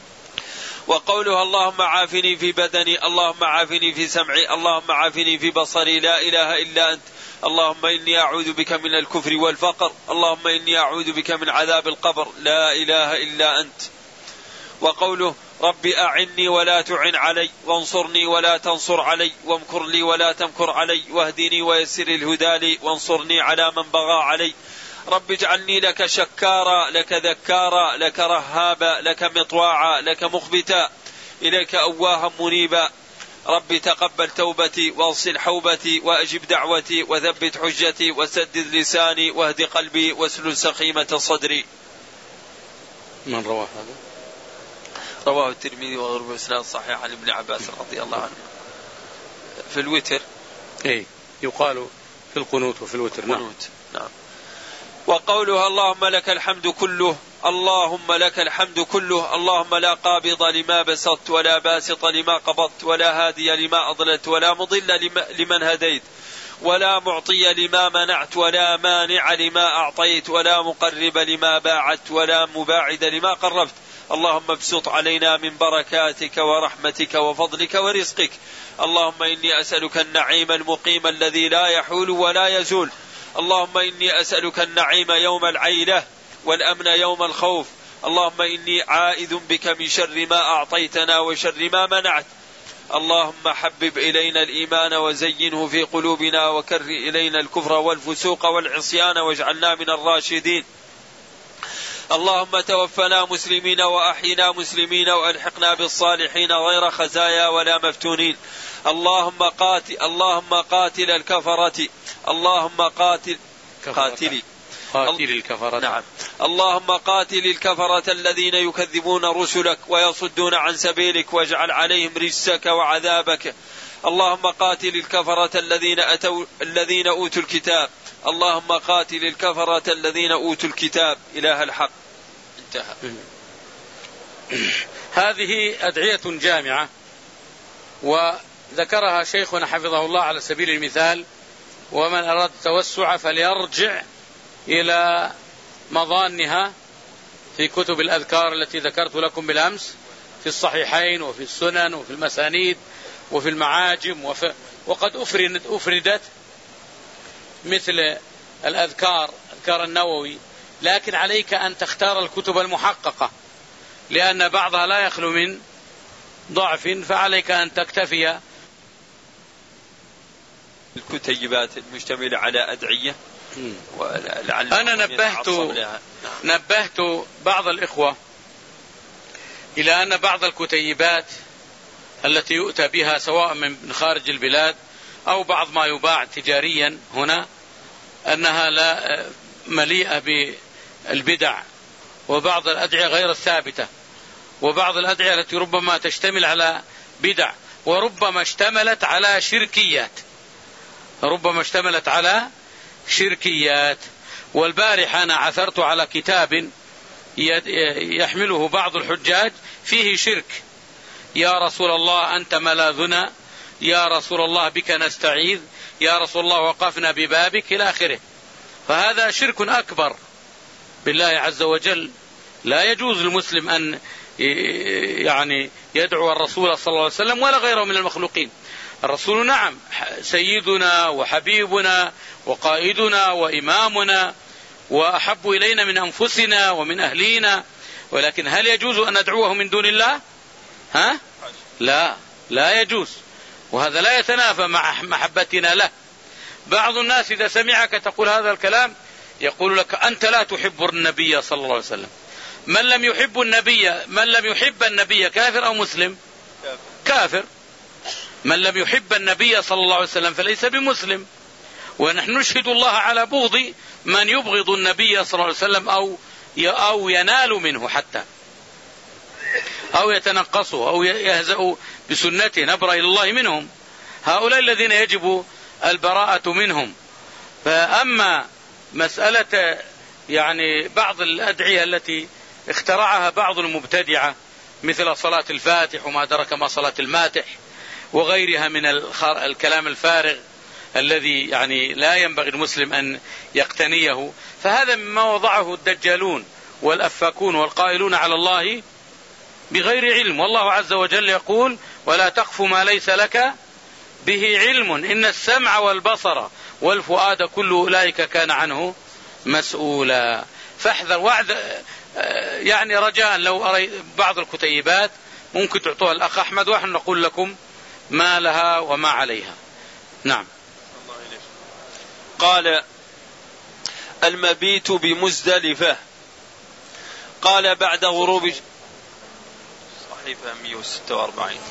وقوله اللهم عافني في بدني، اللهم عافني في سمعي، اللهم عافني في بصري، لا إله إلا أنت. اللهم إني أعوذ بك من الكفر والفقر، اللهم إني أعوذ بك من عذاب القبر، لا إله إلا أنت. وقوله رب أعني ولا تعن علي، وانصرني ولا تنصر علي، وامكر لي ولا تمكر علي، واهدني ويسر الهدى لي، وانصرني على من بغى علي. رب اجعلني لك شكارا، لك ذكارا، لك رهابا، لك مطواعا، لك مخبتا، إليك أواها منيبا. رب تقبل توبتي واغسل حوبتي وأجب دعوتي وثبت حجتي وسدد لساني واهد قلبي واسلل سخيمة صدري. من رواه هذا؟ رواه الترمذي وغيره بإسناد صحيح عن ابن عباس رضي الله عنه. في الوتر اي يقال في القنوت وفي الوتر. نعم. نعم. وقولها اللهم لك الحمد كله، اللهم لك الحمد كله، اللهم لا قابض لما بسطت ولا باسط لما قبضت ولا هادي لما أضلت ولا مضل لمن هديت ولا معطي لما منعت ولا مانع لما أعطيت ولا مقرب لما باعدت ولا مباعد لما قربت. اللهم ابسط علينا من بركاتك ورحمتك وفضلك ورزقك. اللهم إني أسألك النعيم المقيم الذي لا يحول ولا يزول. اللهم إني أسألك النعيم يوم العيلة والأمن يوم الخوف. اللهم إني عائذ بك من شر ما أعطيتنا وشر ما منعت. اللهم حبب إلينا الإيمان وزينه في قلوبنا وكره إلينا الكفر والفسوق والعصيان واجعلنا من الراشدين. اللهم توفنا مسلمين وأحينا مسلمين وألحقنا بالصالحين غير خزايا ولا مفتونين. اللهم قاتل اللهم قاتل الكفرة، اللهم قاتل قاتلي قاتل الكفرة. نعم. اللهم قاتل الكفرة الذين يكذبون رسلك ويصدون عن سبيلك واجعل عليهم رجسك وعذابك. اللهم قاتل الكفرة الذين أتوا الذين أوتوا الكتاب، اللهم قاتل الكفرة الذين أوتوا الكتاب. إله الحق. انتهى. هذه أدعية جامعة وذكرها شيخنا حفظه الله على سبيل المثال، ومن أراد التوسع فليرجع إلى مظانها في كتب الأذكار التي ذكرت لكم بالأمس في الصحيحين وفي السنن وفي المسانيد وفي المعاجم وفي وقد أفردت مثل الأذكار أذكار النووي، لكن عليك أن تختار الكتب المحققة لأن بعضها لا يخلو من ضعف، فعليك أن تكتفي. الكتيبات المشتملة على أدعية، أنا نبهت نبهت بعض الإخوة إلى أن بعض الكتيبات التي يؤتى بها سواء من خارج البلاد أو بعض ما يباع تجاريا هنا أنها لا مليئة بالبدع، وبعض الأدعية غير الثابتة، وبعض الأدعية التي ربما تشتمل على بدع، وربما اشتملت على شركيات ربما اشتملت على شركيات. والبارح أنا عثرت على كتاب يحمله بعض الحجاج فيه شرك: يا رسول الله أنت ملاذنا، يا رسول الله بك نستعيذ، يا رسول الله وقفنا ببابك، إلى آخره. فهذا شرك أكبر بالله عز وجل. لا يجوز للمسلم أن يعني يدعو الرسول صلى الله عليه وسلم ولا غيره من المخلوقين. الرسول نعم سيدنا وحبيبنا وقائدنا وإمامنا وأحب إلينا من أنفسنا ومن أهلينا، ولكن هل يجوز أن ندعوه من دون الله؟ ها؟ لا لا يجوز، وهذا لا يتنافى مع محبتنا له. بعض الناس إذا سمعك تقول هذا الكلام يقول لك أنت لا تحب النبي صلى الله عليه وسلم. من لم يحب النبي من لم يحب النبي كافر أو مسلم؟ كافر. من لم يحب النبي صلى الله عليه وسلم فليس بمسلم. ونحن نشهد الله على بغض من يبغض النبي صلى الله عليه وسلم أو أو ينال منه حتى أو يتنقصه أو يهزأ بسنته، نبرأ إلى الله منهم. هؤلاء الذين يجب البراءة منهم. فأما مسألة يعني بعض الأدعية التي اخترعها بعض المبتدعة مثل صلاة الفاتح وما أدرك ما صلاة الماتح وغيرها من الكلام الفارغ الذي يعني لا ينبغي المسلم أن يقتنيه، فهذا مما وضعه الدجالون والأفاكون والقائلون على الله بغير علم. والله عز وجل يقول: ولا تقف ما ليس لك به علم إن السمع والبصر والفؤاد كل أولئك كان عنه مسؤولا. فاحذر وعد يعني رجاء لو أرى بعض الكتيبات ممكن تعطوها الأخ أحمد ونحن نقول لكم ما لها وما عليها. نعم. قال: المبيت بمزدلفة. قال بعد غروب صحيفة مئة وستة وأربعين.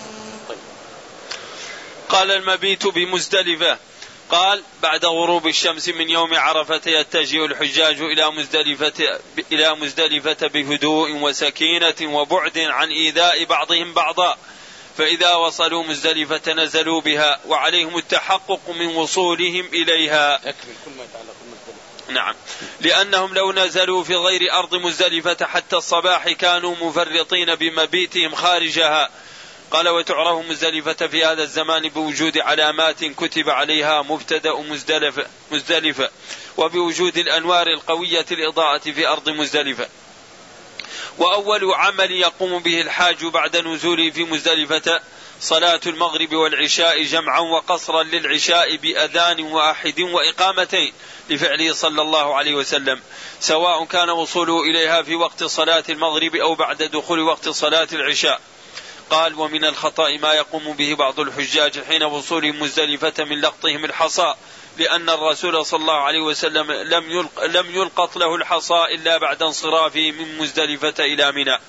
قال: المبيت بمزدلفة. قال: بعد غروب الشمس من يوم عرفة يتجه الحجاج إلى مزدلفة إلى مزدلفة بهدوء وسكينة وبعد عن إيذاء بعضهم بعضا، فإذا وصلوا مزدلفة نزلوا بها وعليهم التحقق من وصولهم إليها. نعم، لأنهم لو نزلوا في غير أرض مزدلفة حتى الصباح كانوا مفرطين بمبيتهم خارجها. قال: وتعرف مزدلفة في هذا الزمان بوجود علامات كتب عليها مبتدأ مزدلفة, مزدلفة وبوجود الأنوار القوية الإضاءة في أرض مزدلفة. وأول عمل يقوم به الحاج بعد نزوله في مزدلفة صلاة المغرب والعشاء جمعا وقصرا للعشاء بأذان واحد وإقامتين لفعله صلى الله عليه وسلم، سواء كان وصوله إليها في وقت صلاة المغرب أو بعد دخول وقت صلاة العشاء. قال: ومن الخطأ ما يقوم به بعض الحجاج حين وصولهم مزدلفة من لقطهم الحصى، لأن الرسول صلى الله عليه وسلم لم يلق لم يلقط له الحصى إلا بعد انصرافه من مزدلفة إلى منى.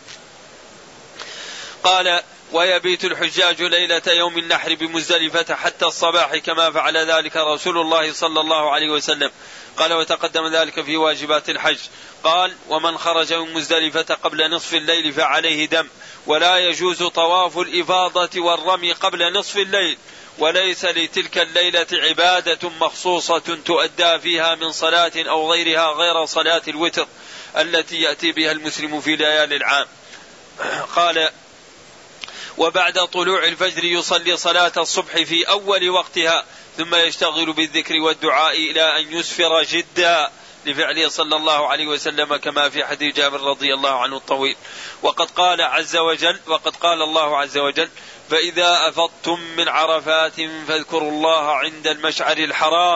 قال: ويبيت الحجاج ليلة يوم النحر بمزدلفة حتى الصباح كما فعل ذلك رسول الله صلى الله عليه وسلم. قال: وتقدم ذلك في واجبات الحج. قال: ومن خرج من مزدلفة قبل نصف الليل فعليه دم، ولا يجوز طواف الإفاضة والرمي قبل نصف الليل، وليس لتلك الليلة عبادة مخصوصة تؤدى فيها من صلاة أو غيرها غير صلاة الوتر التي يأتي بها المسلم في ليالي العام. قال: وبعد طلوع الفجر يصلي صلاة الصبح في أول وقتها ثم يشتغل بالذكر والدعاء إلى أن يسفر جدا لفعله صلى الله عليه وسلم كما في حديث جابر رضي الله عنه الطويل. وقد قال عز وجل وقد قال الله عز وجل: فإذا أفضتم من عرفات فاذكروا الله عند المشعر الحرام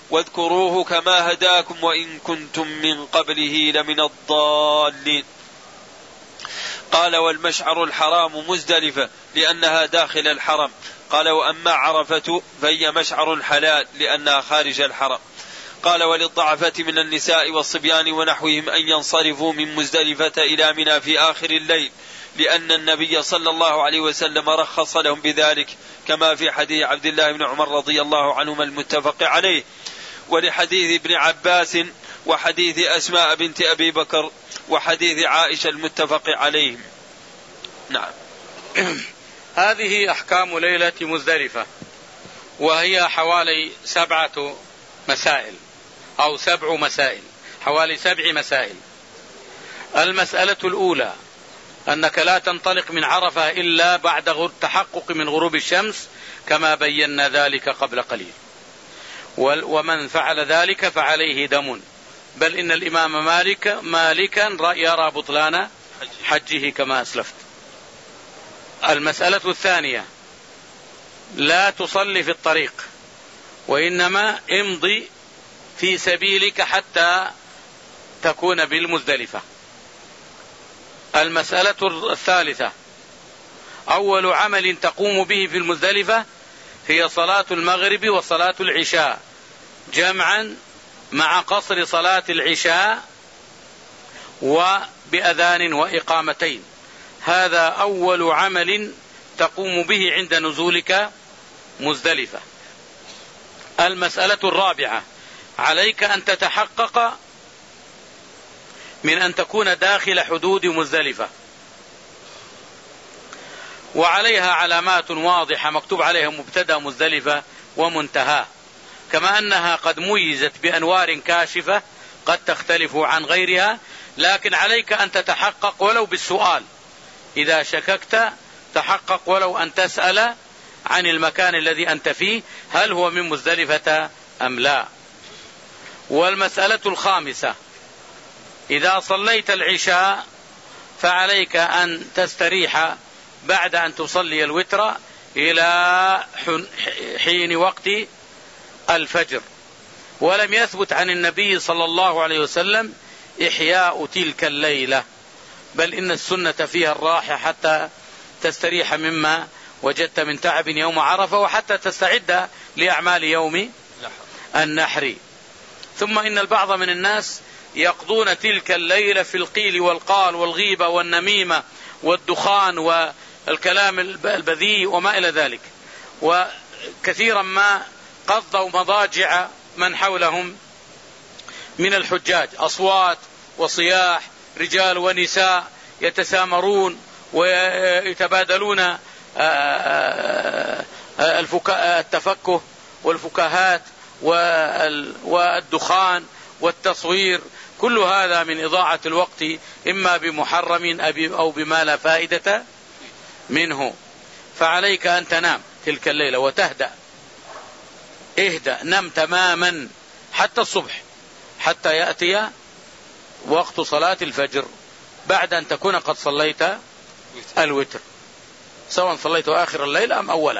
واذكروه كما هداكم وإن كنتم من قبله لمن الضالين. قال والمشعر الحرام مزدلفة لأنها داخل الحرم. قال وأما عرفة فهي مشعر حلال لأنها خارج الحرم. قال وللضعفة من النساء والصبيان ونحوهم أن ينصرفوا من مزدلفة إلى منى في آخر الليل لأن النبي صلى الله عليه وسلم رخص لهم بذلك كما في حديث عبد الله بن عمر رضي الله عنهما المتفق عليه، ولحديث ابن عباس وحديث أسماء بنت أبي بكر وحديث عائشة المتفق عليهم. نعم. هذه أحكام ليلة مزدلفة، وهي حوالي سبعة مسائل أو سبع مسائل، حوالي سبع مسائل. المسألة الأولى أنك لا تنطلق من عرفة إلا بعد التحقق من غروب الشمس كما بينا ذلك قبل قليل، ومن فعل ذلك فعليه دم، بل إن الإمام مالك مالكا يرى بطلان حجه كما أسلفت. المسألة الثانية لا تصلي في الطريق، وإنما امضي في سبيلك حتى تكون بالمزدلفة. المسألة الثالثة أول عمل تقوم به في المزدلفة هي صلاة المغرب وصلاة العشاء جمعا مع قصر صلاة العشاء وبأذان وإقامتين. هذا أول عمل تقوم به عند نزولك مزدلفة. المسألة الرابعة عليك أن تتحقق من أن تكون داخل حدود مزدلفة، وعليها علامات واضحة مكتوب عليها مبتدأ مزدلفة ومنتهى، كما أنها قد ميزت بأنوار كاشفة قد تختلف عن غيرها، لكن عليك أن تتحقق ولو بالسؤال. إذا شككت تحقق ولو أن تسأل عن المكان الذي أنت فيه هل هو من مزدلفة أم لا. والمسألة الخامسة إذا صليت العشاء فعليك أن تستريح بعد أن تصلي الوتر إلى حين وقت الفجر. ولم يثبت عن النبي صلى الله عليه وسلم إحياء تلك الليلة، بل إن السنة فيها الراحة حتى تستريح مما وجدت من تعب يوم عرفة وحتى تستعد لأعمال يوم النحر. ثم إن البعض من الناس يقضون تلك الليلة في القيل والقال والغيبة والنميمة والدخان والكلام البذيء وما إلى ذلك، وكثيرا ما قضوا مضاجع من حولهم من الحجاج، أصوات وصياح، رجال ونساء يتسامرون ويتبادلون التفكه والفكاهات والدخان والتصوير، كل هذا من إضاعة الوقت إما بمحرم أو بما لا فائدة منه. فعليك أن تنام تلك الليلة وتهدأ، اهدأ، نم تماما حتى الصبح، حتى يأتي وقت صلاة الفجر بعد أن تكون قد صليت الوتر، سواء صليت آخر الليل أم أوله.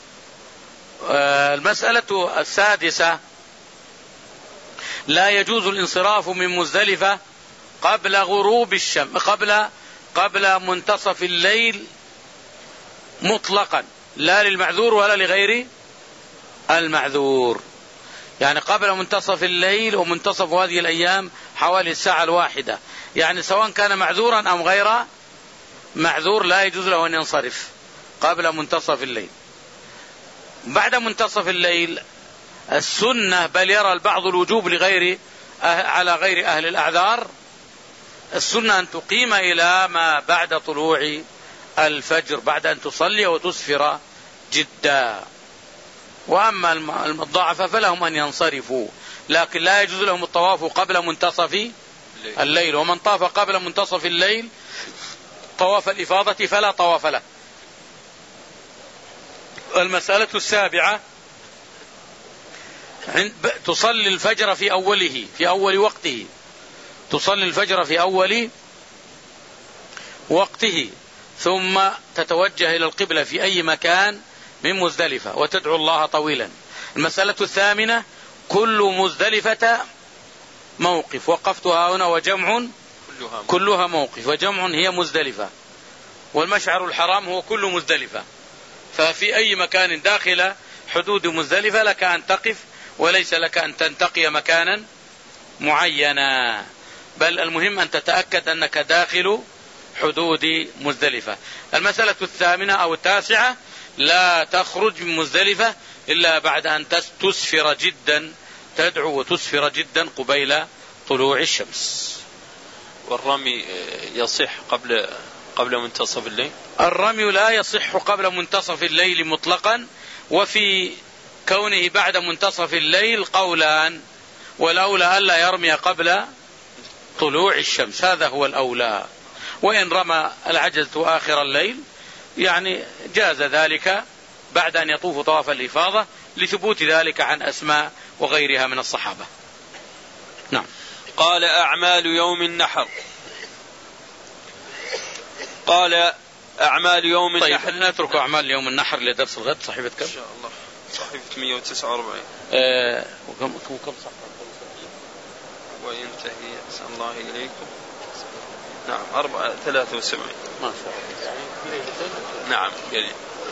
المسألة السادسة لا يجوز الانصراف من مزدلفة قبل غروب الشمس، قبل قبل منتصف الليل مطلقا، لا للمعذور ولا لغير المعذور. يعني قبل منتصف الليل ومنتصف هذه الأيام حوالي الساعة الواحدة، يعني سواء كان معذورا أم غير معذور لا يجوز له أن ينصرف قبل منتصف الليل. بعد منتصف الليل السنة، بل يرى البعض الوجوب لغير على غير أهل الأعذار، السنة أن تقيم إلى ما بعد طلوع الفجر بعد أن تصلي وتسفر جدا. وأما الضعفاء فلهم أن ينصرفوا، لكن لا يجوز لهم الطواف قبل منتصف الليل، ومن طاف قبل منتصف الليل طواف الإفاضة فلا طواف له. المسألة السابعة تصلي الفجر في أوله، في أول وقته، تصلي الفجر في أول وقته، ثم تتوجه إلى القبلة في أي مكان من مزدلفة وتدعو الله طويلا. المسألة الثامنة كل مزدلفة موقف، وقفتها هنا وجمع كلها موقف، وجمع هي مزدلفة، والمشعر الحرام هو كل مزدلفة. ففي أي مكان داخل حدود مزدلفة لك أن تقف، وليس لك أن تنتقي مكانا معينا، بل المهم أن تتأكد أنك داخل حدود مزدلفة. المسألة الثامنة أو التاسعة: لا تخرج من مزدلفة إلا بعد أن تسفر جدا، تدعو وتسفر جدا قبيل طلوع الشمس. والرمي يصح قبل قبل منتصف الليل؟ الرمي لا يصح قبل منتصف الليل مطلقا، وفي كونه بعد منتصف الليل قولان، والأولى ألا يرمي قبل طلوع الشمس، هذا هو الأولى. وإن رمى العجزة آخر الليل يعني جاز ذلك بعد أن يطوف طواف الإفاضة، لثبوت ذلك عن أسماء وغيرها من الصحابة. نعم. قال: أعمال يوم النحر. قال: أعمال يوم طيب النحر. طيب نترك أعمال يوم النحر لدرس الغد. صحيفة كم؟ إن شاء الله صحيفة مئة وتسعة وأربعين. أه وكم وكم صحيفة؟ وينتهي أحسن الله إليكم. نعم أربعة ثلاثة وسبعين. ما شاء الله. يعني في ليلتين. نعم يلي.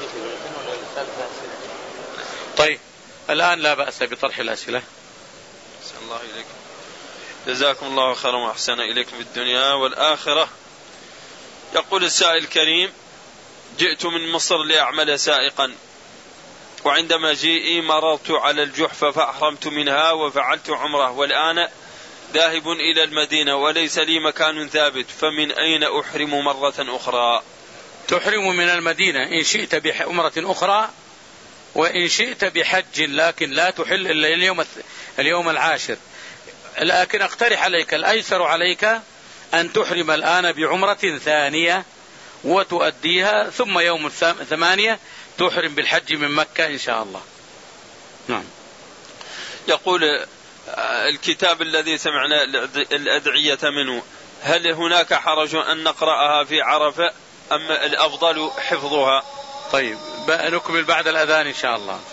طيب الآن لا بأس بطرح الأسئلة. أحسن الله إليكم. جزاكم الله خيرا وأحسن إليكم في الدنيا والآخرة. يقول السائل الكريم: جئت من مصر لأعمل سائقا، وعندما جئي مررت على الجحفة فأحرمت منها وفعلت عمره، والآن ذاهب إلى المدينة وليس لي مكان ثابت، فمن أين أحرم مرة أخرى؟ تحرم من المدينة إن شئت بعمرة أخرى، وإن شئت بحج، لكن لا تحل إلا اليوم اليوم العاشر. لكن أقترح عليك الأيسر عليك أن تحرم الآن بعمرة ثانية وتؤديها، ثم يوم الثمانية تحرم بالحج من مكة إن شاء الله. نعم. يقول: الكتاب الذي سمعنا الأدعية منه، هل هناك حرج أن نقرأها في عرفة أم الأفضل حفظها؟ طيب نكمل بعد الأذان إن شاء الله.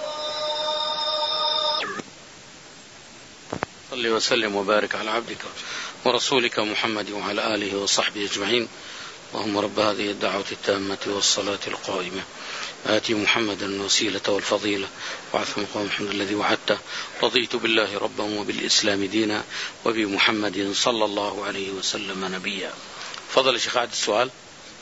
صل وسلم وبارك على عبدك ورسولك محمد وعلى آله وصحبه أجمعين. اللهم رب هذه الدعوة التامة والصلاة القائمة آتي محمدا الوسيلة والفضيلة وعث مقام محمد الذي وعدته. رضيت بالله ربا وبالإسلام دينا وبمحمد صلى الله عليه وسلم نبيا. فضل الشيخ عاد السؤال.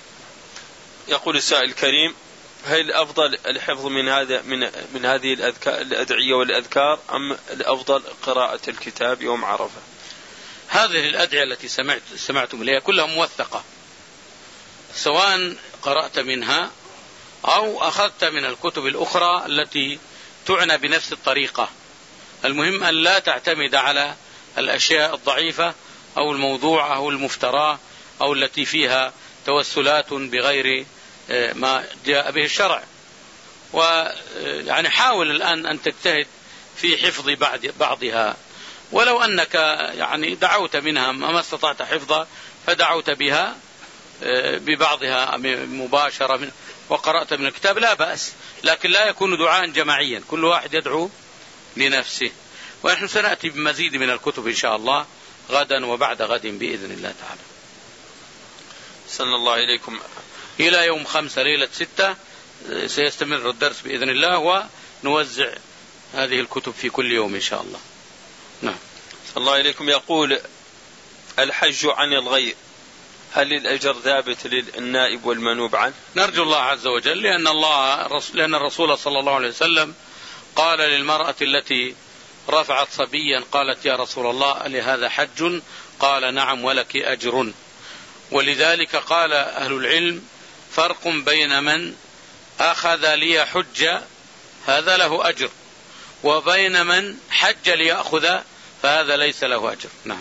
يقول السائل الكريم: هل الأفضل الحفظ من هذا من من هذه الأدعية والأذكار أم الأفضل قراءة الكتاب يوم عرفة؟ هذه الأدعية التي سمعت سمعتم إليها كلها موثقة، سواء قرأت منها أو أخذت من الكتب الأخرى التي تعنى بنفس الطريقة. المهم أن لا تعتمد على الأشياء الضعيفة أو الموضوع أو المفترى أو التي فيها توسلات بغير ما جاء به الشرع. ويعني حاول الآن أن تجتهد في حفظ بعضها، ولو أنك يعني دعوت منها ما استطعت حفظها فدعوت بها ببعضها مباشرة وقرأت من الكتاب لا بأس، لكن لا يكون دعاء جماعيا، كل واحد يدعو لنفسه. ونحن سنأتي بمزيد من الكتب إن شاء الله غدا وبعد غد بإذن الله تعالى. صلى الله إليكم. إلى يوم خمسة ليلة ستة سيستمر الدرس بإذن الله، ونوزع هذه الكتب في كل يوم إن شاء الله. نعم. صلى الله إليكم. يقول: الحج عن الغير، هل الأجر ثابت للنائب والمنوب عنه؟ نرجو الله عز وجل، لأن الله لأن الرسول صلى الله عليه وسلم قال للمرأة التي رفعت صبيا قالت: يا رسول الله لهذا حج؟ قال: نعم ولك أجر. ولذلك قال أهل العلم: فرق بين من أخذ ليحج هذا له أجر، وبين من حج ليأخذ فهذا ليس له أجر. نعم.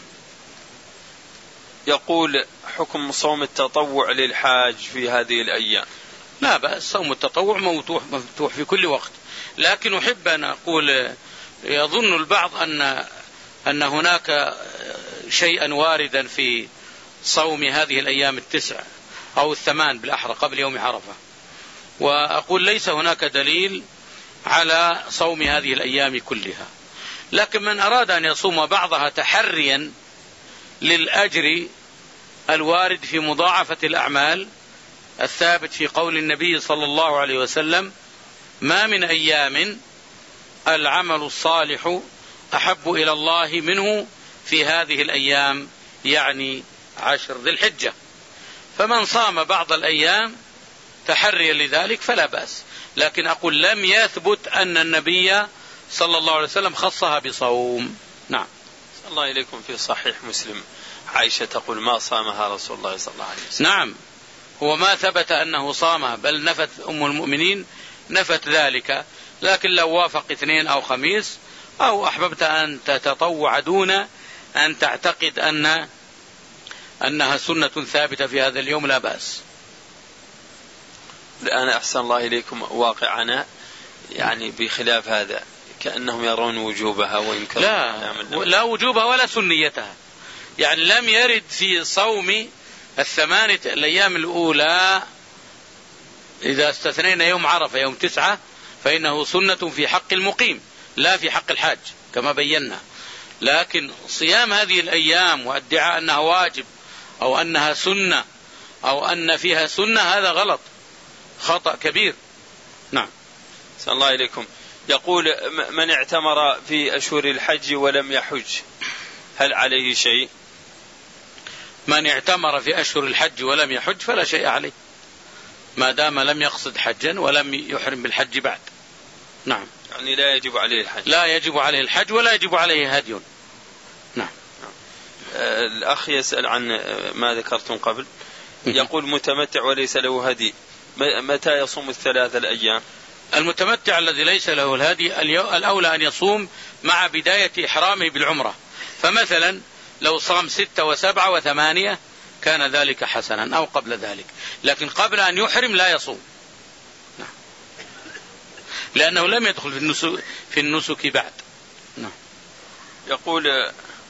يقول: حكم صوم التطوع للحاج في هذه الأيام؟ لا بأس، صوم التطوع مفتوح مفتوح في كل وقت، لكن أحب أن أقول يظن البعض أن أن هناك شيئا واردا في صوم هذه الأيام التسع أو الثمان بالأحرى قبل يوم عرفة، وأقول ليس هناك دليل على صوم هذه الأيام كلها، لكن من أراد أن يصوم بعضها تحريا للأجر الوارد في مضاعفة الأعمال الثابت في قول النبي صلى الله عليه وسلم: ما من أيام العمل الصالح أحب إلى الله منه في هذه الأيام، يعني عشر ذي الحجة. فمن صام بعض الأيام تحريا لذلك فلا بأس، لكن أقول لم يثبت أن النبي صلى الله عليه وسلم خصها بصوم. نعم. صلى الله إليكم في صحيح مسلم عائشة تقول: ما صامها رسول الله صلى الله عليه وسلم. نعم، هو ما ثبت أنه صامها، بل نفت أم المؤمنين نفت ذلك، لكن لو وافق اثنين أو خميس أو أحببت أن تتطوع دون أن تعتقد أن أنها سنة ثابتة في هذا اليوم لا بأس. الآن أحسن الله إليكم واقعنا يعني بخلاف هذا، كأنهم يرون وجوبها وينكرون. لا, لا وجوبها ولا سنيتها، يعني لم يرد في صوم الثمانية الأيام الأولى إذا استثنينا يوم عرفة يوم تسعة فإنه سنة في حق المقيم لا في حق الحاج كما بينا. لكن صيام هذه الأيام وادعاء أنها واجب أو أنها سنة أو أن فيها سنة هذا غلط، خطأ كبير. نعم. صلى الله إليكم. يقول: من اعتمر في أشهر الحج ولم يحج هل عليه شيء؟ من اعتمر في أشهر الحج ولم يحج فلا شيء عليه، ما دام لم يقصد حجا ولم يحرم بالحج بعد. نعم. يعني لا يجب عليه الحج. لا يجب عليه الحج ولا يجب عليه هدي. نعم. الأخ يسأل عن ما ذكرتم قبل، يقول: متمتع وليس له هدي، متى يصوم الثلاثة الأيام؟ المتمتع الذي ليس له الهدي الأولى أن يصوم مع بداية إحرامه بالعمرة، فمثلا لو صام ستة وسبعة وثمانية كان ذلك حسنا أو قبل ذلك، لكن قبل أن يحرم لا يصوم. نعم. لأنه لم يدخل في النسك, في النسك بعد. نعم. يقول: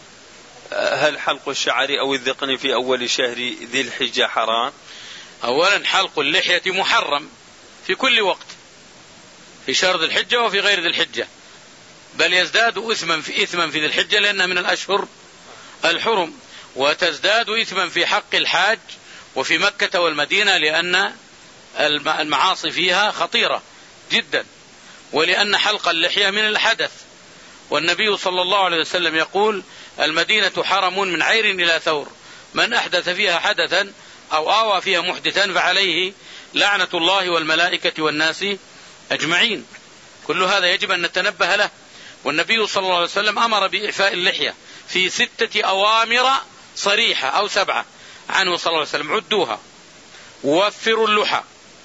هل حلق الشعر أو الذقن في أول شهر ذي الحجة حرام؟ أولا حلق اللحية محرم في كل وقت، في شهر ذي الحجة وفي غير ذي الحجة، بل يزداد إثما في إثما في ذي الحجة لأنها من الأشهر الحرم، وتزداد إثما في حق الحاج وفي مكة والمدينة لأن المعاصي فيها خطيرة جدا، ولأن حلق اللحية من الحدث، والنبي صلى الله عليه وسلم يقول: المدينة حرم من عير إلى ثور، من أحدث فيها حدثا أو آوى فيها محدثا فعليه لعنة الله والملائكة والناس أجمعين. كل هذا يجب أن نتنبه له. والنبي صلى الله عليه وسلم أمر بإعفاء اللحية في ستة أوامر صريحة أو سبعة عنه صلى الله عليه وسلم، عدوها: وفروا اللحى،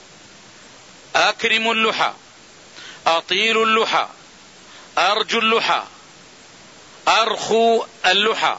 أكرموا اللحى، أطيلوا اللحى، أرجوا اللحى، أرخوا اللحى،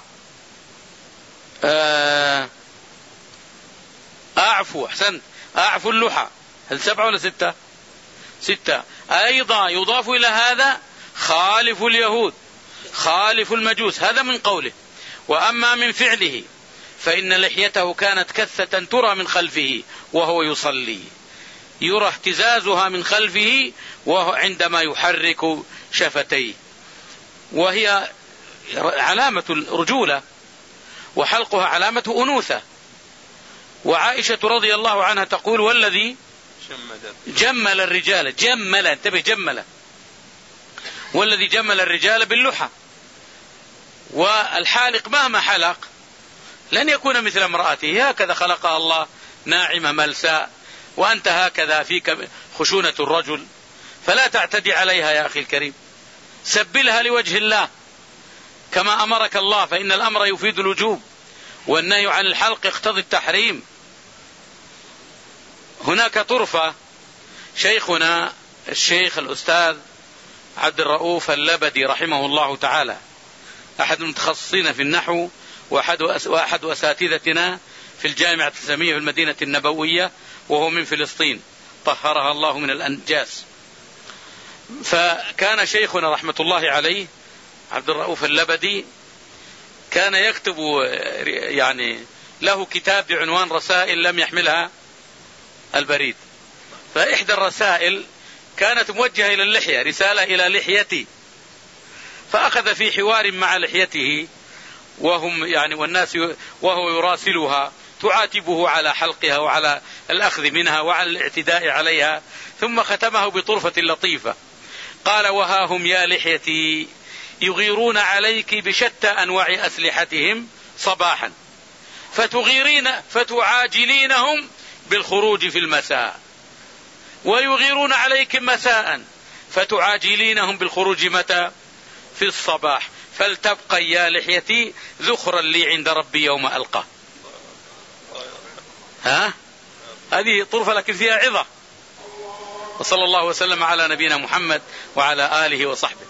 أعفوا أحسنت أعفوا اللحى. هل سبعة ولا ستة؟ ستة. أيضا يضاف إلى هذا: خالف اليهود، خالف المجوس، هذا من قوله. وأما من فعله فإن لحيته كانت كثة ترى من خلفه وهو يصلي، يرى اهتزازها من خلفه وهو عندما يحرك شفتيه، وهي علامة الرجولة، وحلقها علامة أنوثة. وعائشة رضي الله عنها تقول: والذي جمل الرجال، جمل انتبه جمل، والذي جمل الرجال باللحى. والحالق مهما حلق لن يكون مثل امرأته، هكذا خلقها الله ناعمة ملساء، وأنت هكذا فيك خشونة الرجل، فلا تعتدي عليها يا أخي الكريم، سبلها لوجه الله كما أمرك الله، فإن الأمر يفيد الوجوب، والنهي عن الحلق يقتضي التحريم. هناك طرفة شيخنا الشيخ الأستاذ عبد الرؤوف اللبدي رحمه الله تعالى، أحد المتخصصين في النحو وأحد أساتذتنا في الجامعة الإسلامية في المدينة النبوية، وهو من فلسطين طهرها الله من الأنجاس. فكان شيخنا رحمة الله عليه عبد الرؤوف اللبدي كان يكتب يعني له كتاب بعنوان رسائل لم يحملها البريد، فإحدى الرسائل كانت موجهة إلى اللحية، رسالة إلى لحيتي، فأخذ في حوار مع لحيته وهم يعني والناس وهو يراسلها تعاتبه على حلقها وعلى الأخذ منها وعلى الاعتداء عليها، ثم ختمه بطرفة لطيفة قال: وها هم يا لحيتي يغيرون عليك بشتى أنواع أسلحتهم صباحا فتغيرين فتعاجلينهم بالخروج في المساء، ويغيرون عليك مساء فتعاجلينهم بالخروج متى؟ في الصباح، فلتبقى يا لحيتي ذخرا لي عند ربي يوم ألقاه. ها؟ هذه طرفة لكن فيها عظة. وصلى الله وسلم على نبينا محمد وعلى آله وصحبه.